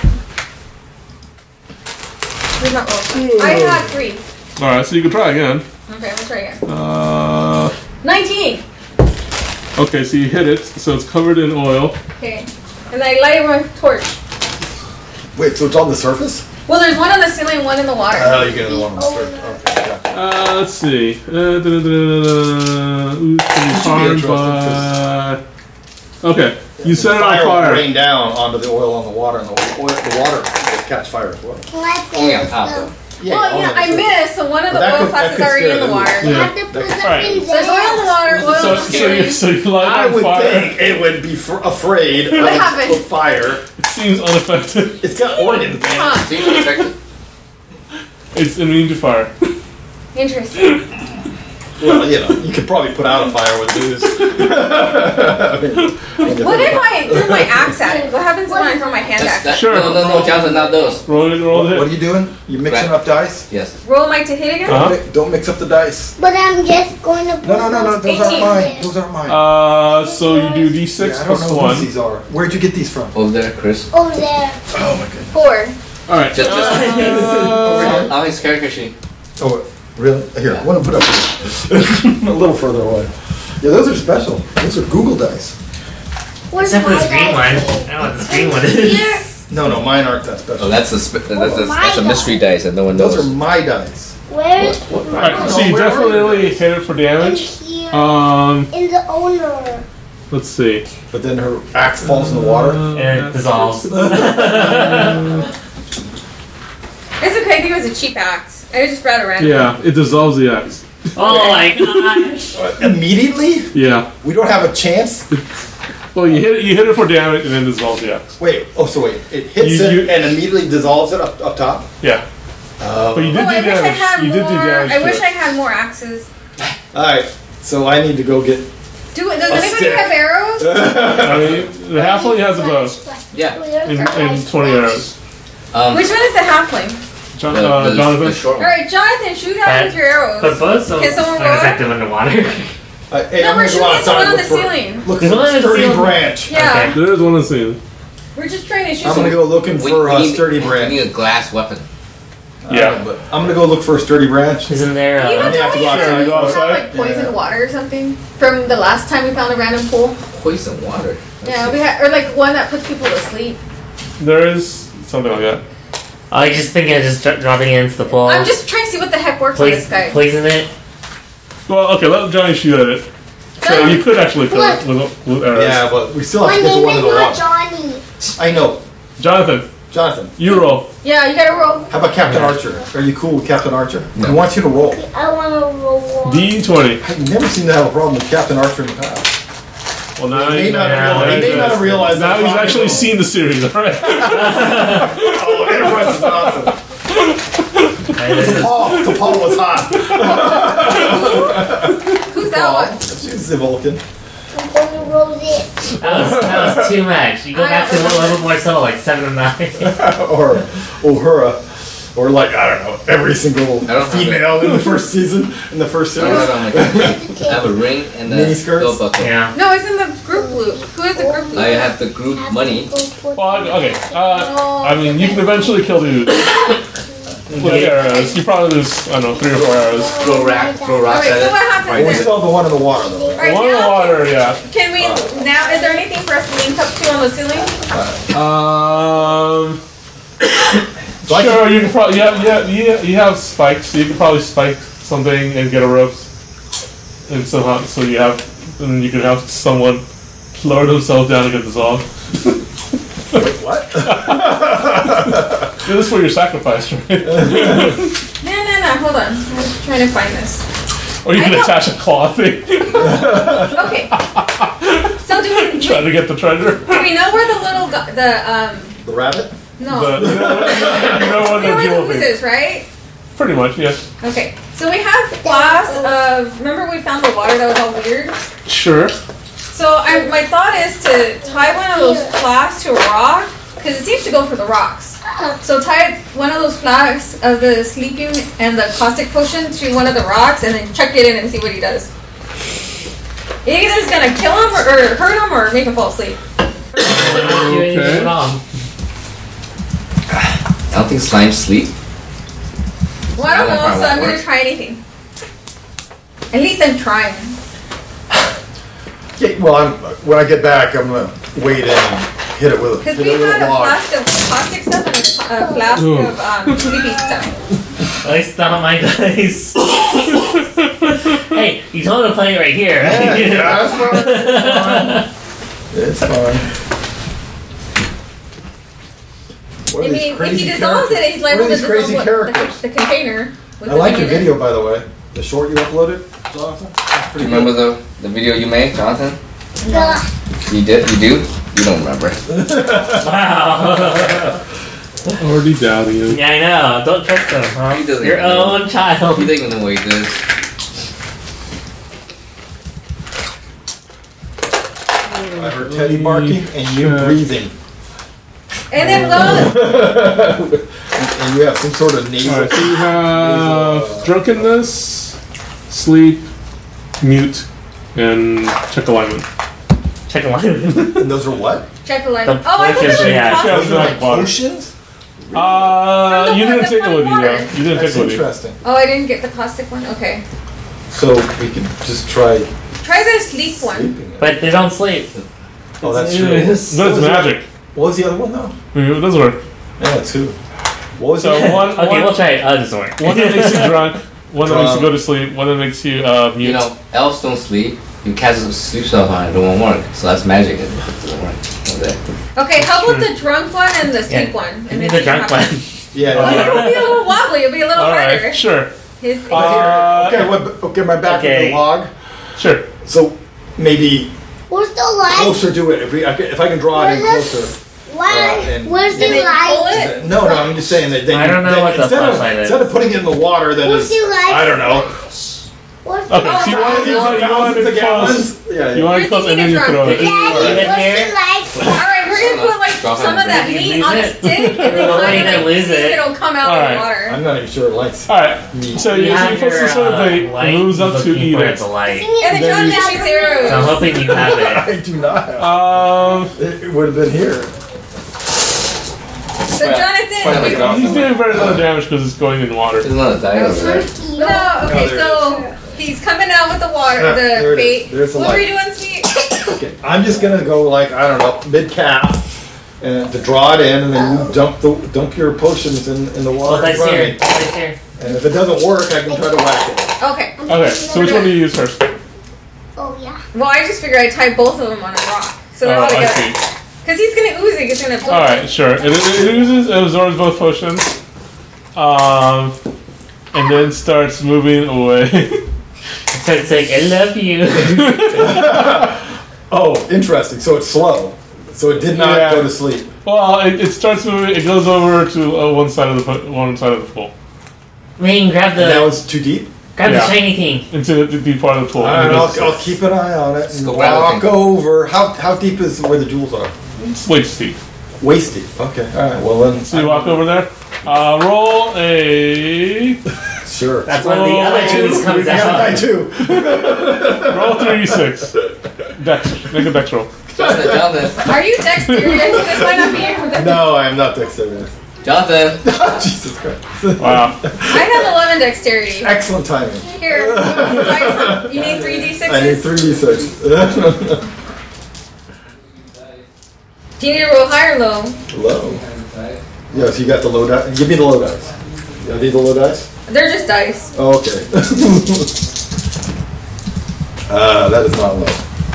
Where's my oil? I have three. All right, so you can try again. Okay, I'm gonna try again. Uh, nineteen! okay, so you hit it, so it's covered in oil. Okay. And I light my torch. Wait, so it's on the surface? Well, there's one on the ceiling, one in the water. Oh, you get the one on the surface. Okay, gotcha. Uh, let's see. Uh, da, da, da, da, da. Ooh, it's be harmed interesting, by... Okay, you set it on Fire will fire. rain down onto the oil on the water, and the, oil, the water will catch fire as well. Can I put Only on this top, though? though. Well, yeah, I missed, so one of the That oil could- flasks is that could already in scare the the water. I Yeah. have to put That's them right. in So there's oil in the water, oil So, in the so, ceiling. you, so you light I it on would fire. think it would be fr- afraid What of, happened? of fire. It seems unaffected. It's got organs, man. Huh, Seems effective. It's immune to fire. interesting. Well, you know, you could probably put out a fire with booze. I mean, when you What think if about I threw my axe at it? What happens when I throw my hand That's axe That, Sure. No, no, no, Jonathan, not those. Roll it, roll What, it. what are you doing? You mixing up dice? Yes. Roll Mike to hit again. Uh-huh. Don't mi- Don't mix up the dice. But I'm just going to put No, no, no, no. Those aren't eighteen. mine. Those aren't mine. Uh, so you do d six Yeah, I don't plus know one. who these are. Where'd you get these from? Over there, Chris. over there. Oh my goodness. Four. All right. Just, just. Uh, How his character sheet? Oh, really? Here, Yeah. I want to put up a little further away. Yeah, those are special. Those are Google dice. Where's Except for this my green one. dice? I don't know what this green one is. Here. No, no, mine aren't that special. Oh, that's a sp- that's, a, Oh, that's a my mystery dice that no one knows. Those are my dice. Where's all right. So you Where are definitely you? hit it for in damage. here? Um, in the owner. let's see. But then her axe falls in the water. And it dissolves. It's okay. I think it was a cheap axe. I just read around. Yeah, it dissolves the axe. Oh my gosh. Uh, Immediately? Yeah. We don't have a chance? Well, you hit it, you hit it for damage and then dissolves the axe. Wait, oh, so wait. It hits You- it you- and immediately dissolves it up, up top? Yeah. Oh. But you did Oh, do I wish I damage. had You more. did do damage. I to wish it. I had more axes. Alright, so I need to go get. Do does A anybody stick. have arrows? I mean, the halfling has a bow Yeah. and, and twenty arrows. Um, Which one is the halfling? John, the, uh, the, Jonathan. the short All one. right, Jonathan, shoot out That- with your arrows. But both of Can someone are roll it? effective underwater. Uh, hey, No, I'm we're gonna go shooting at outside someone on look the for, ceiling. look There's for one on a the sturdy ceiling. branch. Yeah, There is one in the scene. we're just trying to shoot. I'm gonna go looking We- for we a need- sturdy We branch. need a glass weapon. Yeah. Uh, but I'm gonna go look for a sturdy branch. Isn't there You uh, know, may have to don't go we outside. have, Go have outside? like poison Yeah. water or something from the last time we found a random pool? Poison water. Yeah, we had, or like one that puts people to sleep. There is something like that. Oh, you just thinking of just dro- dropping it into the pool? I'm just trying to see what the heck works on this Poison, guy. poison it? Well, okay, let Johnny shoot at it. So you could actually kill it with, with arrows. Yeah, but we still My have to get the name one in is the not water. Johnny. I know. Jonathan, Jonathan, you roll. Yeah, you gotta roll. how about Captain Archer? Are you cool with Captain Archer? No. I want you to roll. I want to roll one. D twenty. I've never seemed to have a problem with Captain Archer in the past. Well, now They may you not Yeah, have realized, they may not have realized Now that he's Rocket actually Ball- seen the series, alright? Oh, Enterprise is awesome. Paul, the Paul was hot. Who's that Paul, one? she's the Vulcan. I'm going to roll this. That was, that was too much. You go I back to know. a little more subtle, like seven and nine. Or Uhura. Or like, I don't know, every single I don't have female in the first season, in the first I don't series. know, I'm like, I have a ring and Mini a skirts? belt buckle. Yeah. No, it's in the group loop. Who is the group loop? I have the group money. Well, okay. Uh, I mean, you can eventually kill dudes with arrows. You probably lose, I don't know, three or four arrows. Throw rack, throw rocks Okay, at so it. what happens But we then? still have the one in the water though. Alright, One in the now, water, yeah. can we, now, is there anything for us to link up to on the ceiling? Um, So I sure, you can probably, yeah, yeah, yeah, you have spikes, so you can probably spike something and get a rope. And somehow, so you have, and you can have someone lower themselves down and get dissolved. Wait, what? This is for your sacrifice, right? No, no, no, hold on. I'm just trying to find this. Or you I can know. attach a claw thing, Okay. So do we, try to get the treasure. do we know where the little, gu- the, um, The rabbit? no. But you know, what- you know what We the know where deal the will be. ooze is, right? Pretty much, yes. Okay. So we have glass of, remember we found the water that was all weird? Sure. So I, my thought is to tie one of those flasks to a rock, because it seems to go for the rocks. So tie one of those flasks of the sleeping and the caustic potion to one of the rocks, and then chuck it in and see what he does. Either it's gonna kill him or, or hurt him or make him fall asleep. Don't do anything Okay. at all. I don't think slime sleep. Well, I don't That one know, probably so I'm won't gonna work. try anything. At least I'm trying. Yeah, well, I'm, when I get back, I'm gonna wade in and hit it with a, Because hit we it with had a a log. flask of caustic stuff and a, a flask Ooh. of um, sleeping stuff. At least not my dice. Hey, you told him to play it right here. Yeah, Right? yeah, it's fine. It's fine. What I are these mean, if crazy he dissolves characters? it, he's What liable are to these crazy dissolve what- the, characters? the container. With I the like thing your in it. video, by the way. The short you uploaded, Jonathan. That's Do pretty you remember the, the video you made, Jonathan? The, You did? You do? You don't remember. Wow. Already doubting you. Yeah, I know. Don't trust him, huh? He doesn't Your even know. own child. You don't even know what he did. I heard Teddy barking and you Yeah. breathing. And then go. And you have some sort of nasal. Alright, so you have drunkenness, sleep, mute, and check alignment. Check alignment. And those are what? Check the light. The Oh, I thought potions, that was yeah. possible. Those are like Water. potions? Uh, From the you wa- didn't the take it fun with you, water. though. You didn't That's take it with you. interesting. Oh, I didn't get the caustic one. Okay. So we can just try Try the sleep one. sleeping. it. But they don't sleep. Oh, that's It true. is. No, What it's was the magic. other- What was the other one though? I mean, it does work. Yeah, two. What was So the one, Okay, one, we'll try it. Oh, it doesn't work. one that makes you drunk, one that makes you Drunk. go to sleep, one that makes you uh, mute. You know, elves don't sleep. You cast a sleep spell on it, it won't work. So that's magic. It won't work. Okay. Okay, how about the drunk one and the sleep Yeah. one? Give And me then the see drunk how- one. Yeah. Oh, yeah. it'll be a little wobbly. It'll be a little All harder. right, sure, His, Uh, okay, what, okay, my back Okay. in the log. sure. So maybe Where's the light? closer to it. If we, I can- if I can draw it in Where's closer. Why? Uh, and- Where's Did the they pull light? it? No, no, I'm just saying that. Then I don't know then what the instead of, flashlight is. Instead of putting it in the water, that Where's is, the light? I don't know. Where's Okay, Oh, so you it's want to you want, you want Thousands to of close. gallons. Yeah, You yeah. want to close, and then you throw it. Did you Daddy, leave it where's here? the light? Alright, we're gonna put like Drop some it. of that Did you meat lose on a it? stick and then Well, kind you of didn't like lose see if it. it'll come out Alright. of the water. I'm not even sure it likes. All right. So you, You so have you first your sort of uh, like light moves up to looking eat for it. the light. And then John Then shoots arrows. So I'm hoping you have it. I do not have. Um, It, it would have been here. So Jonathan, Quite like you- an awesome he's doing very little damage because it's going in water. There's another die over there. no, okay, Oh, there so he's coming out with the water, Yeah, there the it bait. is. There's the What were light. you doing, Sweet? Okay, I'm just gonna go like I don't know, mid calf, and to draw it in, and then you dump the dump your potions in, in the Well, water in that's front of here. me. That's here. And if it doesn't work, I can try to whack it. Okay. Okay, so which one do you use first? Oh yeah. Well, I just figured I'd tie both of them on a rock. So they're Oh, all I together. see. Because he's gonna ooze it, he's gonna absorb All right, sure. It, it, it uses, it absorbs both potions, um, and then starts moving away. So it's like, I love you. Oh, interesting. So it's slow. So it did not Yeah. go to sleep. Well, it, it starts moving. It goes over to uh, one side of the po- one side of the pool, Rain, grab And that the was too deep. grab Yeah. the shiny thing. into the deep part of the pool. All and right, it I'll, goes- I'll keep an eye on it and go grab the walk thing. over. How how deep is where the jewels are? It's way too steep. Waist deep. Okay. All right. Well then. So you walk over there. Uh, roll a Sure. That's when the other juice comes Yeah, I out. do. roll three d six. Dex, make a dex roll. Jonathan, Jonathan, Are you dexterous? This might not be your. No, I am not dexterous. Jonathan. Jesus Christ. Wow. I have eleven dexterity. Excellent timing. Here, guys, you need three d I need sixes? three d six. Do you need to roll high or low? Low. Yes, you got the low dice. Give me the low dice. You need the low dice? They're just dice. Oh, okay. uh, that is not low.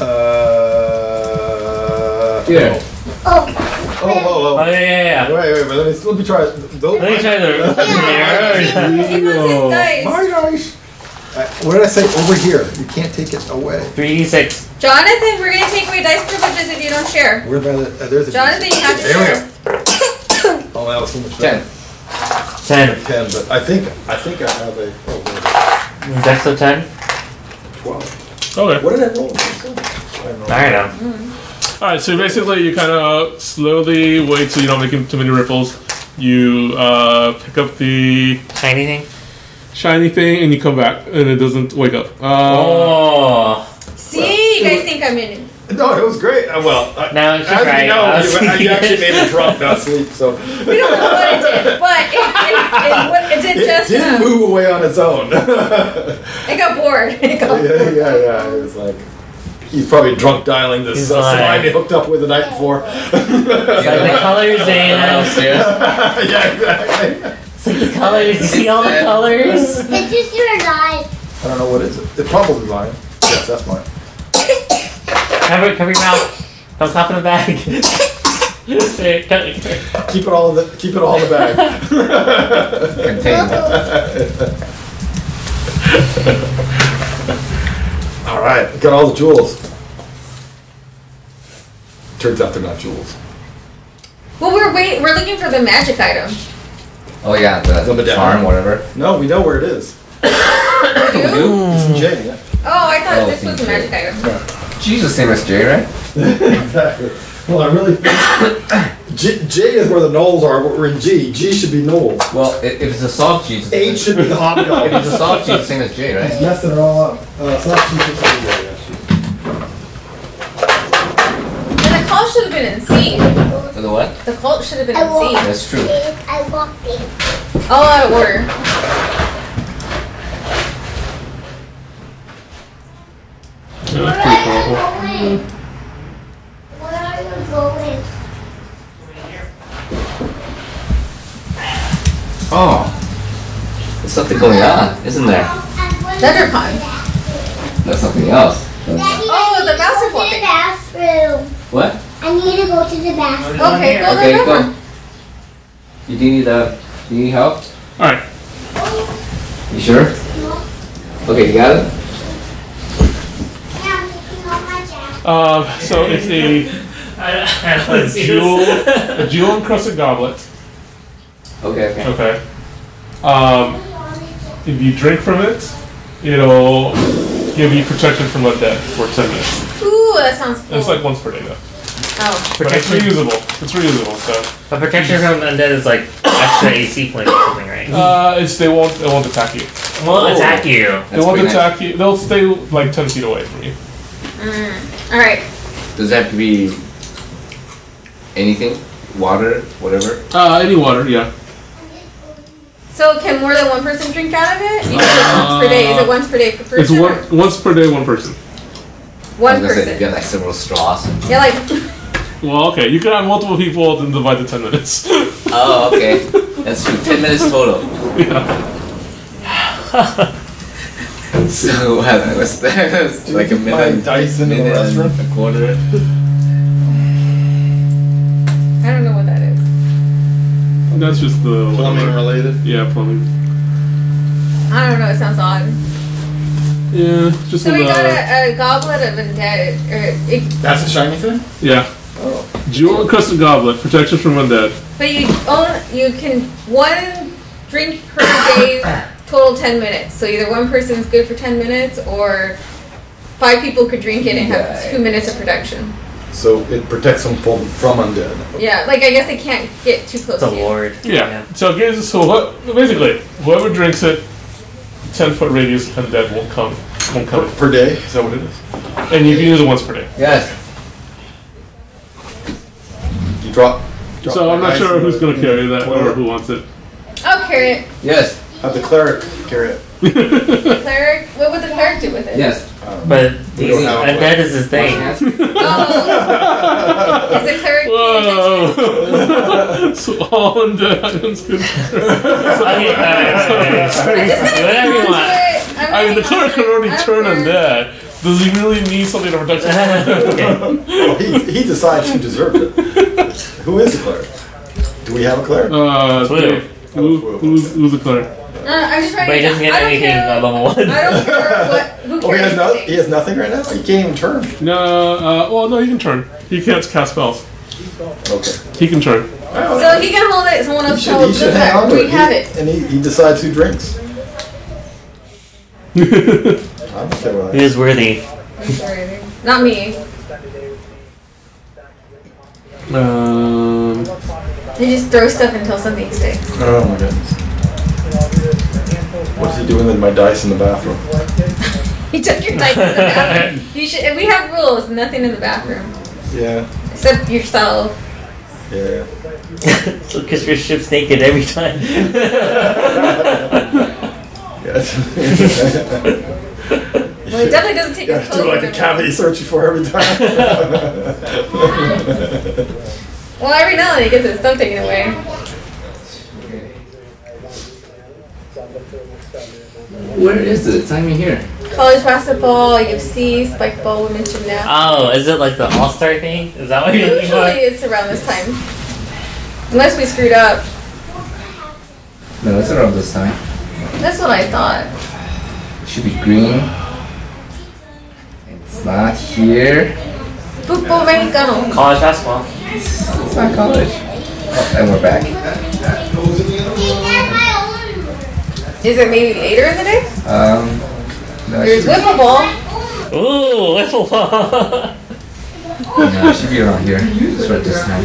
Uh, Here. Oh. Oh, whoa, Oh whoa. yeah, yeah, yeah. Wait, wait, but let me, let me try it. Don't, Let me try the. He wants his dice. My dice. Uh, what did I say? Over here. You can't take it away. Three d six. Jonathan, we're gonna take away dice privileges if you don't share. Where by the, uh, there's a Jonathan, you have to There we share. go. Oh, that was so much better. Ten. Ten. Ten, but I think I think I have a oh, Dex of ten. twelve. Okay. What did I roll? I don't know. I don't know. All right. So basically, you kind of slowly wait so you don't make too many ripples. You uh, pick up the Shiny thing. shiny thing and you come back and it doesn't wake up. Uh, Oh. See, you guys think I'm in it. No, it was great. Uh, well, I, Now it's as right. you know, I was you, you thinking- actually made it drunk, not sleep. So We don't know what it did, but it, it, it, what- it did it just did enough. move away on its own. yeah, It got bored. It got yeah, yeah. It was like he's probably drunk dialing this He's uh, like- slime he hooked up with the night before. It's like the colors, Dana. yeah, exactly. It's like the colors. You see all the colors? It's just your life. I don't know what is it. It's probably mine. Yes, that's mine. Cover, cover your mouth. Don't cough in the bag. There, co- Keep it all in the keep it all in the bag. Contained. All right, got all the jewels. Turns out they're not jewels. Well, we're wait. We're looking for the magic item. Oh yeah, the Number down. charm, whatever. No, we know where it is. You do? It's in J. Yeah. Oh, I thought Oh, this was a thank magic item. She's the same as Jay, right? exactly. Well, I really think J, J is where the Knowles are, but we're in G. G should be Knowles. Well, if, if it's a soft cheese, it's H should be the if Hobgoblin. it's a soft cheese, it's the same as J, He's right? messing it all up. Uh, soft cheese is over there, yes. And the cult should have been in C. For the what? The cult should have been I in C. walked That's true. it. I walked it. All out of order. Where are you going? Where are you going? Oh, there's something going on, isn't there? Thundercon. That's something else. Daddy, Oh, I the need basketball to thing. go to the bathroom. What? I need to go to the bathroom. Okay, go Okay, there. go. You do need uh, do you need help? Alright. You sure? Okay, you got it. Yeah, I'm taking off my jacket. Um, so it's a, I, I don't a see jewel, this. a jewel encrusted goblet. Okay, okay. Okay. Um, if you drink from it, it'll give you protection from undead for ten minutes. Ooh, that sounds cool. It's like once per day though. Oh. But it's Protection. reusable. It's reusable, so. But protection from undead is like extra A C points or something, right? Uh, it's, they won't, they won't attack you. Won't attack you. They That's won't pretty nice. attack you. They'll stay like ten feet away from you. Mm. Alright. Does it have to be anything? Water, whatever? Uh, any water, yeah. So can more than one person drink out of it? You said once per day. Is it once per day per person? It's one, once per day, one person. or One I was gonna say, person. you got like several straws. Yeah, like Well, okay, you can have multiple people, then divide the ten minutes. Oh, okay. That's true. Ten minutes total. Yeah. So what? What's that? Like a Buy minute, dice in the minute and restaurant? a quarter. I don't know what that is. That's just the Plumbing related. Yeah, plumbing. I don't know. It sounds odd. Yeah, just So in we the, got a, a goblet of undead. Or it, That's a shiny thing? yeah. Oh. Jewel encrusted goblet, protection from undead. but you own you can one drink per day, total ten minutes. So either one person is good for ten minutes, or five people could drink it and have Yeah. two minutes of protection. So it protects them from, from undead. Yeah, like I guess they can't get too close It's a to you. lord. Yeah. So it gives so what basically whoever drinks it, ten foot radius undead won't come won't come. Per, per day? Is that what it is? And you can use it once per day. Yes. You drop. drop So I'm my not dice sure in who's the gonna carry that or toilet. who wants it. I'll carry it. Yes. Have the cleric carry it. Cleric. What would the cleric do with it? Yes. But We these don't have a undead is his thing. Oh. Is the cleric? Whoa! So all undead items can. Okay, alright, alright, I'm alright. just gonna Whatever you do want. it. I'm I mean, the really cleric can already I don't turn care. undead. Does he really need something to protect him? Okay. Well, he, he decides who deserved it. Who is the cleric? Do we have a cleric? Uh, Twilio. Dave, who, who's, who's the cleric? Uh, I'm just trying But he to. doesn't get I don't anything care. at level one. I don't care what. Who Oh, he has, cares? no, he has nothing right now? He can't even turn. No, uh, well, no, he can turn. He can't cast spells. Okay. He can turn. So he can hold it. Someone He else should, can he hold should it. hang on to We it. have He- it. And he, he decides who drinks. I'm okay with He that. is worthy. I'm sorry. Not me. Um, They just throw stuff until something sticks. Oh my goodness. What's he doing with my dice in the bathroom? He took your dice in the bathroom. You should. We have rules. Nothing in the bathroom Yeah. except yourself. Yeah. So kiss your ship's naked every time. Yes. Well, he definitely doesn't take Yeah, his do clothes. like a off. cavity search before every time. Well, every now and then he gets his stuff taken away. Where is it? It's not even here. College basketball, U F C, spike ball, women's gymnastics. Oh, is it like the All Star thing? Is that what you're looking Usually for? it's around this time. Unless we screwed up. No, it's around this time. That's what I thought. It should be green. It's not here. Football americano. College basketball. It's not college. Oh, and we're back. Is it maybe later in the day? Um, no, it There's should be- wiffle ball. Ooh, wiffle ball. No, it should be around here. It's right this time.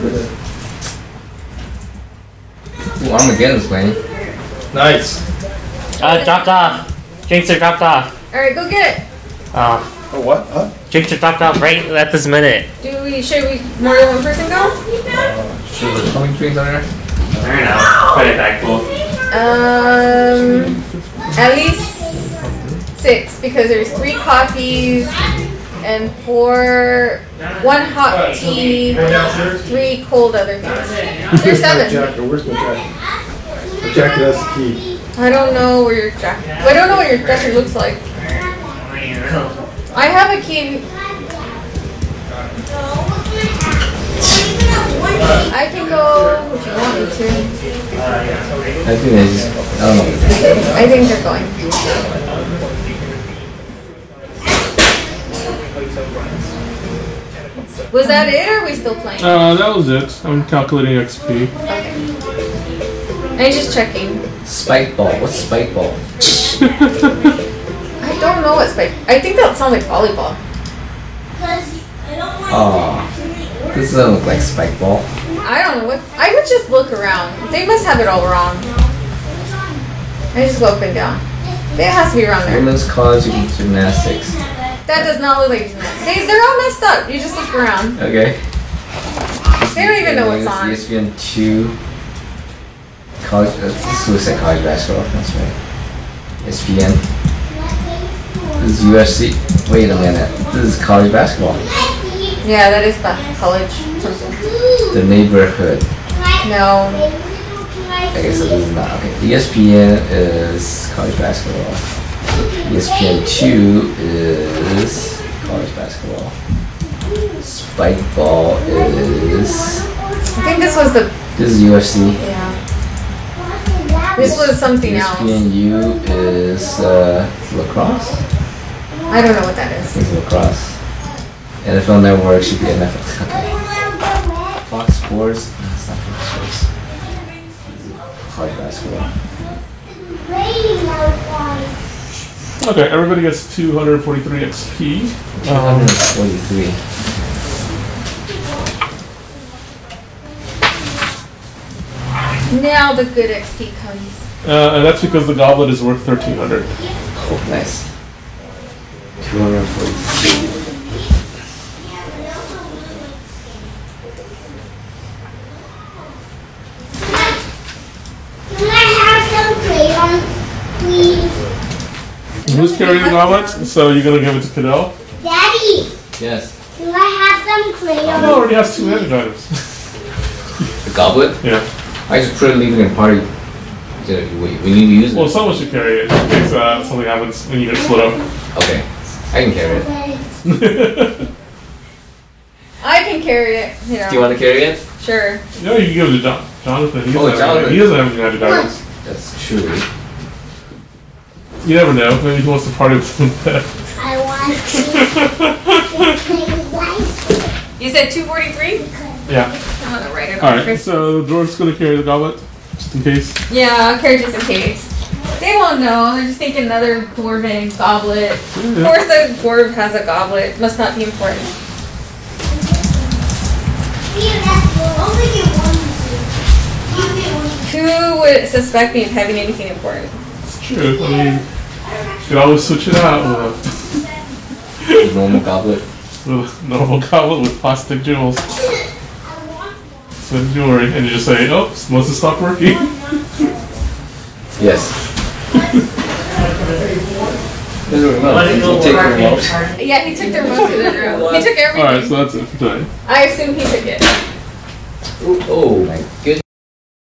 Ooh, Armageddon's playing. Nice. Uh, dropped off. Drinks are dropped off. Alright, go get it. Oh, Oh, what? Huh? drinks are dropped off right at this minute. Do we, should we, more than one person go? Should we how many drinks are there? I don't know. Put it back cool. Um, at least six, because there's three coffees and four, one hot tea, three cold other things. There's seven. Jacket. Where's my jacket? My jacket has the key. I don't know where your jacket, I don't know what your jacket looks like. I have a key. I can go if you want me to. I think they just, I don't know. I think they're going. Was that it, or are we still playing? Uh, that was it. I'm calculating X P. Okay. I'm just checking. Spike ball. What's spike ball? I don't know what spike. I think that sounds like volleyball. Oh, this doesn't look like spike ball. I don't know what. I would just look around. They must have it all wrong. I just go up and down. It has to be around there. Women's college gymnastics. That does not look like gymnastics. They, they're all messed up. You just look around. Okay. They don't even know what's on. E S P N two. College. Uh, this looks like college basketball. That's right. E S P N. This is U F C. Wait a minute. This is college basketball. Yeah, that is ba- college something. The neighborhood. No. Okay, so this is not. Okay. E S P N is college basketball. E S P N two is college basketball. Spike ball is. I think this was the. This is U F C. Yeah. This was something else. E S P N U is uh, lacrosse. I don't know what that I is. think it's lacrosse. N F L Network should be N F L. Okay. Fox Sports. No, it's not Fox Sports. College basketball. Okay, everybody gets two hundred forty-three X P. two hundred forty-three. Now the good X P comes. Uh, and that's because the goblet is worth thirteen hundred. Oh, nice. two hundred forty-three. Can I have some crayons, please? Who's carrying the goblet? So you're gonna give it to Cadell? Daddy, Yes. can I have some Cadell crayons? already has two magic items. The goblet? Yeah. I just put it leave it in party. So we, we need to use it. Well, someone should carry it in case uh, something happens when you get split up. Okay. I can carry it. I can carry it. You know. Do you want to carry it? Sure. You know, you can give it to John- Jonathan. He doesn't, Oh, have, Jonathan. He doesn't have any magic items. That's true. You never know. Maybe he wants to party with someone. I want to. You said two forty-three? Yeah. I'm gonna write it on. Alright, so the dwarf's gonna carry the goblet, just in case. Yeah, I'll carry just in case. They won't know. They're just thinking another dwarven goblet. Of course, the dwarf has a goblet. Must not be important. Who would suspect me of having anything important? It's true. I mean, you could always switch it out with The normal goblet. a, with a normal goblet with plastic jewels. So jewelry, and you just say, oh, must have stopped working. Yes. There's a remote. Did you take the remote? Yeah, he took the remote to the room. He took everything. Alright, so that's it for today. I assume he took it. Oh my goodness.